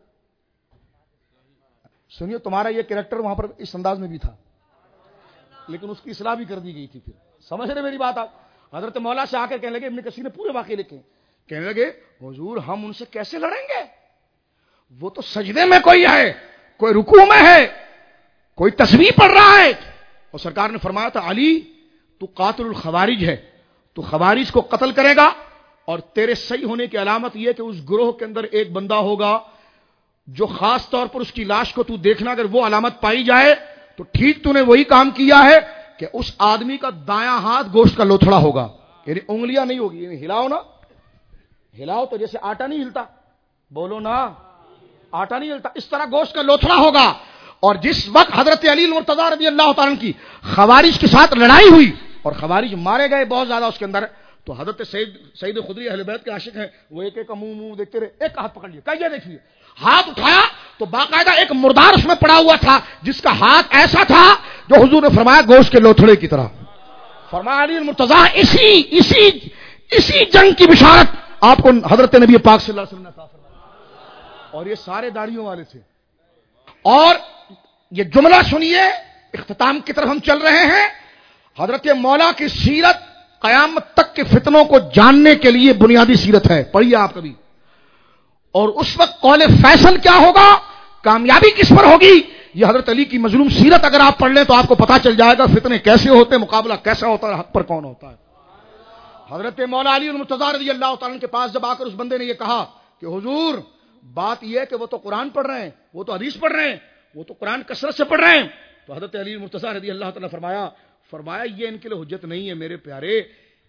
سنیے تمہارا یہ کریکٹر وہاں پر اس انداز میں بھی تھا لیکن اس کی اصلاح بھی کر دی گئی تھی. پھر سمجھ رہے میری بات آپ؟ حضرت مولا سے آ کر کہنے لگے, ابن کثیر نے پورے واقعے لکھے, کہنے لگے حضور ہم ان سے کیسے لڑیں گے, وہ تو سجدے میں کوئی ہے, کوئی رکوع میں ہے, کوئی تسبیح پڑھ رہا ہے. اور سرکار نے فرمایا تھا علی تو قاتل الخوارج ہے, تو خوارج کو قتل کرے گا اور تیرے صحیح ہونے کی علامت یہ کہ اس گروہ کے اندر ایک بندہ ہوگا جو خاص طور پر اس کی لاش کو تو دیکھنا, اگر وہ علامت پائی جائے تو ٹھیک تو نے وہی کام کیا ہے کہ اس آدمی کا دایاں ہاتھ گوشت کا لوتھڑا ہوگا, یعنی انگلیاں نہیں ہوگی, یعنی ہلاؤ نا, ہلاؤ تو جیسے آٹا نہیں ہلتا, بولو نا آٹا نہیں ہلتا, اس طرح گوشت کا لوتھڑا ہوگا. اور جس وقت حضرت علی المرتضیٰ رضی اللہ تعالیٰ کی خوارج کے ساتھ لڑائی ہوئی اور خوارج مارے گئے بہت زیادہ اس کے اندر, تو حضرت سعید خدری اہل بیت کے عاشق ہیں, وہ ایک ایک منہ دیکھتے رہے, ایک ہاتھ پکڑ لیا, کہیے دیکھیے, ہاتھ اٹھایا تو باقاعدہ ایک مردار اس میں پڑا ہوا تھا جس کا ہاتھ ایسا تھا جو حضور نے فرمایا گوشت کے لوتھڑے کی طرح. فرمایا علی المرتضیٰ اسی جنگ کی بشارت آپ کو حضرت نبی پاک صلی اللہ علیہ وسلم نے عطا فرمائی. اور یہ سارے داڑھیوں والے تھے. اور یہ جملہ سنیے, اختتام کی طرف ہم چل رہے ہیں. حضرت مولا کی سیرت قیامت تک کے فتنوں کو جاننے کے لیے بنیادی سیرت ہے, پڑھیے آپ کبھی. اور اس وقت قول فیصل کیا ہوگا, کامیابی کس پر ہوگی, یہ حضرت علی کی مظلوم سیرت اگر آپ پڑھ لیں تو آپ کو پتا چل جائے گا فتنے کیسے ہوتے ہیں, مقابلہ کیسا ہوتا ہے, حق پر کون ہوتا ہے. حضرت مولا علی المرتضیٰ رضی اللہ تعالیٰ کے پاس جب آ کر اس بندے نے یہ کہا کہ حضور بات یہ ہے کہ وہ تو قرآن پڑھ رہے ہیں, وہ تو حدیث پڑھ رہے ہیں, وہ تو قرآن کثرت سے پڑھ رہے ہیں, تو حضرت علی المرتضیٰ رضی اللہ تعالیٰ فرمایا یہ ان کے لیے حجت نہیں ہے میرے پیارے,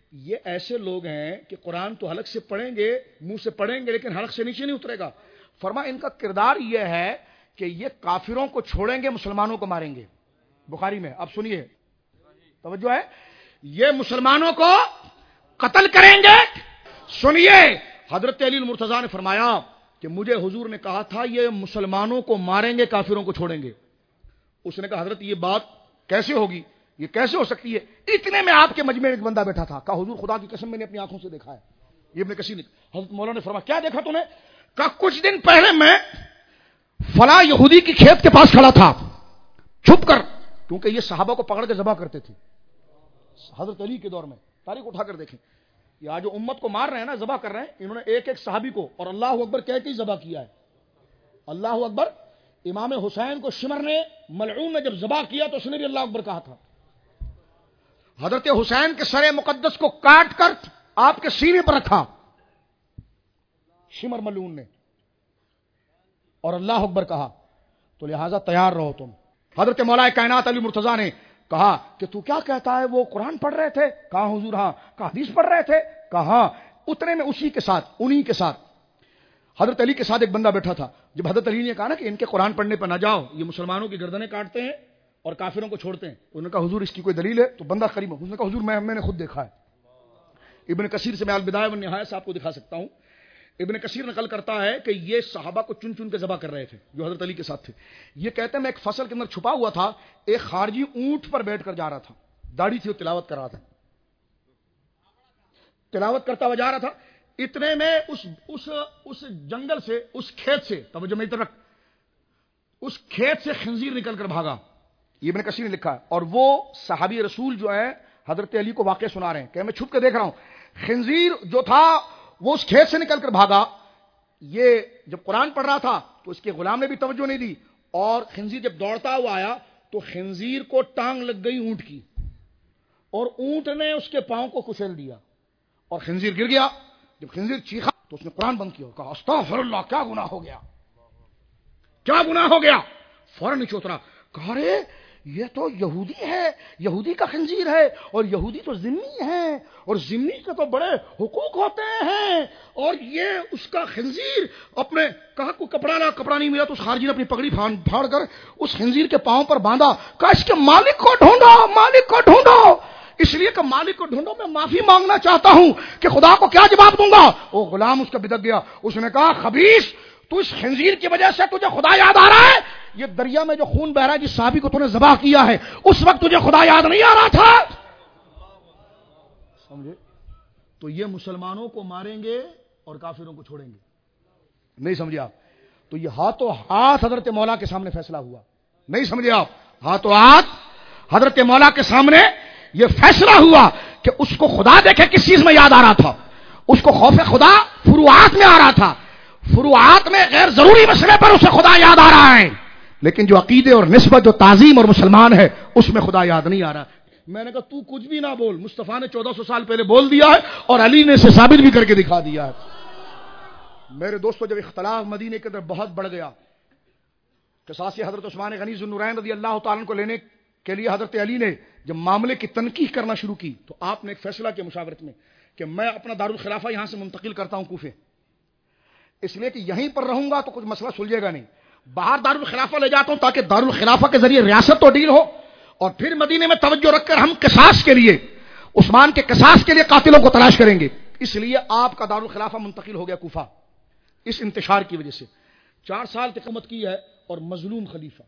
یہ ایسے لوگ ہیں کہ قرآن تو حلق سے پڑھیں گے، منہ سے پڑھیں گے، لیکن حلق سے نیچے نہیں اترے گا. فرما ان کا کردار یہ ہے کہ یہ کافروں کو چھوڑیں گے، مسلمانوں کو ماریں گے. بخاری میں اب سنیے، توجہ ہے، یہ مسلمانوں کو قتل کریں گے. سنیے، حضرت علی المرتضیٰ نے فرمایا کہ مجھے حضور نے کہا تھا یہ مسلمانوں کو ماریں گے، کافروں کو چھوڑیں گے. اس نے کہا حضرت یہ بات کیسے ہوگی، یہ کیسے ہو سکتی ہے؟ اتنے میں آپ کے مجمع میں ایک بندہ بیٹھا تھا. کہا حضور خدا کی قسم میں نے اپنی آنکھوں سے دیکھا ہے. یہ ابن کثیر نے، حضرت مولانا نے فرمایا کیا دیکھا تو نے؟ کہا کچھ دن پہلے میں فلاں یہودی کی کھیت کے پاس کھڑا تھا چھپ کر، کیونکہ یہ صحابہ کو پکڑ کے ذبح کرتے تھے حضرت علی کے دور میں. تاریخ اٹھا کر دیکھیں، یہ جو امت کو مار رہے ہیں نا، ذبح کر رہے ہیں، انہوں نے ایک ایک صحابی کو اور اللہ اکبر کہہ کے ذبح کیا ہے. اللہ اکبر. امام حسین کو شمر نے، ملعون نے جب ذبح کیا تو اس نے بھی اللہ اکبر کہا تھا. حضرت حسین کے سر مقدس کو کاٹ کر آپ کے سینے پر رکھا شمر ملعون نے، اور اللہ اکبر کہا. تو لہذا تیار رہو تم. حضرت مولا کائنات علی مرتضیٰ نے کہا کہ تو کیا کہتا ہے، وہ قرآن پڑھ رہے تھے؟ کہا حضور ہاں. کہا حدیث پڑھ رہے تھے؟ کہا. اتنے میں اسی کے ساتھ، انہی کے ساتھ حضرت علی کے ساتھ ایک بندہ بیٹھا تھا. جب حضرت علی نے کہا نا کہ ان کے قرآن پڑھنے پر نہ جاؤ، یہ مسلمانوں کی گردنیں کاٹتے ہیں اور کافروں کو چھوڑتے ہیں، انہوں نے کہا حضور اس کی کوئی دلیل ہے؟ تو بندہ قریب، اس نے کہا حضور میں نے خود دیکھا ہے. ابن کثیر سے میں البدایہ والنہایہ سے آپ کو دکھا سکتا ہوں. ابن کثیر نقل کرتا ہے کہ یہ صحابہ کو چن چن کے ذبح کر رہے تھے جو حضرت علی کے ساتھ تھے. یہ کہتے ہیں میں ایک فصل کے اندر چھپا ہوا تھا، ایک خارجی اونٹ پر بیٹھ کر جا رہا تھا، داڑھی تھی، وہ تلاوت کر رہا تھا، تلاوت کرتا ہوا جا رہا تھا. اتنے میں اس جنگل سے، اس کھیت سے، توجہ میری طرف، اس کھیت سے خنزیر نکل کر بھاگا. یہ ابن کثیر نے لکھا ہے. اور وہ صحابی رسول جو ہے حضرت علی کو واقعہ سنا رہے ہیں کہ میں چھپ کے دیکھ رہا ہوں. خنزیر جو تھا وہ اس کھیت سے نکل کر بھاگا. یہ جب قرآن پڑھ رہا تھا تو اس کے غلام نے بھی توجہ نہیں دی، اور خنزیر جب دوڑتا ہوا آیا تو خنزیر کو ٹانگ لگ گئی اونٹ کی، اور اونٹ نے اس کے پاؤں کو کچل دیا اور خنزیر گر گیا. جب خنزیر چیخا تو اس نے قرآن بند کیا، کہا استغفر اللہ، کیا گناہ ہو گیا، کیا گناہ ہو گیا. فوراً نیچے اترا، کہا رے یہ تو یہودی ہے، یہودی کا خنزیر ہے، اور یہودی تو ذمی ہے، اور ذمی کے تو بڑے حقوق ہوتے ہیں، اور یہ اس کا خنزیر اپنے، کہا کوئی کپڑا لا، کپڑا نہیں ملا تو اس خارجی نے اپنی پگڑی پھاڑ کر اس خنزیر کے پاؤں پر باندھا. کہا اس کے مالک کو ڈھونڈو، مالک کو ڈھونڈو. اس لیے کہ مالک کو ڈھونڈو، میں معافی مانگنا چاہتا ہوں کہ خدا کو کیا جواب دوں گا. وہ غلام اس کا بدک گیا. اس نے کہا خبیث، تو اس خنزیر کی وجہ سے تجھے خدا یاد آ رہا ہے؟ یہ دریا میں جو خون بہ رہا ہے جس صحابی کو تو نے ذبح کیا ہے، اس وقت تجھے خدا یاد نہیں آ رہا تھا؟ سمجھے؟ تو یہ مسلمانوں کو ماریں گے اور کافروں کو چھوڑیں گے. نہیں سمجھے آپ؟ تو یہ ہاتھوں ہاتھ حضرت مولا کے سامنے فیصلہ ہوا. نہیں سمجھے آپ؟ ہاتھوں ہاتھ حضرت مولا کے سامنے یہ فیصلہ ہوا کہ اس کو خدا دیکھے کس چیز میں یاد آ رہا تھا. اس کو خوف خدا فروعات میں آ رہا تھا. فروعات میں غیر ضروری مسئلے پر اسے خدا یاد آ رہا ہے، لیکن جو عقیدے اور نسبت، جو تعظیم اور مسلمان ہے، اس میں خدا یاد نہیں آ رہا. میں نے کہا تو کچھ بھی نہ بول، مصطفیٰ نے 1400 سال پہلے بول دیا ہے اور علی نے اسے ثابت بھی کر کے دکھا دیا ہے. میرے دوستو، جب اختلاف مدینے کے اندر بہت بڑھ گیا، قصاص حضرت عثمان غنی ذو النورین رضی اللہ تعالیٰ کو لینے کے لیے حضرت علی نے جب معاملے کی تنقیح کرنا شروع کی تو آپ نے ایک فیصلہ کیا مشاورت میں کہ میں اپنا دارالخلافہ یہاں سے منتقل کرتا ہوں کوفے، اس لیے کہ یہیں پر رہوں گا تو کچھ مسئلہ سلجھے گا نہیں. باہر دارالخلافہ لے جاتا ہوں تاکہ دارالخلافہ کے ذریعے ریاست تو ڈیل ہو، اور پھر مدینے میں توجہ رکھ کر ہم قصاص کے لیے، عثمان کے قصاص کے لیے قاتلوں کو تلاش کریں گے. اس لیے آپ کا دارالخلافہ منتقل ہو گیا کوفہ. اس انتشار کی وجہ سے 4 سال کی حکومت کی ہے، اور مظلوم خلیفہ،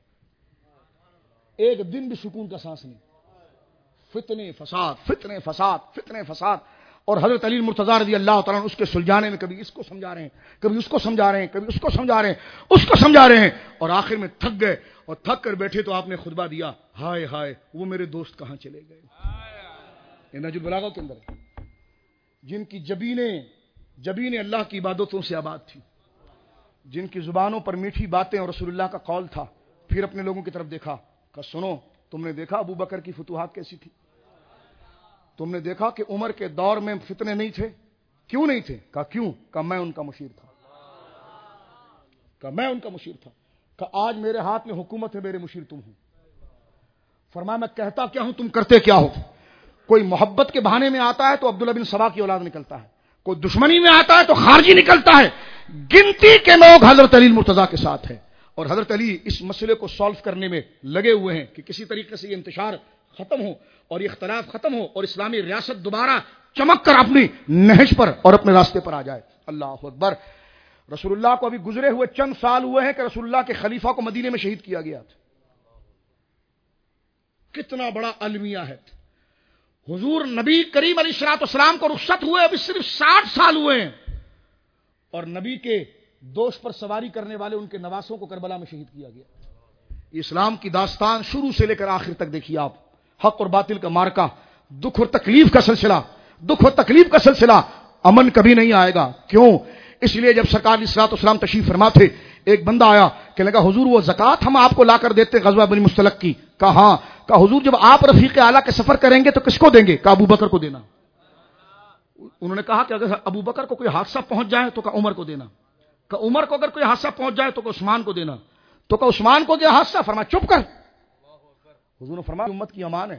ایک دن بھی سکون کا سانس نہیں، فتنے فساد، فتنے فساد، فتنے فساد. اور حضرت علی المرتضیٰ رضی اللہ تعالیٰ عنہ اس کے سلجھانے میں کبھی اس کو سمجھا رہے ہیں، کبھی اس کو سمجھا رہے ہیں، کبھی اس کو سمجھا رہے ہیں، اس کو سمجھا رہے ہیں، اور آخر میں تھک گئے. اور تھک کر بیٹھے تو آپ نے خطبہ دیا، ہائے ہائے وہ میرے دوست کہاں چلے گئے. یہ نہج البلاغہ کے اندر ہے، جن کی جبینیں اللہ کی عبادتوں سے آباد تھی، جن کی زبانوں پر میٹھی باتیں اور رسول اللہ کا قول تھا. پھر اپنے لوگوں کی طرف دیکھا کہ سنو، تم نے دیکھا ابو بکر کی فتوحات کیسی تھی؟ تم نے دیکھا کہ عمر کے دور میں فتنے نہیں تھے؟ کیوں نہیں تھے؟ کہا کیوں؟ کہا میں ان کا مشیر تھا. کہا میں ان کا مشیر تھا. کہا آج میرے ہاتھ میں حکومت ہے، میرے مشیر تم ہو. فرمایا میں کہتا کیا ہوں، تم کرتے کیا ہو؟ کوئی محبت کے بہانے میں آتا ہے تو عبداللہ بن سبا کی اولاد نکلتا ہے، کوئی دشمنی میں آتا ہے تو خارجی نکلتا ہے. گنتی کے لوگ حضرت علی المرتضیٰ کے ساتھ ہیں، اور حضرت علی اس مسئلے کو سالو کرنے میں لگے ہوئے ہیں کہ کسی طریقے سے یہ انتشار ختم ہو اور یہ اختلاف ختم ہو اور اسلامی ریاست دوبارہ چمک کر اپنی نہج پر اور اپنے راستے پر آ جائے. اللہ اکبر. رسول اللہ کو ابھی گزرے ہوئے چند سال ہوئے ہیں کہ رسول اللہ کے خلیفہ کو مدینے میں شہید کیا گیا تھا. کتنا بڑا المیہ ہے. حضور نبی کریم علیہ الصلوۃ والسلام کو رخصت ہوئے ابھی صرف 60 سال ہوئے ہیں، اور نبی کے دوست پر سواری کرنے والے ان کے نواسوں کو کربلا میں شہید کیا گیا. اسلام کی داستان شروع سے لے کر آخر تک دیکھیے آپ. حق اور باطل کا مارکا، دکھ اور تکلیف کا سلسلہ، دکھ اور تکلیف کا سلسلہ. امن کبھی نہیں آئے گا. کیوں؟ اس لیے جب سرکار علیہ الصلوۃ والسلام تشریف فرما تھے، ایک بندہ آیا کہ لگا حضور وہ زکوٰۃ ہم آپ کو لا کر دیتے غزوہ بنی مستلق کی. کہا ہاں. کہا حضور جب آپ رفیق اعلیٰ کے سفر کریں گے تو کس کو دیں گے؟ کہا ابو بکر کو دینا. انہوں نے کہا کہ اگر ابو بکر کو کوئی حادثہ پہنچ جائے تو کہا عمر کو دینا. کہا عمر کو اگر کوئی حادثہ پہنچ جائے تو کہا عثمان کو دینا. تو کہا عثمان کو دیا حادثہ. فرمایا چپ کر. حضور نے فرمایا امت کی امان ہے،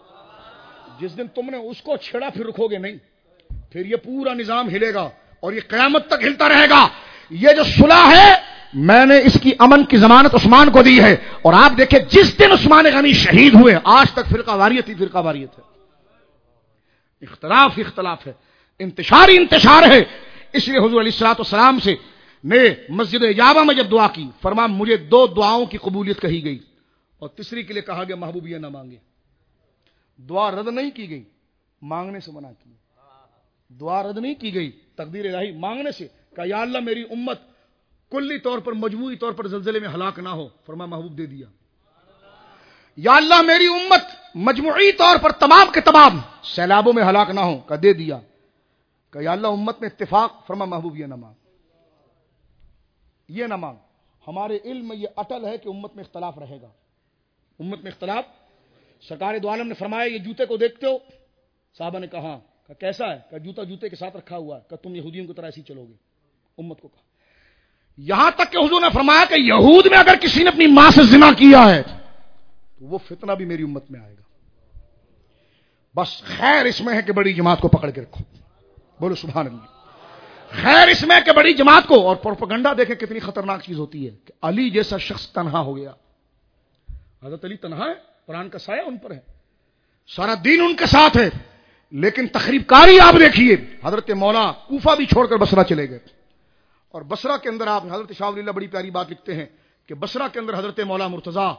جس دن تم نے اس کو چھیڑا پھر رکھو گے نہیں، پھر یہ پورا نظام ہلے گا اور یہ قیامت تک ہلتا رہے گا. یہ جو صلح ہے میں نے اس کی امن کی ضمانت عثمان کو دی ہے. اور آپ دیکھیں جس دن عثمان غنی شہید ہوئے آج تک فرقہ واریت ہی فرقہ واریت ہے، اختلاف اختلاف ہے، انتشار ہی انتشار ہے. اس لیے حضور علیہ الصلوۃ والسلام سے نے مسجد اجابہ میں جب دعا کی، فرمایا مجھے 2 دعاؤں کی قبولیت کہی گئی اور تیسری کے لیے کہا گیا محبوبیہ نہ مانگے. دعا رد نہیں کی گئی، مانگنے سے منع کی. دعا رد نہیں کی گئی، تقدیر الہی مانگنے سے. کہا یا اللہ میری امت کلی طور پر مجموعی طور پر زلزلے میں ہلاک نہ ہو. فرمایا محبوب دے دیا. یا اللہ میری امت مجموعی طور پر تمام کے تمام سیلابوں میں ہلاک نہ ہو. کہا دے دیا. کہا یا اللہ امت میں اتفاق. فرمایا محبوب یہ نہ مانگ، یہ نہ مانگ. ہمارے علم میں یہ اٹل ہے کہ امت میں اختلاف رہے گا. امت میں اختلاف. سرکار دو عالم نے فرمایا یہ جوتے کو دیکھتے ہو؟ صحابہ نے کہا کہ کیسا ہے؟ کہ جوتا جوتے کے ساتھ رکھا ہوا ہے. کہ تم یہودیوں کی طرح ایسی چلو گے. امت کو کہا. یہاں تک کہ حضور نے فرمایا کہ یہود میں اگر کسی نے اپنی ماں سے زنا کیا ہے تو وہ فتنہ بھی میری امت میں آئے گا. بس خیر اس میں ہے کہ بڑی جماعت کو پکڑ کے رکھو. بولو سبحان اللہ. خیر اس میں کہ بڑی جماعت کو. اور پروپیگنڈا دیکھیں کتنی خطرناک چیز ہوتی ہے کہ علی جیسا شخص تنہا ہو گیا. حضرت علی تنہا ہے، قرآن کا سایہ ان پر ہے، سارا دین ان کے ساتھ ہے، لیکن تخریب کاری آپ دیکھیے. حضرت مولا کوفہ بھی چھوڑ کر بصرہ چلے گئے. اور بصرہ کے اندر آپ حضرت شاہ ولی اللہ بڑی پیاری بات لکھتے ہیں کہ بصرہ کے اندر حضرت مولا مرتضیٰ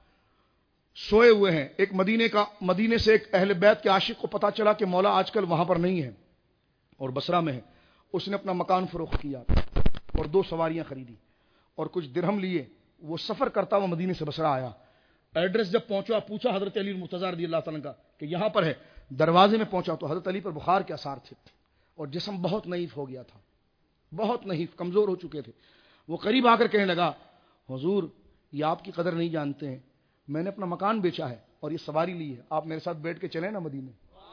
سوئے ہوئے ہیں. ایک مدینے سے ایک اہل بیت کے عاشق کو پتا چلا کہ مولا آج کل وہاں پر نہیں ہے اور بصرہ میں ہے. اس نے اپنا مکان فروخت کیا اور 2 سواریاں خریدی اور کچھ درہم لیے. وہ سفر کرتا ہوا مدینے سے بصرہ آیا. ایڈریس جب پہنچا پوچھا حضرت علی المرتضیٰ رضی اللہ تعالیٰ کا کہ یہاں پر ہے. دروازے میں پہنچا تو حضرت علی پر بخار کے آثار تھے اور جسم بہت نحیف ہو گیا تھا، بہت نحیف، کمزور ہو چکے تھے. وہ قریب آ کر کہنے لگا حضور یہ آپ کی قدر نہیں جانتے ہیں، میں نے اپنا مکان بیچا ہے اور یہ سواری لی ہے، آپ میرے ساتھ بیٹھ کے چلیں نا مدینے.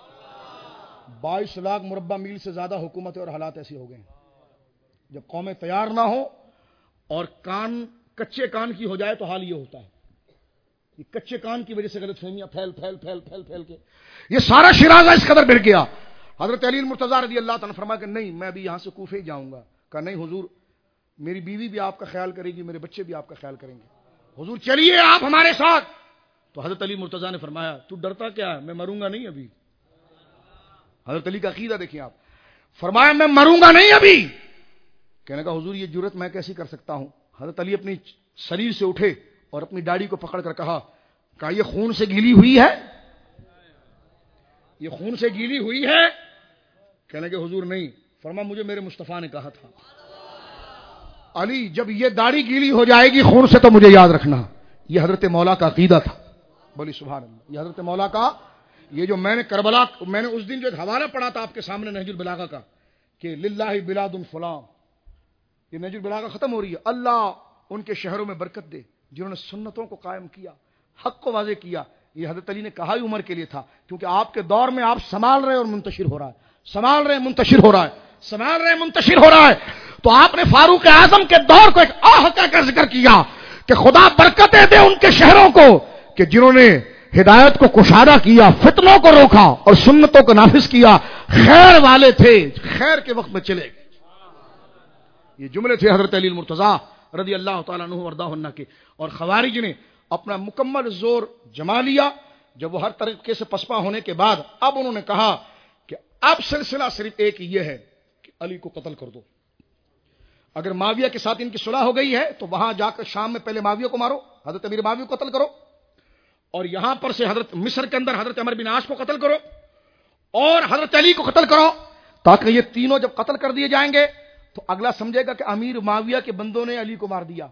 22 لاکھ مربع میل سے زیادہ حکومت اور حالات ایسے ہو گئے ہیں. جب قومیں تیار نہ ہو اور کان کچے کان کی ہو جائے تو حال یہ ہوتا ہے. یہ کچے کان کی وجہ سے غلط فہمیاں پھیل کے یہ سارا شیرازہ اس قدر بڑھ گیا. حضرت علی المرتضیٰ رضی اللہ تعالیٰ فرمایا کہ نہیں میں ابھی یہاں سے کوفے ہی جاؤں گا. کہا نہیں حضور میری بیوی بھی آپ کا خیال کرے گی، میرے بچے بھی آپ کا خیال کریں گے. حضور چلیے آپ ہمارے ساتھ. تو حضرت علی مرتضیٰ نے فرمایا تو ڈرتا کیا ہے، میں مروں گا نہیں ابھی. حضرت علی کا عقیدہ دیکھیں آپ. فرمایا میں مروں گا نہیں ابھی. کہنے کا حضور یہ جرت میں کیسی کر سکتا ہوں. حضرت علی اپنی شریر سے اٹھے اور اپنی داڑھی کو پکڑ کر کہا یہ خون سے گیلی ہوئی ہے، یہ خون سے گیلی ہوئی ہے. کہنے کہ حضور نہیں. فرمایا مجھے میرے مصطفیٰ نے کہا تھا علی جب یہ داڑھی گیلی ہو جائے گی خون سے تو مجھے یاد رکھنا. یہ حضرت مولا کا عقیدہ تھا. بولی سبحان اللہ. یہ حضرت مولا کا یہ جو میں نے کربلا میں نے اس دن جو ایک حوالہ پڑھا تھا آپ کے سامنے نہج البلاغہ کا کہ للہ بلاد فلاں، یہ نہج البلاغہ ختم ہو رہی ہے. اللہ ان کے شہروں میں برکت دے جنہوں نے سنتوں کو قائم کیا، حق کو واضح کیا. یہ حضرت علی نے کہا ہی عمر کے لیے تھا کیونکہ آپ کے دور میں آپ سنبھال رہے اور منتشر ہو رہا ہے، سنبھال رہے منتشر ہو رہا ہے، سنبھال رہے منتشر ہو رہا ہے. تو آپ نے فاروق اعظم کے دور کو ایک آہ کا ذکر کیا کہ خدا برکتیں دے ان کے شہروں کو کہ جنہوں نے ہدایت کو کشادہ کیا، فتنوں کو روکا اور سنتوں کو نافذ کیا، خیر والے تھے، خیر کے وقت میں چلے گئے۔ یہ جملے تھے حضرت علی المرتضیٰ رضی اللہ تعالیٰ عنہ وارضاہ عنہ کے۔ اور خوارج نے اپنا مکمل زور جما لیا جب وہ ہر طریقے سے پسپا ہونے کے بعد اب انہوں نے کہا کہ اب سلسلہ صرف ایک یہ ہے کہ علی کو قتل کر دو۔ اگر معاویہ کے ساتھ ان کی صلح ہو گئی ہے تو وہاں جا کر شام میں پہلے معاویہ کو مارو، حضرت امیر معاویہ کو قتل کرو، اور یہاں پر سے حضرت مصر کے اندر حضرت عمرو بن عاص کو قتل کرو اور حضرت علی کو قتل کرو، تاکہ یہ تینوں جب قتل کر دیے جائیں گے تو اگلا سمجھے گا کہ امیر معاویہ کے بندوں نے علی کو مار دیا،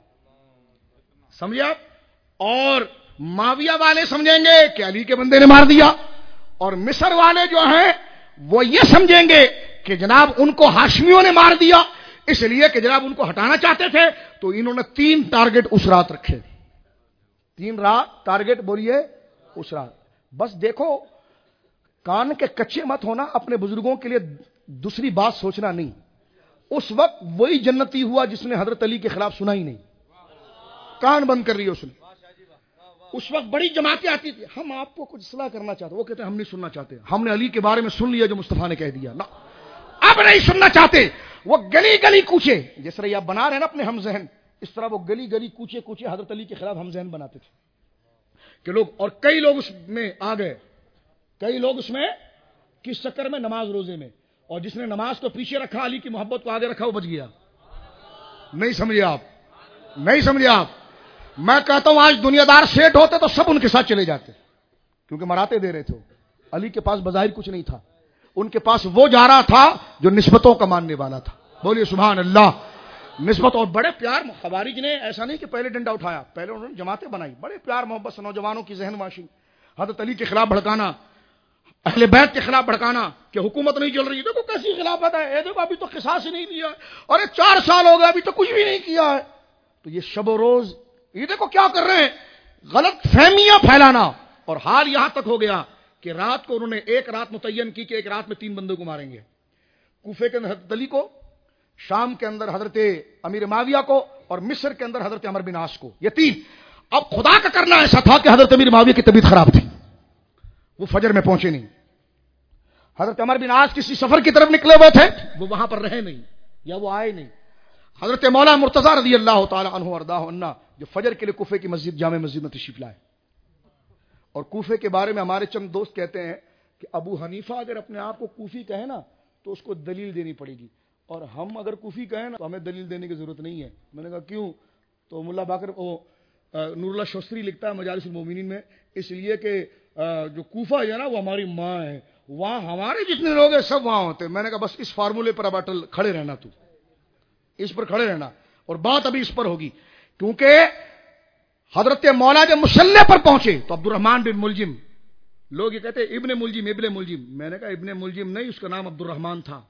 سمجھے آپ؟ اور معاویہ والے سمجھیں گے کہ علی کے بندے نے مار دیا، اور مصر والے جو ہیں وہ یہ سمجھیں گے کہ جناب ان کو ہاشمیوں نے مار دیا، اس لیے کہ جناب ان کو ہٹانا چاہتے تھے۔ تو انہوں نے 3 ٹارگٹ اس رات رکھے، 3 ٹارگٹ بولیے اس رات۔ بس دیکھو کان کے کچے مت ہونا، اپنے بزرگوں کے لیے دوسری بات سوچنا نہیں۔ اس وقت وہی جنتی ہوا جس نے حضرت علی کے خلاف سنا ہی نہیں، کان بند کر رہی ہے اس نے۔ اس وقت بڑی جماعتیں آتی تھی، ہم آپ کو کچھ اصلاح کرنا چاہتے، وہ کہتے ہیں ہم نہیں سننا چاہتے، ہم نے علی کے بارے میں سن لیا جو مصطفیٰ نے کہہ دیا، نہ اب نہیں سننا چاہتے۔ وہ گلی گلی کوچے، جس طرح آپ بنا رہے ہیں نا اپنے ہم ذہن، اس طرح وہ گلی گلی کوچے کوچے حضرت علی کے خلاف ہم ذہن بناتے تھے کہ لوگ، اور کئی لوگ اس میں آ گئے، کئی لوگ اس میں کس چکر میں، نماز روزے میں، اور جس نے نماز کو پیچھے رکھا، علی کی محبت کو آگے رکھا، وہ بچ گیا۔ نہیں سمجھے آپ، نہیں سمجھے آپ؟ میں کہتا ہوں آج دنیا دار سیٹ ہوتے تو سب ان کے ساتھ چلے جاتے، کیونکہ مراتے دے رہے تھے۔ علی کے پاس بظاہر کچھ نہیں تھا، ان کے پاس وہ جا رہا تھا جو نسبتوں کا ماننے والا تھا، بولیے سبحان اللہ۔ نسبت، اور بڑے پیار، خوارج نے ایسا نہیں کہ پہلے ڈنڈا اٹھایا، پہلے انہوں نے جماعتیں بنائی، بڑے پیار محبت سے نوجوانوں کی ذہن واشی، حضرت علی کے خلاف بھڑکانا، اہل بیت کے خلاف بھڑکانا کہ حکومت نہیں چل رہی، دیکھو کیسی خلافت ہے، یہ دیکھو ابھی تو قصاص ہی نہیں لیا، اور 4 سال ہو گئے ابھی تو کچھ بھی نہیں کیا ہے۔ تو یہ شب و روز یہ دیکھو کیا کر رہے ہیں، غلط فہمیاں پھیلانا، اور حال یہاں تک ہو گیا کہ رات کو انہوں نے ایک رات متعین کی کہ ایک رات میں 3 بندوں کو ماریں گے، کوفے کے اندر حضرت علی کو، شام کے اندر حضرت امیر معاویہ کو، اور مصر کے اندر حضرت عمرو بن عاص کو، یہ 3۔ اب خدا کا کرنا ایسا تھا کہ حضرت امیر معاویہ کی طبیعت خراب تھی، وہ فجر میں پہنچے نہیں، حضرت عمرو بن عاص کسی سفر کی طرف نکلے ہوئے تھے، وہ وہاں پر رہے نہیں یا وہ آئے نہیں۔ حضرت مولا مرتضیٰ رضی اللہ تعالی عنہ وارضاہ عنہ جو فجر کے لیے کوفے کی مسجد، جامع مسجد میں تشریف لائے، اور کوفے کے بارے میں ہمارے چند دوست کہتے ہیں کہ ابو حنیفہ اگر اپنے آپ کو کوفی کہے نا تو اس کو دلیل دینی پڑے گی، اور ہم اگر کوفی کہیں نا تو ہمیں دلیل دینے کی ضرورت نہیں ہے۔ میں نے کہا کیوں؟ تو ملا باقر نور اللہ شوستری لکھتا ہے مجالس المومنین میں، اس لیے کہ جو کوفہ ہے نا وہ ہماری ماں ہے، وہاں ہمارے جتنے لوگ ہیں سب وہاں ہوتے ہیں۔ میں نے کہا بس اس فارمولے پر اب اٹل کھڑے رہنا، تو اس پر کھڑے رہنا، اور بات ابھی اس پر ہوگی، کیونکہ حضرت مولا جب مسلح پر پہنچے تو عبد الرحمن بن ملجم، لوگ یہ کہتے ہیں ابن ملجم، ابن ملجم، میں نے کہا ابن ملجم نہیں، اس کا نام عبد الرحمن تھا،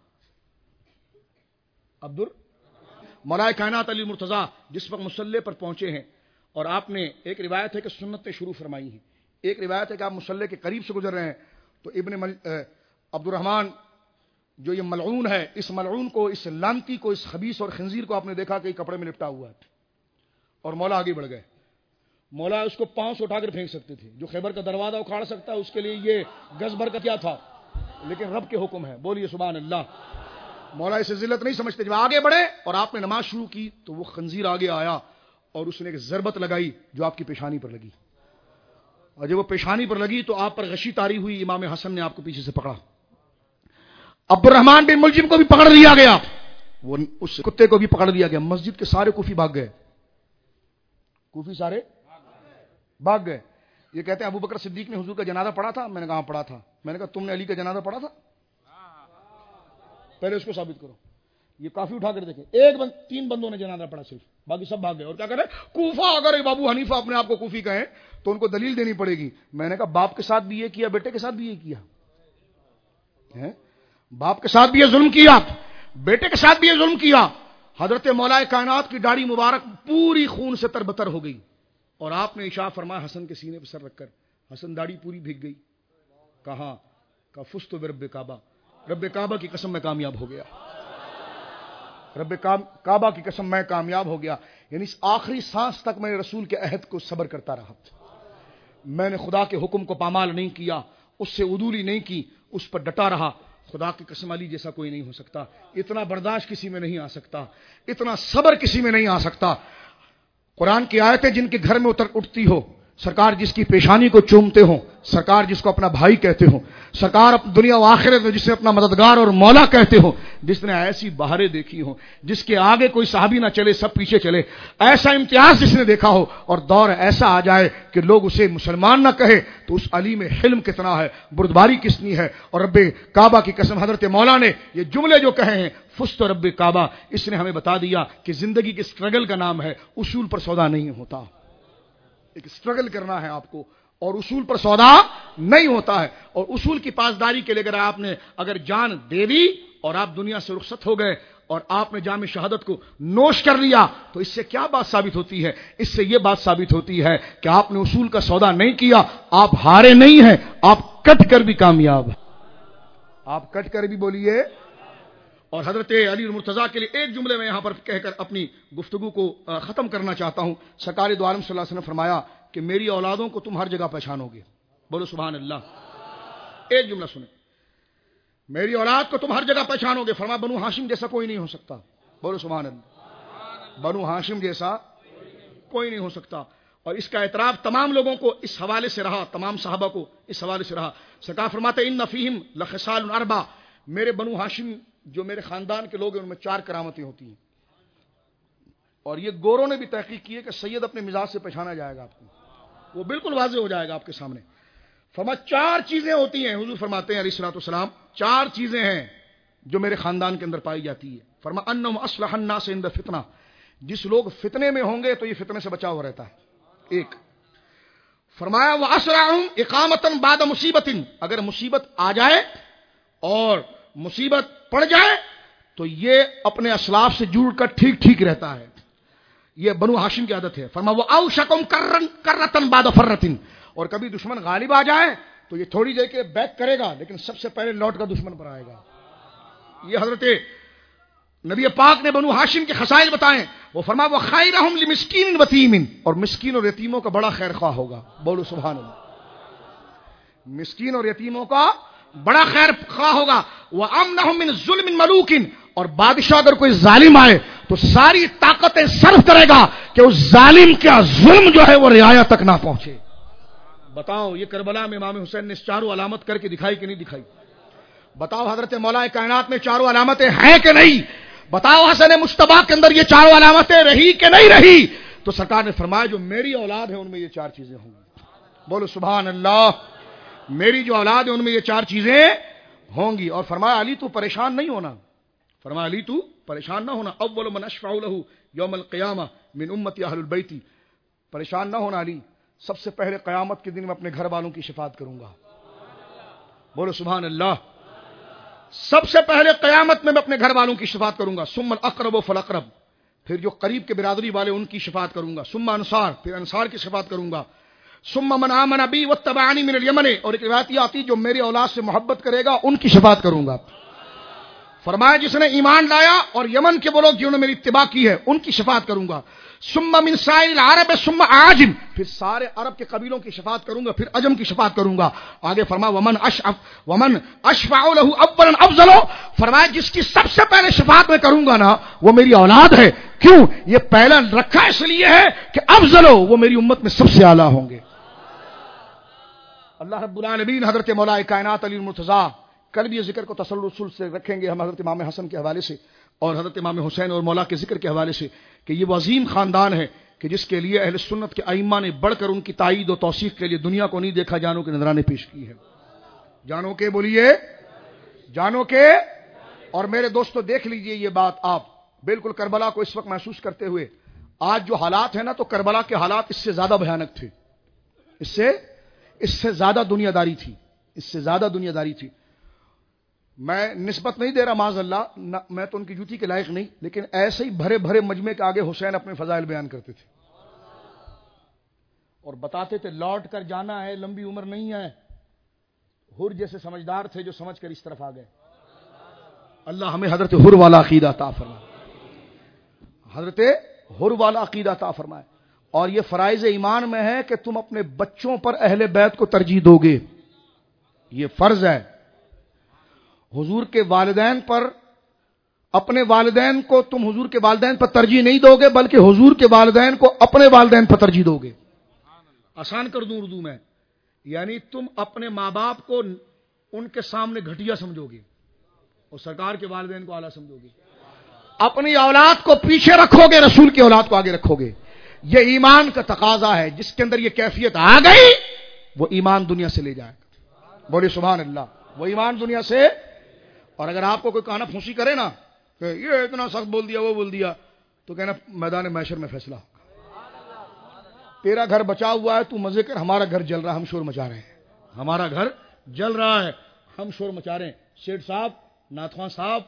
مولا کائنات علی مرتضیٰ جس وقت مسلح پر پہنچے ہیں، اور آپ نے ایک روایت ہے کہ سنتیں شروع فرمائی ہیں، ایک روایت ہے کہ آپ مسلح کے قریب سے گزر رہے ہیں تو عبد الرحمن جو یہ ملعون ہے، اس ملعون کو، اس لعنتی کو، اس خبیث اور خنزیر کو آپ نے دیکھا کہ کپڑے میں لپٹا ہوا ہے، اور مولا آگے بڑھ گئے۔ مولا اس کو پاؤں سے اٹھا کر پھینک سکتے تھے، جو خیبر کا دروازہ اکھاڑ سکتا ہے اس کے لیے یہ گز بھر کا کیا تھا، لیکن رب کے حکم ہے، بولیے سبحان اللہ۔ مولا اسے ذلت نہیں سمجھتے، جب آگے بڑھے اور آپ نے نماز شروع کی تو وہ خنزیر آگے آیا اور اس نے ایک ضربت لگائی جو آپ کی پیشانی پر لگی، اور جب وہ پیشانی پر لگی تو آپ پر غشی طاری ہوئی، امام حسن نے آپ کو پیچھے سے پکڑا، عبد الرحمن بن ملجم کو بھی پکڑ لیا گیا، وہ اس کتے کو بھی پکڑ لیا گیا، مسجد کے سارے کوفی بھاگ گئے، کوفی سارے بھاگ گئے۔ یہ کہتے ہیں ابو بکر صدیق نے حضور کا جنازہ پڑھا تھا، میں نے کہا پڑھا تھا، میں نے کہا تم نے علی کا جنازہ پڑھا تھا، پہلے اس کو ثابت کرو۔ یہ کافی اٹھا کر دیکھیں، 3 بندوں نے جنازہ پڑھا صرف، باقی سب بھاگ گئے، اور کیا کہہ رہے کوفہ، اگر ابو حنیفہ اپنے آپ کو کوفی کہیں تو ان کو دلیل دینی پڑے گی۔ میں نے کہا باپ کے ساتھ بھی یہ کیا، بیٹے کے ساتھ بھی یہ کیا، باپ کے ساتھ بھی یہ ظلم کیا، بیٹے کے ساتھ بھی یہ ظلم کیا۔ حضرت مولا کائنات کی داڑھی مبارک پوری خون سے تربتر ہو گئی، اور آپ نے اشارہ فرمایا حسن کے سینے پر سر رکھ کر، حسن داڑھی پوری بھیگ گئی، کہا فزت برب کعبہ، رب کعبہ کی قسم میں کامیاب ہو گیا، رب کعبہ کی قسم میں کامیاب ہو گیا۔ یعنی اس آخری سانس تک میں رسول کے عہد کو صبر کرتا رہا، میں نے خدا کے حکم کو پامال نہیں کیا، اس سے عدولی نہیں کی، اس پر ڈٹا رہا، خدا کی قسم علی جیسا کوئی نہیں ہو سکتا، اتنا برداشت کسی میں نہیں آ سکتا، اتنا صبر کسی میں نہیں آ سکتا۔ قرآن کی آیتیں جن کے گھر میں اٹھتی ہو، سرکار جس کی پیشانی کو چومتے ہوں، سرکار جس کو اپنا بھائی کہتے ہوں، سرکار دنیا و آخرت میں جسے اپنا مددگار اور مولا کہتے ہوں، جس نے ایسی بہاریں دیکھی ہوں، جس کے آگے کوئی صحابی نہ چلے، سب پیچھے چلے، ایسا امتیاز جس نے دیکھا ہو، اور دور ایسا آ جائے کہ لوگ اسے مسلمان نہ کہے، تو اس علی میں حلم کتنا ہے، بردباری کتنی ہے۔ اور رب کعبہ کی قسم، حضرت مولا نے یہ جملے جو کہے ہیں، فزت رب کعبہ، اس نے ہمیں بتا دیا کہ زندگی کے اسٹرگل کا نام ہے، اصول پر سودا نہیں ہوتا۔ ایک اسٹرگل کرنا ہے آپ کو، اور اصول پر سودا نہیں ہوتا ہے۔ اور اصول کی پاسداری کے لیے اگر جان دے دی اور آپ دنیا سے رخصت ہو گئے اور آپ نے جام شہادت کو نوش کر لیا، تو اس سے کیا بات ثابت ہوتی ہے؟ اس سے یہ بات ثابت ہوتی ہے کہ آپ نے اصول کا سودا نہیں کیا، آپ ہارے نہیں ہیں، آپ کٹ کر بھی کامیاب، آپ کٹ کر بھی بولیے۔ اور حضرت علی المرتضیٰ کے لیے ایک جملے میں یہاں پر کہہ کر اپنی گفتگو کو ختم کرنا چاہتا ہوں۔ سرکار دو عالم صلی اللہ علیہ وسلم نے فرمایا کہ میری اولادوں کو تم ہر جگہ پہچانو گے، بولو سبحان اللہ۔ ایک جملہ سنیں، میری اولاد کو تم ہر جگہ پہچانو گے، فرمایا بنو ہاشم جیسا کوئی نہیں ہو سکتا، بولو سبحان اللہ، بنو ہاشم جیسا کوئی نہیں ہو سکتا۔ اور اس کا اعتراف تمام لوگوں کو اس حوالے سے رہا، تمام صحابہ کو اس حوالے سے رہا۔ سرکار فرماتے ان فیہم لخصال اربع، میرے بنو ہاشم جو میرے خاندان کے لوگ ہیں ان میں 4 کرامتیں ہوتی ہیں، اور یہ گوروں نے بھی تحقیق کی ہے کہ سید اپنے مزاج سے پہچانا جائے گا، آپ کو وہ بالکل واضح ہو جائے گا آپ کے سامنے۔ فرمایا 4 چیزیں ہوتی ہیں، حضور فرماتے ہیں علیہ الصلوۃ والسلام 4 چیزیں ہیں جو میرے خاندان کے اندر پائی جاتی ہے۔ فرمایا انہم اصلح الناس عند فتنہ، جس لوگ فتنے میں ہوں گے تو یہ فتنے سے بچا ہوا رہتا ہے، ایک۔ فرمایا واسرعہم اقامۃ بعد مصیبۃ، اگر مصیبت آ جائے اور مصیبت پڑ جائے تو یہ اپنے اسلاف سے جڑ کر ٹھیک ٹھیک رہتا ہے، یہ بنو ہاشم کی عادت ہے۔ فرمایا وہ اوشکم کرتن بعد فرتن، اور کبھی دشمن غالب آ جائے تو یہ تھوڑی دیر کے بیک کرے گا لیکن سب سے پہلے لوٹ کر دشمن پر آئے گا۔ یہ حضرت نبی پاک نے بنو ہاشم کے خصائص بتائیں۔ وہ فرمایا وہ خیرہم لمسکین وتیم، اور مسکین اور یتیموں کا بڑا خیر خواہ ہوگا، بولو سبحان اللہ، مسکین اور یتیموں کا بڑا خیر خواہ ہوگا۔ وَأَمْنَهُمْ مِنْ ظُلْمٍ مَلُوكٍ، اور بادشاہ اگر کوئی ظالم آئے تو ساری طاقتیں صرف کرے گا کہ اس ظالم کا ظلم جو ہے وہ رعایا تک نہ پہنچے۔ بتاؤ یہ کربلا میں امام حسین نے 4 علامت کر کے دکھائی کہ نہیں دکھائی؟ بتاؤ حضرت مولا کائنات میں 4 علامتیں ہیں کہ نہیں؟ بتاؤ حسن مجتبیٰ کے اندر یہ 4 علامتیں رہی کہ نہیں رہی؟ تو سرکار نے فرمایا جو میری اولاد ہے ان میں یہ 4 چیزیں ہوں گی، بولو سبحان اللہ، میری جو اولاد ہے ان میں یہ 4 چیزیں ہوں گی۔ اور فرمایا علی تو پریشان نہیں ہونا، فرمایا علی تو پریشان نہ ہونا، اول من اشفع له یوم القیامہ من امتی اہل البیت، پریشان نہ ہونا علی، سب سے پہلے قیامت کے دن میں اپنے گھر والوں کی شفاعت کروں گا، بولو سبحان اللہ، سب سے پہلے قیامت میں اپنے گھر والوں کی شفاعت کروں گا، ثم الاقرب فالاقرب، پھر جو قریب کے برادری والے ان کی شفاعت کروں گا، ثم انصار، پھر انصار کی شفاعت کروں گا، ثم من آمن بی واتبعنی من الیمن، اور ایک روایت یہ آتی جو میری اولاد سے محبت کرے گا ان کی شفاعت کروں گا۔ فرمایا جس نے ایمان لایا اور یمن کے وہ لوگ جنہوں نے میری اتباع کی ہے ان کی شفاعت کروں گا، ثم من سائر العرب ثم عاجم، پھر سارے عرب کے قبیلوں کی شفاعت کروں گا، پھر عجم کی شفاعت کروں گا۔ آگے فرمایا ومن اشفع له اولا افضل، فرمایا جس کی سب سے پہلے شفاعت میں کروں گا نا وہ میری اولاد ہے، کیوں؟ یہ پہلا رکھا اس لیے ہے کہ افضل وہ میری امت میں سب سے اعلیٰ ہوں گے۔ اللہ رب العالمین حضرت مولا کائنات علی المرتضیٰ، کل بھی یہ ذکر کو تسلسل سے رکھیں گے ہم حضرت امام حسن کے حوالے سے اور حضرت امام حسین اور مولا کے ذکر کے حوالے سے، کہ یہ وہ عظیم خاندان ہے کہ جس کے لیے اہل سنت کے ائمہ نے بڑھ کر ان کی تائید و توثیق کے لیے دنیا کو نہیں دیکھا جانوں کے نذرانے پیش کی ہے، جانوں کے بولیے، جانوں کے۔ اور میرے دوستو دیکھ لیجئے یہ بات آپ بالکل کربلا کو اس وقت محسوس کرتے ہوئے، آج جو حالات ہیں نا تو کربلا کے حالات اس سے زیادہ بھیانک تھے، اس سے زیادہ دنیا داری تھی، اس سے زیادہ دنیا داری تھی۔ میں نسبت نہیں دے رہا معاذ اللہ، میں تو ان کی جوتی کے لائق نہیں، لیکن ایسے ہی بھرے بھرے مجمع کے آگے حسین اپنے فضائل بیان کرتے تھے اور بتاتے تھے لوٹ کر جانا ہے، لمبی عمر نہیں ہے۔ حر جیسے سمجھدار تھے جو سمجھ کر اس طرف آ گئے۔ اللہ ہمیں حضرت حر والا عقیدہ عطا فرمائے، حضرت حر والا عقیدہ عطا فرمائے۔ اور یہ فرائض ایمان میں ہے کہ تم اپنے بچوں پر اہل بیت کو ترجیح دو گے. یہ فرض ہے. حضور کے والدین پر، اپنے والدین کو تم حضور کے والدین پر ترجیح نہیں دو گے، بلکہ حضور کے والدین کو اپنے والدین پر ترجیح دو گے. آسان کر دوں اردو میں، یعنی تم اپنے ماں باپ کو ان کے سامنے گھٹیا سمجھو گے اور سرکار کے والدین کو اعلیٰ سمجھو گے. اپنی اولاد کو پیچھے رکھو گے، رسول کی اولاد کو آگے رکھو گے. یہ ایمان کا تقاضا ہے. جس کے اندر یہ کیفیت آ گئی وہ ایمان دنیا سے لے جائے گا. بولیے سبحان اللہ. وہ ایمان دنیا سے. اور اگر آپ کو کوئی کانا پھوسی کرے نا کہ یہ اتنا سخت بول دیا وہ بول دیا، تو کہنا میدان محشر میں فیصلہ ہوگا. تیرا گھر بچا ہوا ہے، تو مزے کر، ہمارا گھر جل رہا ہے، ہم شور مچا رہے ہیں. ہمارا گھر جل رہا ہے، ہم شور مچا رہے ہیں. سیٹھ صاحب، ناتھواں صاحب،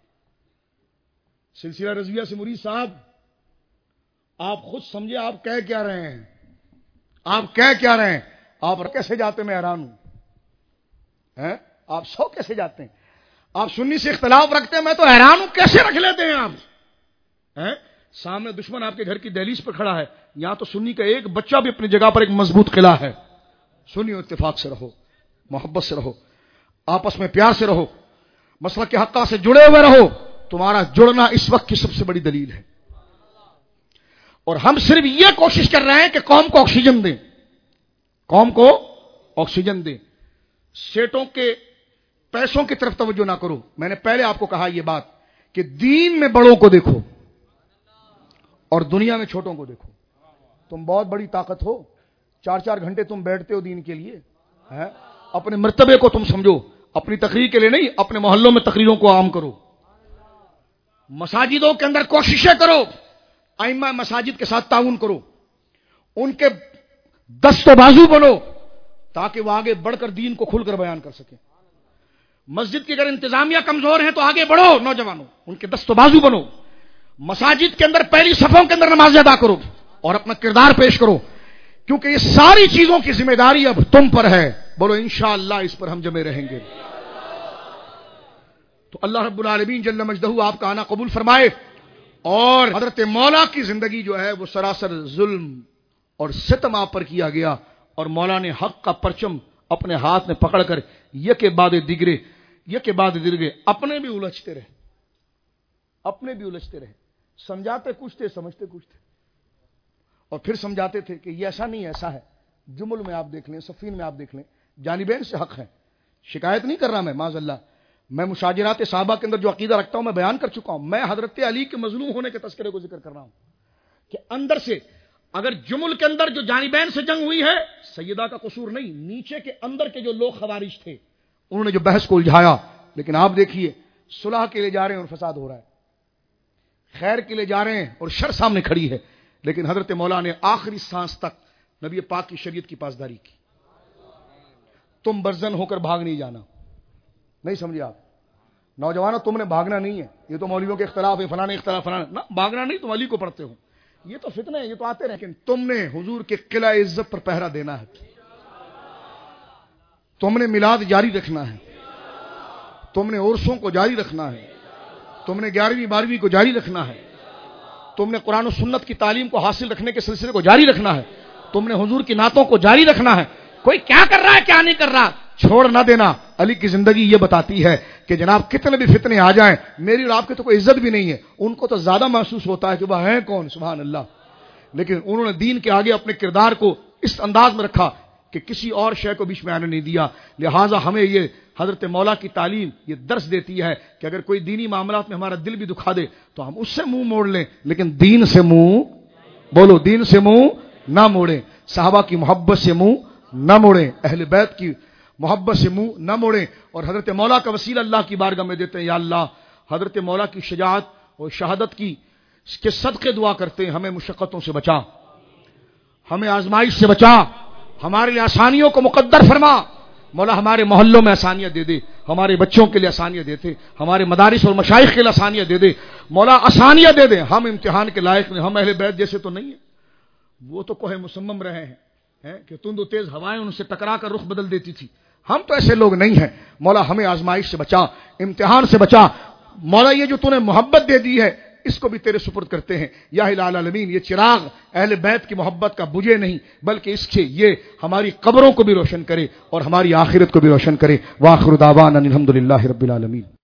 سلسلہ رضویہ سے مرید صاحب، آپ خود سمجھے آپ کہہ کیا رہے ہیں. آپ کہہ کیا رہے ہیں. آپ کیسے جاتے میں حیران ہوں. آپ سو کیسے جاتے ہیں. آپ سنی سے اختلاف رکھتے ہیں، میں تو حیران ہوں کیسے رکھ لیتے ہیں آپ. سامنے دشمن آپ کے گھر کی دہلیز پر کھڑا ہے، یہاں تو سنی کا ایک بچہ بھی اپنی جگہ پر ایک مضبوط قلعہ ہے. سنی اتفاق سے رہو، محبت سے رہو، آپس میں پیار سے رہو، مسلک کے حقہ سے جڑے ہوئے رہو. تمہارا جڑنا اس وقت کی سب سے بڑی دلیل ہے. اور ہم صرف یہ کوشش کر رہے ہیں کہ قوم کو آکسیجن دیں. قوم کو آکسیجن دیں. سیٹوں کے پیسوں کی طرف توجہ نہ کرو. میں نے پہلے آپ کو کہا یہ بات کہ دین میں بڑوں کو دیکھو اور دنیا میں چھوٹوں کو دیکھو. تم بہت بڑی طاقت ہو. 4 گھنٹے تم بیٹھتے ہو دین کے لیے. اپنے مرتبے کو تم سمجھو. اپنی تقریر کے لیے نہیں، اپنے محلوں میں تقریروں کو عام کرو. مساجدوں کے اندر کوششیں کرو. ائمہ مساجد کے ساتھ تعاون کرو. ان کے دست و بازو بنو تاکہ وہ آگے بڑھ کر دین کو کھل کر بیان کر سکیں. مسجد کی اگر انتظامیہ کمزور ہے تو آگے بڑھو. نوجوانوں ان کے دست و بازو بنو. مساجد کے اندر پہلی صفوں کے اندر نماز ادا کرو اور اپنا کردار پیش کرو، کیونکہ یہ ساری چیزوں کی ذمہ داری اب تم پر ہے. بولو انشاءاللہ اس پر ہم جمے رہیں گے. تو اللہ رب العالمین جل مجدہ آپ کا آنا قبول فرمائے. اور حضرت مولا کی زندگی جو ہے وہ سراسر ظلم اور ستم آپ پر کیا گیا، اور مولا نے حق کا پرچم اپنے ہاتھ میں پکڑ کر یک بعد دیگرے اپنے بھی الجھتے رہے. سمجھاتے کچھ تھے، سمجھتے کچھ تھے، اور پھر سمجھاتے تھے کہ یہ ایسا نہیں ایسا ہے. جمل میں آپ دیکھ لیں، صفین میں آپ دیکھ لیں، جانبین سے حق ہے. شکایت نہیں کر رہا میں، معاذ اللہ. میں مشاجرات صحابہ کے اندر جو عقیدہ رکھتا ہوں میں بیان کر چکا ہوں. میں حضرت علی کے مظلوم ہونے کے تذکرے کو ذکر کر رہا ہوں کہ اندر سے اگر جمل کے اندر جو جانبین سے جنگ ہوئی ہے، سیدہ کا قصور نہیں، نیچے کے اندر کے جو لوگ خوارج تھے انہوں نے جو بحث کو الجھایا. لیکن آپ دیکھیے صلح کے لیے جا رہے ہیں اور فساد ہو رہا ہے. خیر کے لیے جا رہے ہیں اور شر سامنے کھڑی ہے. لیکن حضرت مولا نے آخری سانس تک نبی پاک کی شریعت کی پاسداری کی. تم برزن ہو کر بھاگ نہیں جانا. نہیں سمجھے آپ نوجوانوں؟ تم نے بھاگنا نہیں ہے. یہ تو مولویوں کے اختلاف ہے، فلانے اختلاف فلانے نہ، بھاگنا نہیں. تم علی کو پڑھتے ہو، یہ تو فتنہ ہے، یہ تو آتے رہے. لیکن تم نے حضور کے قلعہ عزت پر پہرا دینا ہے. تم نے میلاد جاری رکھنا ہے. تم نے عرسوں کو جاری رکھنا ہے. تم نے 11ویں 12ویں کو جاری رکھنا ہے. تم نے قرآن و سنت کی تعلیم کو حاصل رکھنے کے سلسلے کو جاری رکھنا ہے. تم نے حضور کی نعتوں کو جاری رکھنا ہے. کوئی کیا کر رہا ہے کیا نہیں کر رہا چھوڑ نہ دینا. علی کی زندگی یہ بتاتی ہے کہ جناب کتنے بھی فتنے آ جائیں، میری اور آپ کی تو کوئی عزت بھی نہیں ہے. ان کو تو زیادہ محسوس ہوتا ہے کہ وہ ہیں کون، سبحان اللہ. لیکن انہوں نے دین کے آگے اپنے کردار کو اس انداز میں رکھا کہ کسی اور شے کو بیچ میں آنے نہیں دیا. لہٰذا ہمیں یہ حضرت مولا کی تعلیم یہ درس دیتی ہے کہ اگر کوئی دینی معاملات میں ہمارا دل بھی دکھا دے تو ہم اس سے منہ موڑ لیں، لیکن دین سے منہ، بولو دین سے منہ نہ موڑیں. صحابہ کی محبت سے منہ نہ موڑیں، اہل بیت کی محبت سے منہ نہ موڑیں. اور حضرت مولا کا وسیلہ اللہ کی بارگاہ میں دیتے ہیں. یا اللہ حضرت مولا کی شجاعت اور شہادت کی کے صدقے دعا کرتے ہیں، ہمیں مشقتوں سے بچا، ہمیں آزمائش سے بچا، ہمارے لیے آسانیوں کو مقدر فرما. مولا ہمارے محلوں میں آسانیاں دے دے، ہمارے بچوں کے لیے آسانیاں دیتے، ہمارے مدارس اور مشائخ کے لیے آسانیاں دے دے. مولا آسانیاں دے دیں. ہم امتحان کے لائق نہیں، ہم اہل بیت جیسے تو نہیں ہیں. وہ تو کوہ مسمم رہے ہیں کہ تند و تیز ہوائیں ان سے ٹکرا کر رخ بدل دیتی تھی. ہم تو ایسے لوگ نہیں ہیں. مولا ہمیں آزمائش سے بچا، امتحان سے بچا. مولا یہ جو تو نے محبت دے دی ہے اس کو بھی تیرے سپرد کرتے ہیں یا الہ العالمین۔ یہ چراغ اہل بیت کی محبت کا بجھے نہیں، بلکہ اس سے یہ ہماری قبروں کو بھی روشن کرے اور ہماری آخرت کو بھی روشن کرے۔ وآخر دعوانا الحمدللہ رب العالمین۔